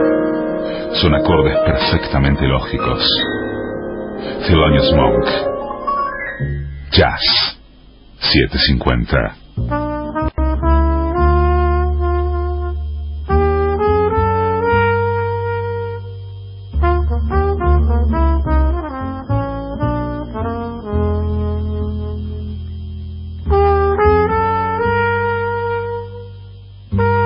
Son acordes perfectamente lógicos. Thelonious Monk. Jazz. setecientos cincuenta. Bye.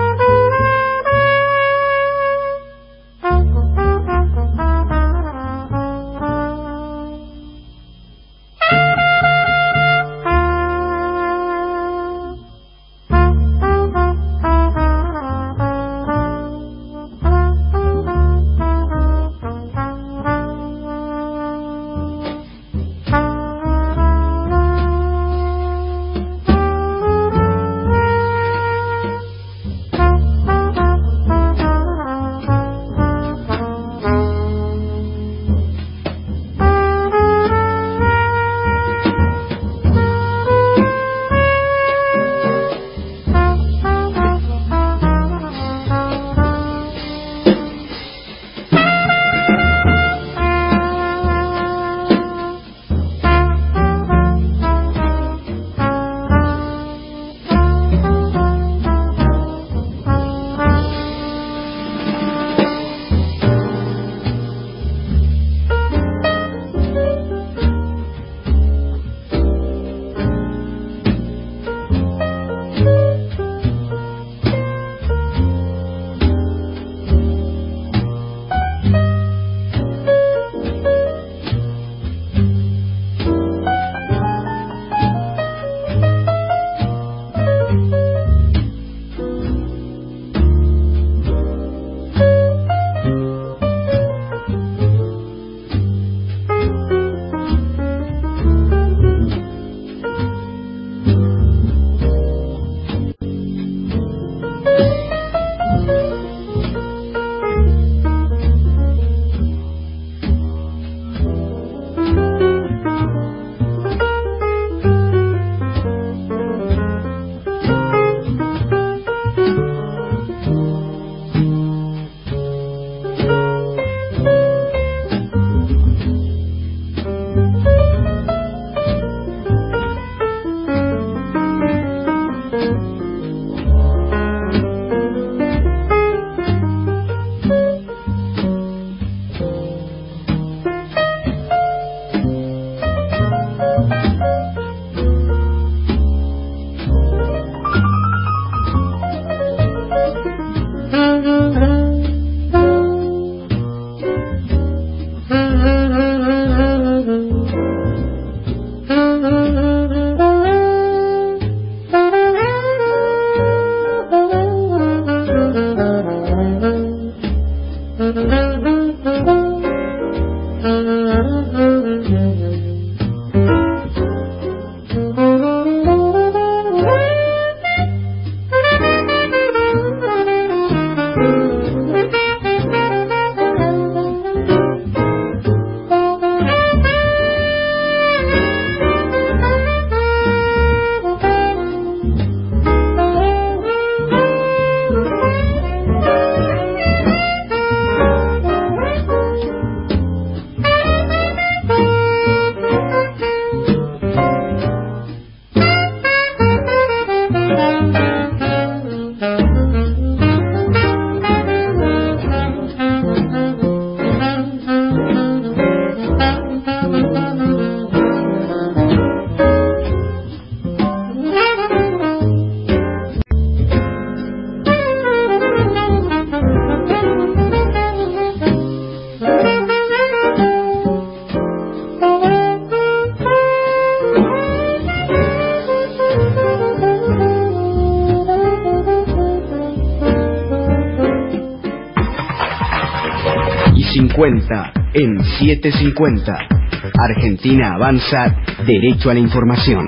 cincuenta en setecientos cincuenta. Argentina avanza, derecho a la información.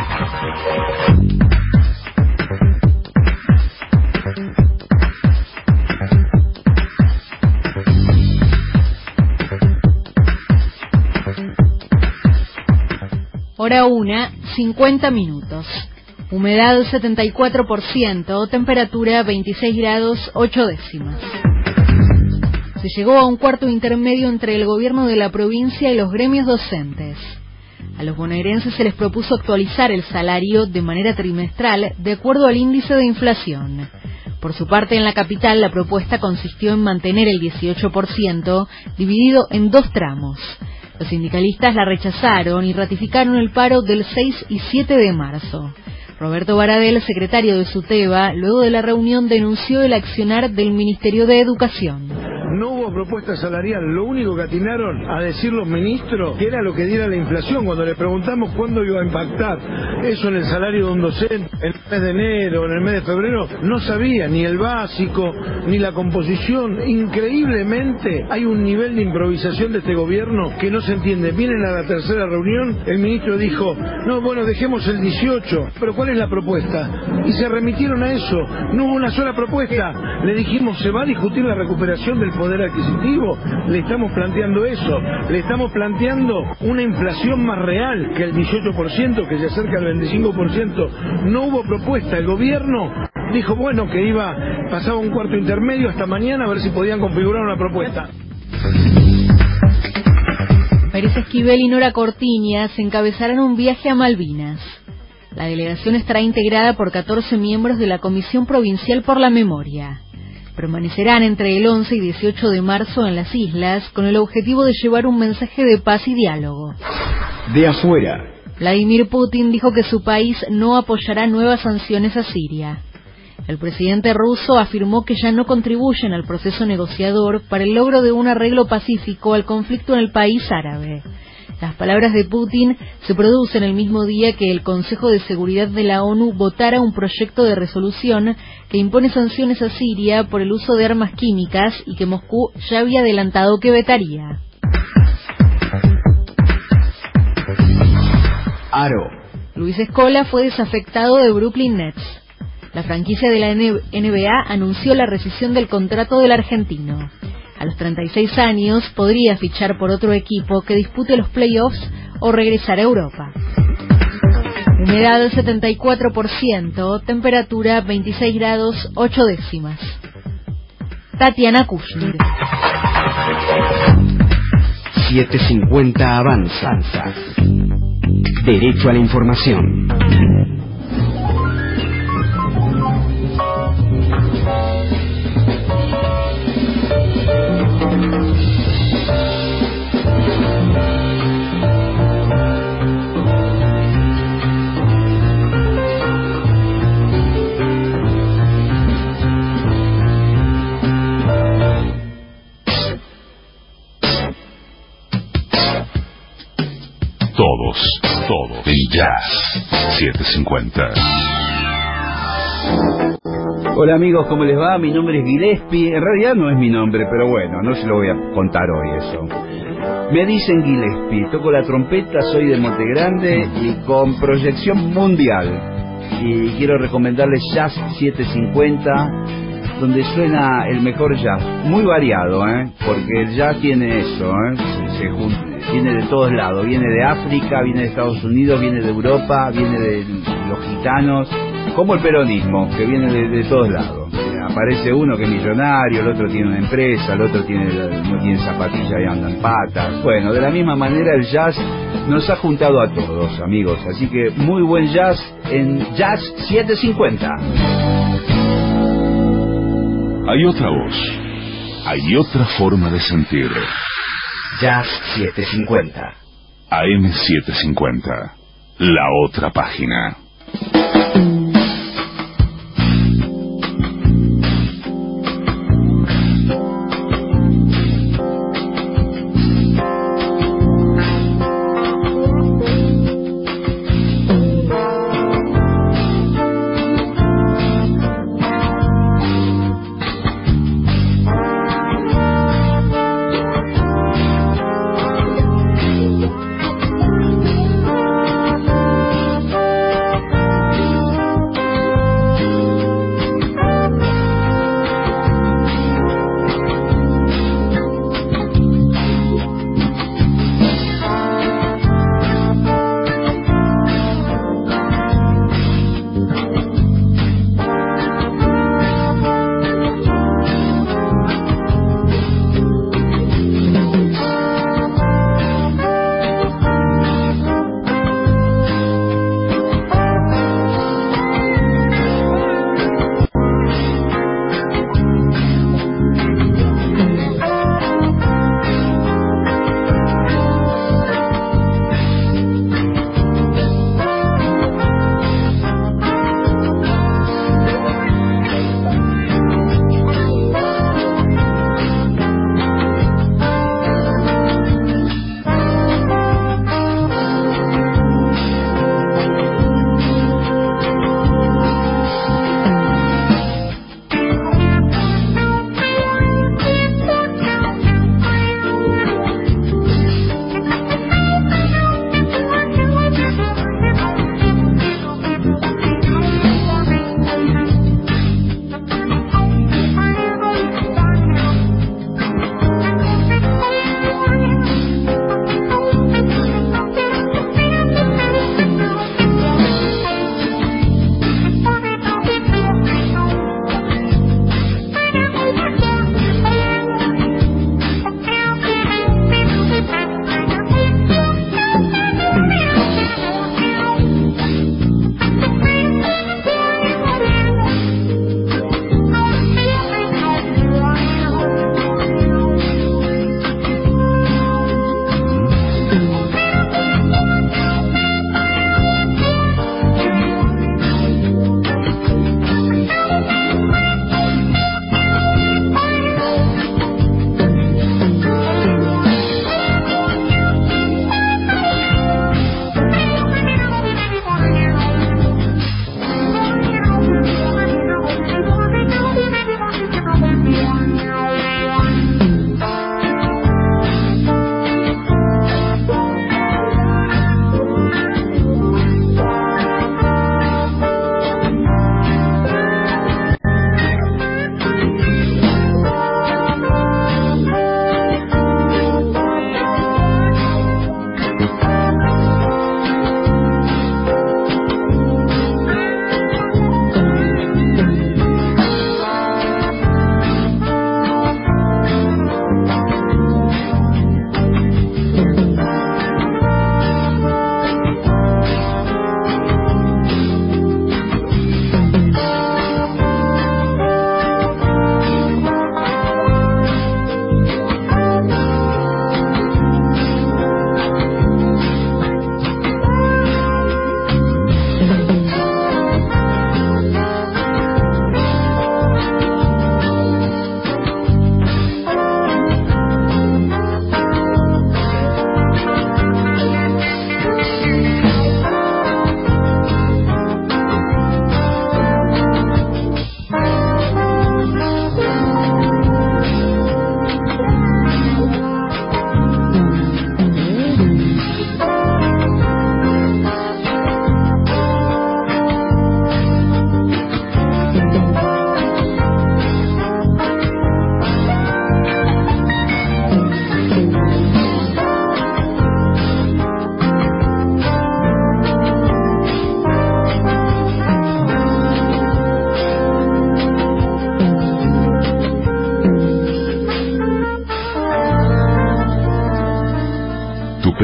Hora una, cincuenta minutos. Humedad setenta y cuatro por ciento, temperatura veintiséis grados ocho décimas. Se llegó a un cuarto intermedio entre el gobierno de la provincia y los gremios docentes. A los bonaerenses se les propuso actualizar el salario de manera trimestral de acuerdo al índice de inflación. Por su parte, en la capital, la propuesta consistió en mantener el dieciocho por ciento dividido en dos tramos. Los sindicalistas la rechazaron y ratificaron el paro del seis y siete de marzo. Roberto Baradel, secretario de SUTEBA, luego de la reunión denunció el accionar del Ministerio de Educación. No hubo propuesta salarial, lo único que atinaron a decir los ministros que era lo que diera la inflación. Cuando le preguntamos cuándo iba a impactar eso en el salario de un docente, en el mes de enero, en el mes de febrero, no sabía ni el básico, ni la composición. Increíblemente hay un nivel de improvisación de este gobierno que no se entiende. Vienen a la tercera reunión, el ministro dijo, no, bueno, dejemos el dieciocho, pero ¿cuál es la propuesta? Y se remitieron a eso, no hubo una sola propuesta. Le dijimos, ¿se va a discutir la recuperación del poder adquisitivo? Le estamos planteando eso, le estamos planteando una inflación más real que el dieciocho por ciento, que se acerca al veinticinco por ciento. No hubo propuesta, el gobierno dijo, bueno, que iba, pasaba un cuarto intermedio hasta mañana a ver si podían configurar una propuesta. Pérez Esquivel y Nora Cortiñas encabezarán un viaje a Malvinas. La delegación estará integrada por catorce miembros de la Comisión Provincial por la Memoria. Permanecerán entre el once y dieciocho de marzo en las islas con el objetivo de llevar un mensaje de paz y diálogo. De afuera. Vladimir Putin dijo que su país no apoyará nuevas sanciones a Siria. El presidente ruso afirmó que ya no contribuyen al proceso negociador para el logro de un arreglo pacífico al conflicto en el país árabe. Las palabras de Putin se producen el mismo día que el Consejo de Seguridad de la ONU votara un proyecto de resolución que impone sanciones a Siria por el uso de armas químicas y que Moscú ya había adelantado que vetaría. Aro. Luis Scola fue desafectado de Brooklyn Nets. La franquicia de la N B A anunció la rescisión del contrato del argentino. A los treinta y seis años podría fichar por otro equipo que dispute los playoffs o regresar a Europa. Humedad del setenta y cuatro por ciento, temperatura veintiséis grados ocho décimas. Tatiana Kushner. setecientos cincuenta avanza. Derecho a la información. Todos, todos, en Jazz setecientos cincuenta. Hola amigos, ¿cómo les va? Mi nombre es Gillespie. En realidad no es mi nombre, pero bueno, no se lo voy a contar hoy eso. Me dicen Gillespie, toco la trompeta, soy de Montegrande y con proyección mundial. Y quiero recomendarles Jazz setecientos cincuenta, donde suena el mejor jazz. Muy variado, ¿eh? Porque el jazz tiene eso, ¿eh? Se, se junta, viene de todos lados. Viene de África, viene de Estados Unidos, viene de Europa, viene de los gitanos. Como el peronismo, que viene de, de todos lados. Aparece uno que es millonario, el otro tiene una empresa, el otro tiene no tiene zapatillas y anda en patas. Bueno, de la misma manera el jazz nos ha juntado a todos, amigos. Así que muy buen jazz en Jazz setecientos cincuenta. Hay otra voz, hay otra forma de sentir. Jazz setecientos cincuenta. A M setecientos cincuenta, la otra página.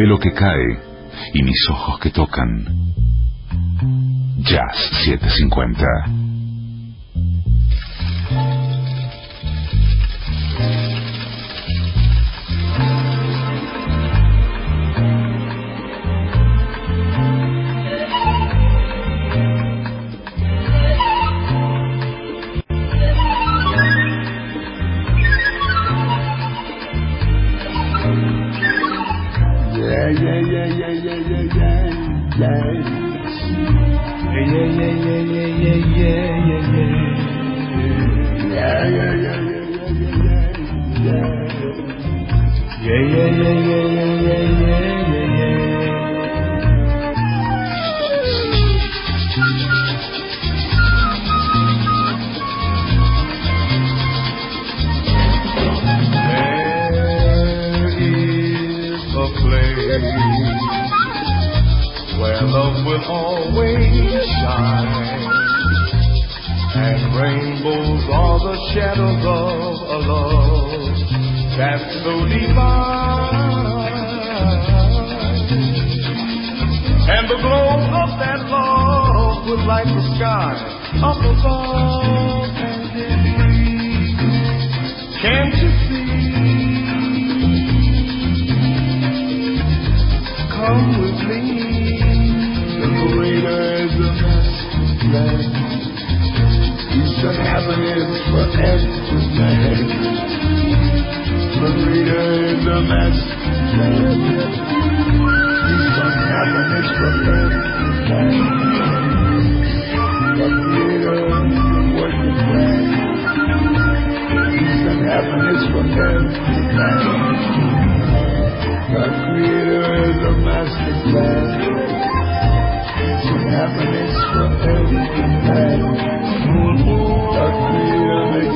pelo que cae y mis ojos que tocan. Jazz setecientos cincuenta. Where love will always shine, and rainbows are the shadows of a love that's so divine, and the glow of that love will light the sky up above and in free. Can't you see? Come with me. Greater is the master plan. Peace and happiness for everyone. Greater is the master plan. Peace and happiness for everyone. The greater is the working plan. Peace and happiness for everyone. The creator is the master plan. Happiness for everyone. The creator makes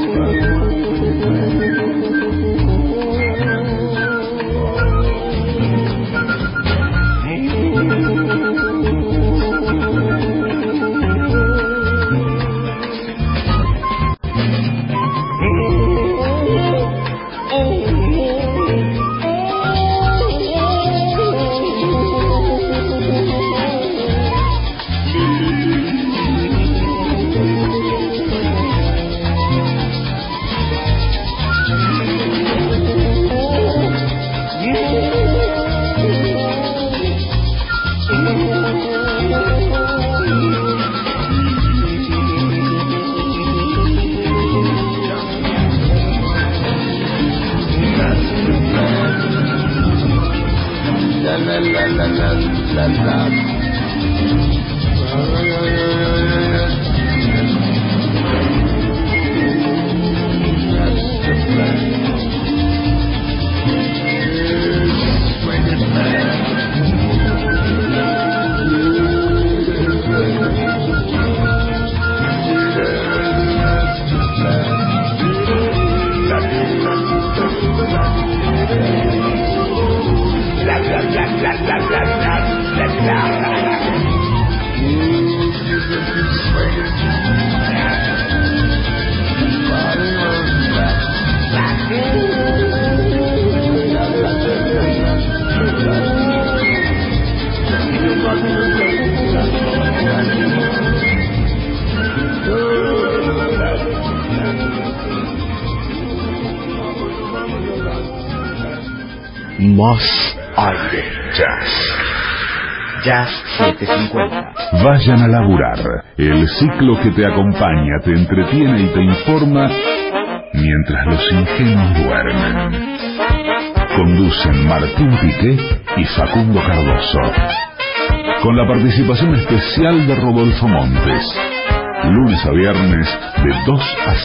Más aire. Jazz. Jazz setecientos cincuenta. Vayan a laburar. El ciclo que te acompaña, te entretiene y te informa mientras los ingenuos duermen. Conducen Martín Piqué y Facundo Cardoso. Con la participación especial de Rodolfo Montes. Lunes a viernes de dos a